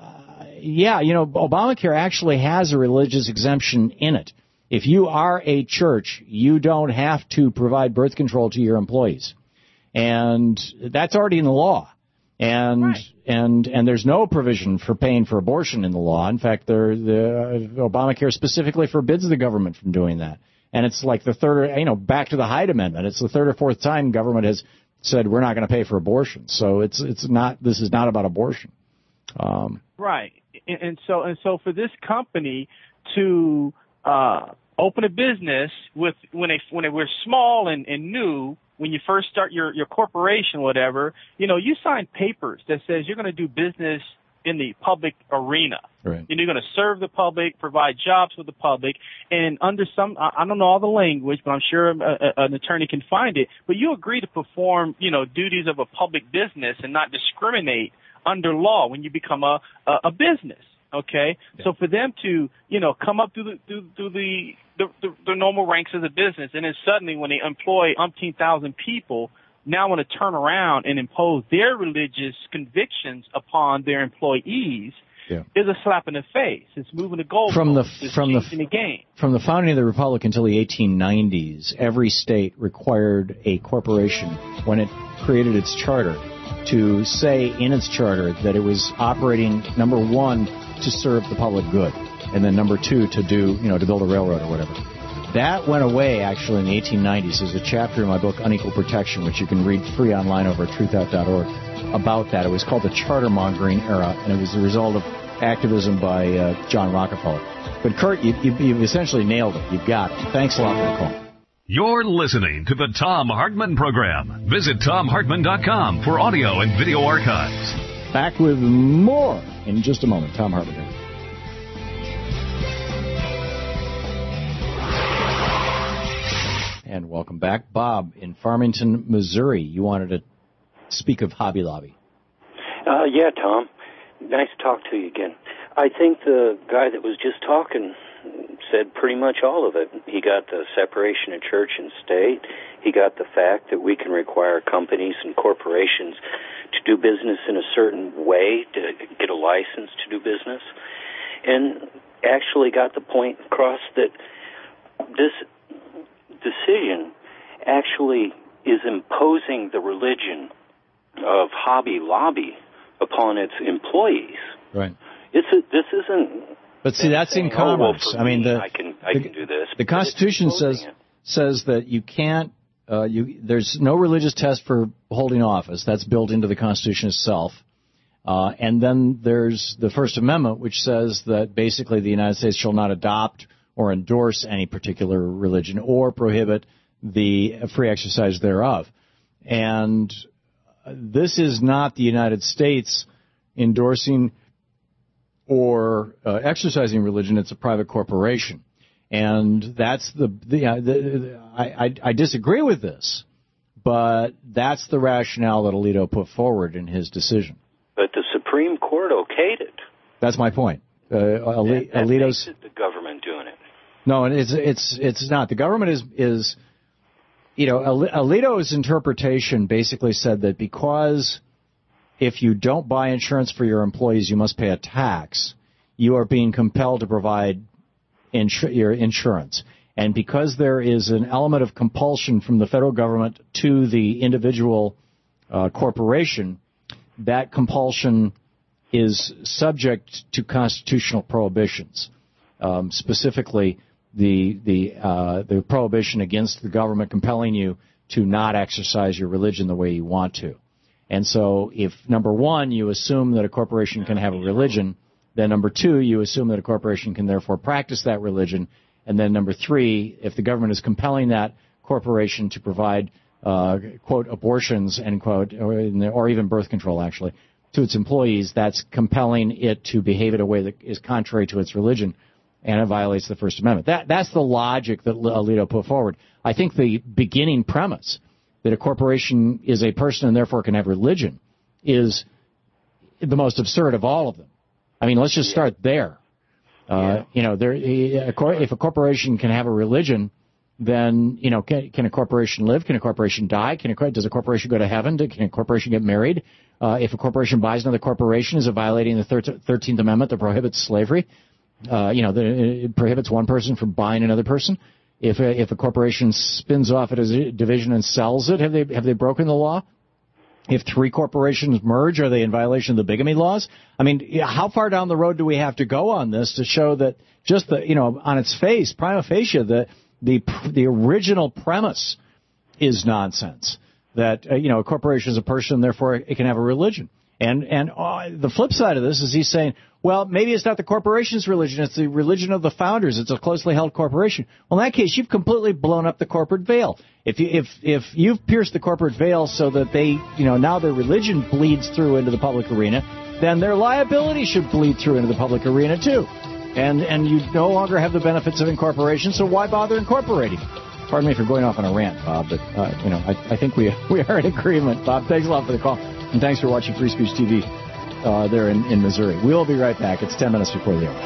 yeah, you know, Obamacare actually has a religious exemption in it. If you are a church, you don't have to provide birth control to your employees. And that's already in the law. And right. and and there's no provision for paying for abortion in the law. In fact, there, the uh, Obamacare specifically forbids the government from doing that. And it's like the third, you know, back to the Hyde Amendment. It's the third or fourth time government has said we're not going to pay for abortion. So it's it's not, this is not about abortion. Um, right. And so, and so for this company to uh, open a business with when they when they were small and, and new, when you first start your your corporation, whatever, you know, you sign papers that says you're going to do business in the public arena. Right. And you're going to serve the public, provide jobs for the public, and under some, I don't know all the language, but I'm sure a, a, an attorney can find it. But you agree to perform, you know, duties of a public business and not discriminate under law when you become a a, a business, okay? Yeah. So for them to, you know, come up through the through, through the, the, the the normal ranks of the business, and then suddenly when they employ umpteen thousand people, now want to turn around and impose their religious convictions upon their employees, yeah. is a slap in the face. It's moving the goalposts. From the it's from the, the game. From the founding of the Republic until the eighteen nineties, every state required a corporation when it created its charter to say in its charter that it was operating, number one, to serve the public good, and then number two, to do, you know, to build a railroad or whatever. That went away, actually, in the eighteen nineties. There's a chapter in my book, Unequal Protection, which you can read free online over at truth out dot org, about that. It was called the charter-mongering era, and it was the result of activism by uh, John Rockefeller. But, Kurt, you, you, you've essentially nailed it. You've got it. Thanks a lot for the call. You're listening to the Thom Hartmann Program. Visit tom hartmann dot com for audio and video archives. Back with more in just a moment. Thom Hartmann. And welcome back. Bob in Farmington, Missouri. You wanted to speak of Hobby Lobby. Uh, yeah, Tom. Nice to talk to you again. I think the guy that was just talking said pretty much all of it. He got the separation of church and state. He got the fact that we can require companies and corporations to do business in a certain way to get a license to do business. And actually got the point across that this decision actually is imposing the religion of Hobby Lobby upon its employees. Right. It's a, this isn't. But see, that's in commerce. I mean, the I can I the, can do this. The Constitution says it. says that you can't. Uh, you there's no religious test for holding office. That's built into the Constitution itself. Uh, and then there's the First Amendment, which says that basically the United States shall not adopt or endorse any particular religion or prohibit the free exercise thereof. And this is not the United States endorsing or uh, exercising religion. It's a private corporation. And that's the, the, uh, the, the I, I, I disagree with this, but that's the rationale that Alito put forward in his decision. But the Supreme Court okayed it. That's my point. Uh, Ali, that, that Alito's makes it the government doing it. No, it's it's it's not. The government is is you know Alito's interpretation basically said that because if you don't buy insurance for your employees, you must pay a tax. You are being compelled to provide insur- your insurance, and because there is an element of compulsion from the federal government to the individual uh, corporation, that compulsion is subject to constitutional prohibitions, um, specifically the the uh, the prohibition against the government compelling you to not exercise your religion the way you want to. And so if, number one, you assume that a corporation can have a religion, then number two, you assume that a corporation can therefore practice that religion, and then number three, if the government is compelling that corporation to provide, uh, quote, abortions, end quote, or, or even birth control, actually, to its employees, that's compelling it to behave in a way that is contrary to its religion, and it violates the First Amendment. That That's the logic that Alito put forward. I think the beginning premise that a corporation is a person and therefore can have religion is the most absurd of all of them. I mean, let's just start there. Uh, yeah. You know, there, if a corporation can have a religion, then, you know, can, can a corporation live? Can a corporation die? Can a, does a corporation go to heaven? Can a corporation get married? Uh, if a corporation buys another corporation, is it violating the thirteenth Amendment that prohibits slavery? Uh, you know, the, it prohibits one person from buying another person. If a, if a corporation spins off it as a division and sells it, have they have they broken the law? If three corporations merge, are they in violation of the bigamy laws? I mean, how far down the road do we have to go on this to show that just the, you know, on its face, prima facie, the the the original premise is nonsense. That uh, you know, a corporation is a person, therefore it can have a religion. And and uh, the flip side of this is he's saying, well, maybe it's not the corporation's religion, it's the religion of the founders. It's a closely held corporation. Well, in that case, you've completely blown up the corporate veil. If you, if if you've pierced the corporate veil so that they, you know, now their religion bleeds through into the public arena, then their liability should bleed through into the public arena too. And and you no longer have the benefits of incorporation, so why bother incorporating? Pardon me for going off on a rant, Bob, but uh, you know, I, I think we we are in agreement. Bob, thanks a lot for the call. And thanks for watching Free Speech T V uh, there in, in Missouri. We'll be right back. It's ten minutes before the hour.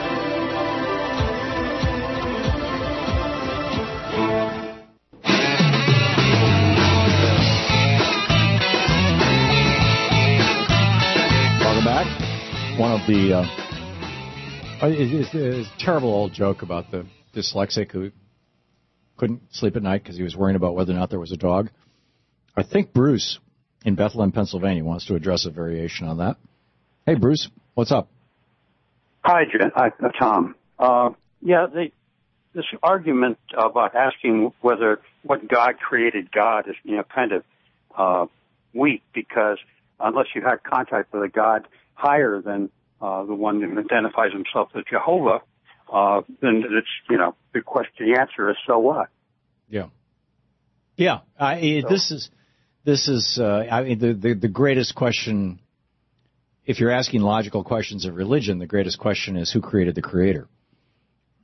Welcome back. One of the uh, it's, it's a terrible old joke about the dyslexic who couldn't sleep at night because he was worrying about whether or not there was a dog. I think Bruce in Bethlehem, Pennsylvania, wants to address a variation on that. Hey, Bruce, what's up? Hi, Jen, uh, Tom. Uh, yeah, the, this argument about asking whether what God created God is, you know, kind of uh, weak because unless you have contact with a God higher than uh, the one that identifies himself as Jehovah, uh, then it's, you know, the question, the answer is, so what? Yeah. Yeah, I, so. this is... This is, uh, I mean, the, the, the greatest question, if you're asking logical questions of religion, the greatest question is who created the creator?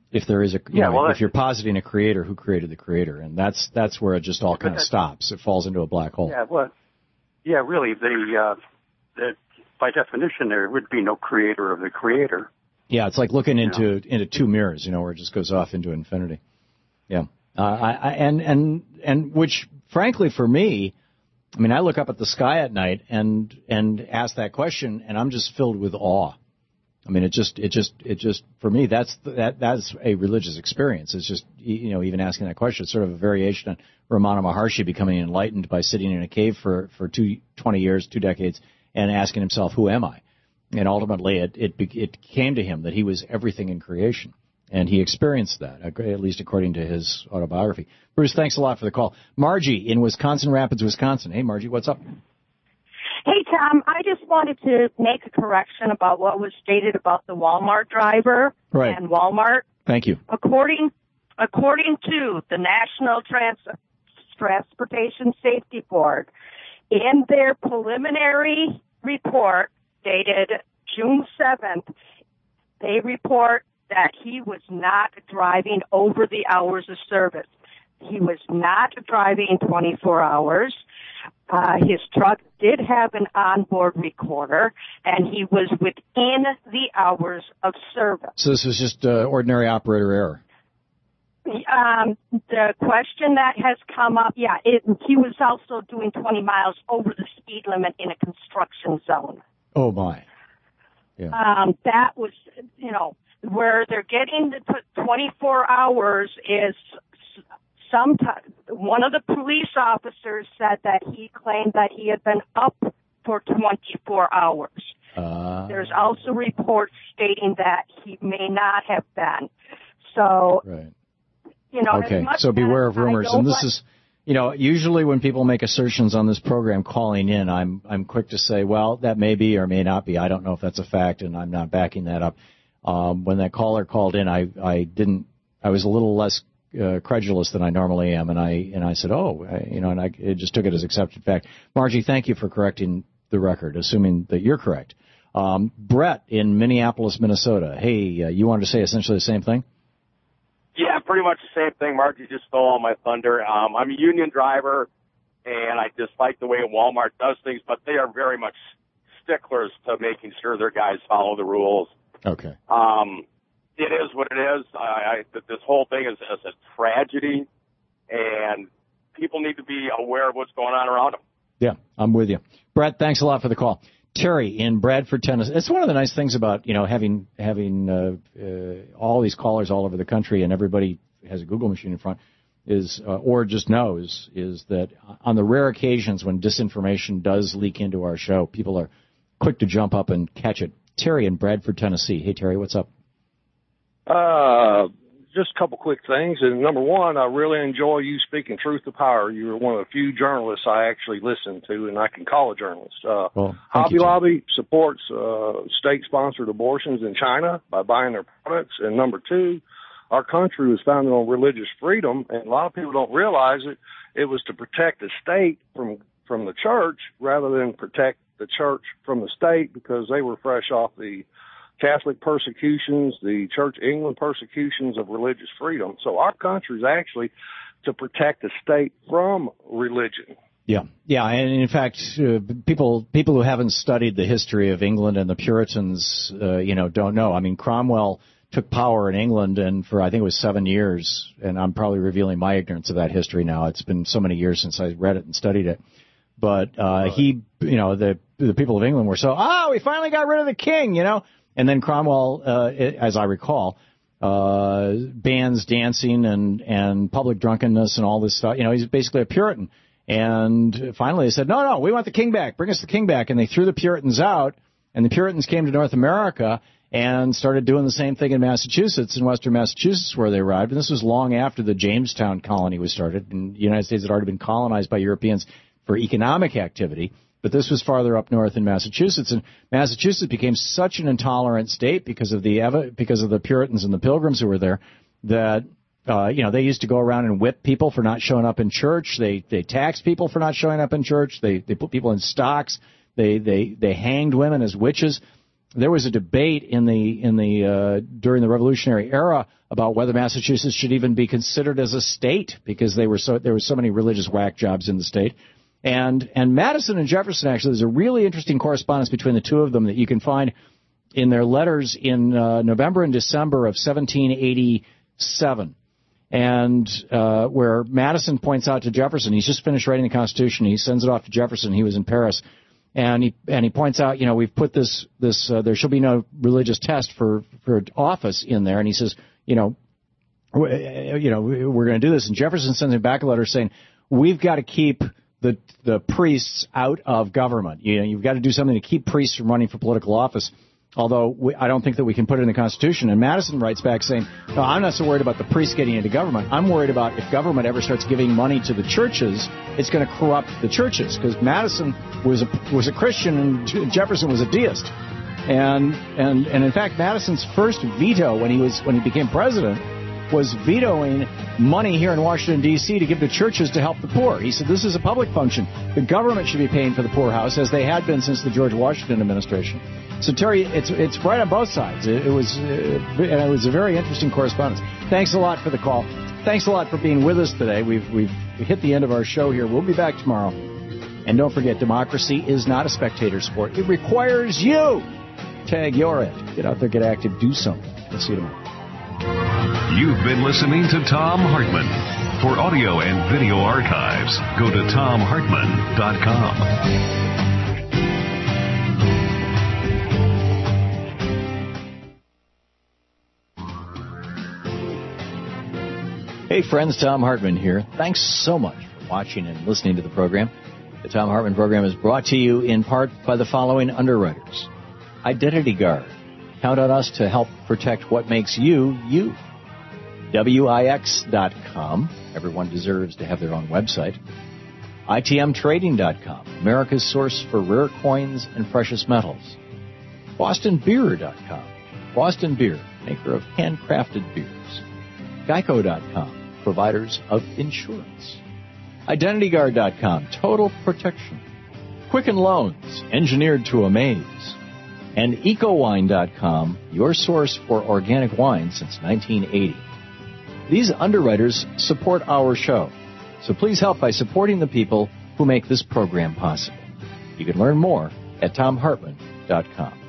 If there is a, you Yeah, know, well, if you're positing a creator, who created the creator, and that's that's where it just all kind of stops. It falls into a black hole. Yeah, well, yeah, really, the, uh, the by definition, there would be no creator of the creator. Yeah, it's like looking into into two mirrors, you know, where it just goes off into infinity. Yeah, uh, I, I, and and and which, frankly, for me, I mean, I look up at the sky at night and and ask that question, and I'm just filled with awe. I mean, it just, it just, it just, for me, that's, that, that's a religious experience. It's just, you know, even asking that question, it's sort of a variation on Ramana Maharshi becoming enlightened by sitting in a cave for, for two, twenty years, two decades, and asking himself, who am I? And ultimately, it, it, it came to him that he was everything in creation. And he experienced that, at least according to his autobiography. Bruce, thanks a lot for the call. Margie in Wisconsin Rapids, Wisconsin. Hey, Margie, what's up? Hey, Tom, I just wanted to make a correction about what was stated about the Walmart driver right. and Walmart. Thank you. According according to the National Trans- Transportation Safety Board, in their preliminary report dated June seventh, they report that he was not driving over the hours of service. He was not driving twenty-four hours. Uh, his truck did have an onboard recorder, and he was within the hours of service. So this was just uh, ordinary operator error. Um, the question that has come up, yeah, it, he was also doing twenty miles over the speed limit in a construction zone. Oh, my. Yeah. Um, that was, you know, where they're getting the twenty-four hours is Sometimes, one of the police officers said that he claimed that he had been up for twenty-four hours. Uh, There's also reports stating that he may not have been. So, right. you know, okay. as much So beware as of rumors. I don't And this like- is, you know, usually when people make assertions on this program calling in, I'm I'm quick to say, well, that may be or may not be. I don't know if that's a fact, and I'm not backing that up. Um, when that caller called in, I I didn't. I was a little less Uh, credulous than I normally am, and I and I said, oh, I, you know, and I it just took it as accepted fact. Margie, thank you for correcting the record, assuming that you're correct. Um, Brett in Minneapolis, Minnesota. Hey, uh, you wanted to say essentially the same thing? Yeah, pretty much the same thing. Margie just stole all my thunder. Um, I'm a union driver, and I dislike the way Walmart does things, but they are very much sticklers to making sure their guys follow the rules. Okay. Um, It is what it is. I, I, this whole thing is, is a tragedy, and people need to be aware of what's going on around them. Yeah, I'm with you. Brett, thanks a lot for the call. Terry in Bradford, Tennessee. It's one of the nice things about, you know, having having uh, uh, all these callers all over the country, and everybody has a Google machine in front, is uh, or just knows, is that on the rare occasions when disinformation does leak into our show, people are quick to jump up and catch it. Terry in Bradford, Tennessee. Hey, Terry, what's up? Uh, just a couple quick things. And number one, I really enjoy you speaking truth to power. You're one of the few journalists I actually listen to, and I can call a journalist. Uh, well, Hobby you, Lobby supports uh, state-sponsored abortions in China by buying their products. And number two, our country was founded on religious freedom, and a lot of people don't realize it. It was to protect the state from from the church rather than protect the church from the state, because they were fresh off the Catholic persecutions, the Church of England persecutions of religious freedom. So our country is actually to protect the state from religion. Yeah, yeah, and in fact, uh, people people who haven't studied the history of England and the Puritans, uh, you know, don't know. I mean, Cromwell took power in England, and for I think it was seven years, and I'm probably revealing my ignorance of that history now. It's been so many years since I read it and studied it. But uh, right. he, you know, the the people of England were so, oh, we finally got rid of the king, you know. And then Cromwell, uh, as I recall, uh, bans dancing and, and public drunkenness and all this stuff. You know, he's basically a Puritan. And finally they said, no, no, we want the king back. Bring us the king back. And they threw the Puritans out, and the Puritans came to North America and started doing the same thing in Massachusetts, in western Massachusetts, where they arrived. And this was long after the Jamestown colony was started. And the United States had already been colonized by Europeans for economic activity. But this was farther up north in Massachusetts, and Massachusetts became such an intolerant state because of the because of the Puritans and the Pilgrims who were there that uh, you know they used to go around and whip people for not showing up in church. They they taxed people for not showing up in church. They they put people in stocks. They they they hanged women as witches. there was a debate in the in the uh, during the Revolutionary era about whether Massachusetts should even be considered as a state because they were so there were so many religious whack jobs in the state. And and Madison and Jefferson, actually, there's a really interesting correspondence between the two of them that you can find in their letters in uh, November and December of seventeen eighty-seven. And uh, where Madison points out to Jefferson, he's just finished writing the Constitution. He sends it off to Jefferson. He was in Paris. And he and he points out, you know, we've put this, this uh, there shall be no religious test for, for office in there. And he says, you know, you know, we're going to do this. And Jefferson sends him back a letter saying, we've got to keep the the priests out of government. You know, you've got to do something to keep priests from running for political office. Although we, I don't think that we can put it in the Constitution. And Madison writes back saying, no, I'm not so worried about the priests getting into government. I'm worried about if government ever starts giving money to the churches, it's going to corrupt the churches. Because Madison was a, was a Christian and Jefferson was a deist. And, and, and in fact, Madison's first veto when he was when he became president was vetoing money here in Washington, D C to give to churches to help the poor. He said this is a public function. The government should be paying for the poorhouse, as they had been since the George Washington administration. So, Terry, it's it's right on both sides. It, it was uh, and it was a very interesting correspondence. Thanks a lot for the call. Thanks a lot for being with us today. We've we've hit the end of our show here. We'll be back tomorrow. And don't forget, democracy is not a spectator sport. It requires you. Tag your it. Get out there, get active, do something. We'll see you tomorrow. You've been listening to Thom Hartmann. For audio and video archives, go to thom hartmann dot com. Hey friends, Thom Hartmann here. Thanks so much for watching and listening to the program. The Thom Hartmann program is brought to you in part by the following underwriters. Identity Guard. Count on us to help protect what makes you, you. W I X dot com. Everyone deserves to have their own website. I T M Trading dot com. America's source for rare coins and precious metals. Boston Beer dot com. Boston Beer, maker of handcrafted beers. Geico dot com. Providers of insurance. Identity Guard dot com. Total protection. Quicken Loans, engineered to amaze. And Eco Wine dot com, your source for organic wine since nineteen eighty. These underwriters support our show, so please help by supporting the people who make this program possible. You can learn more at thom hartmann dot com.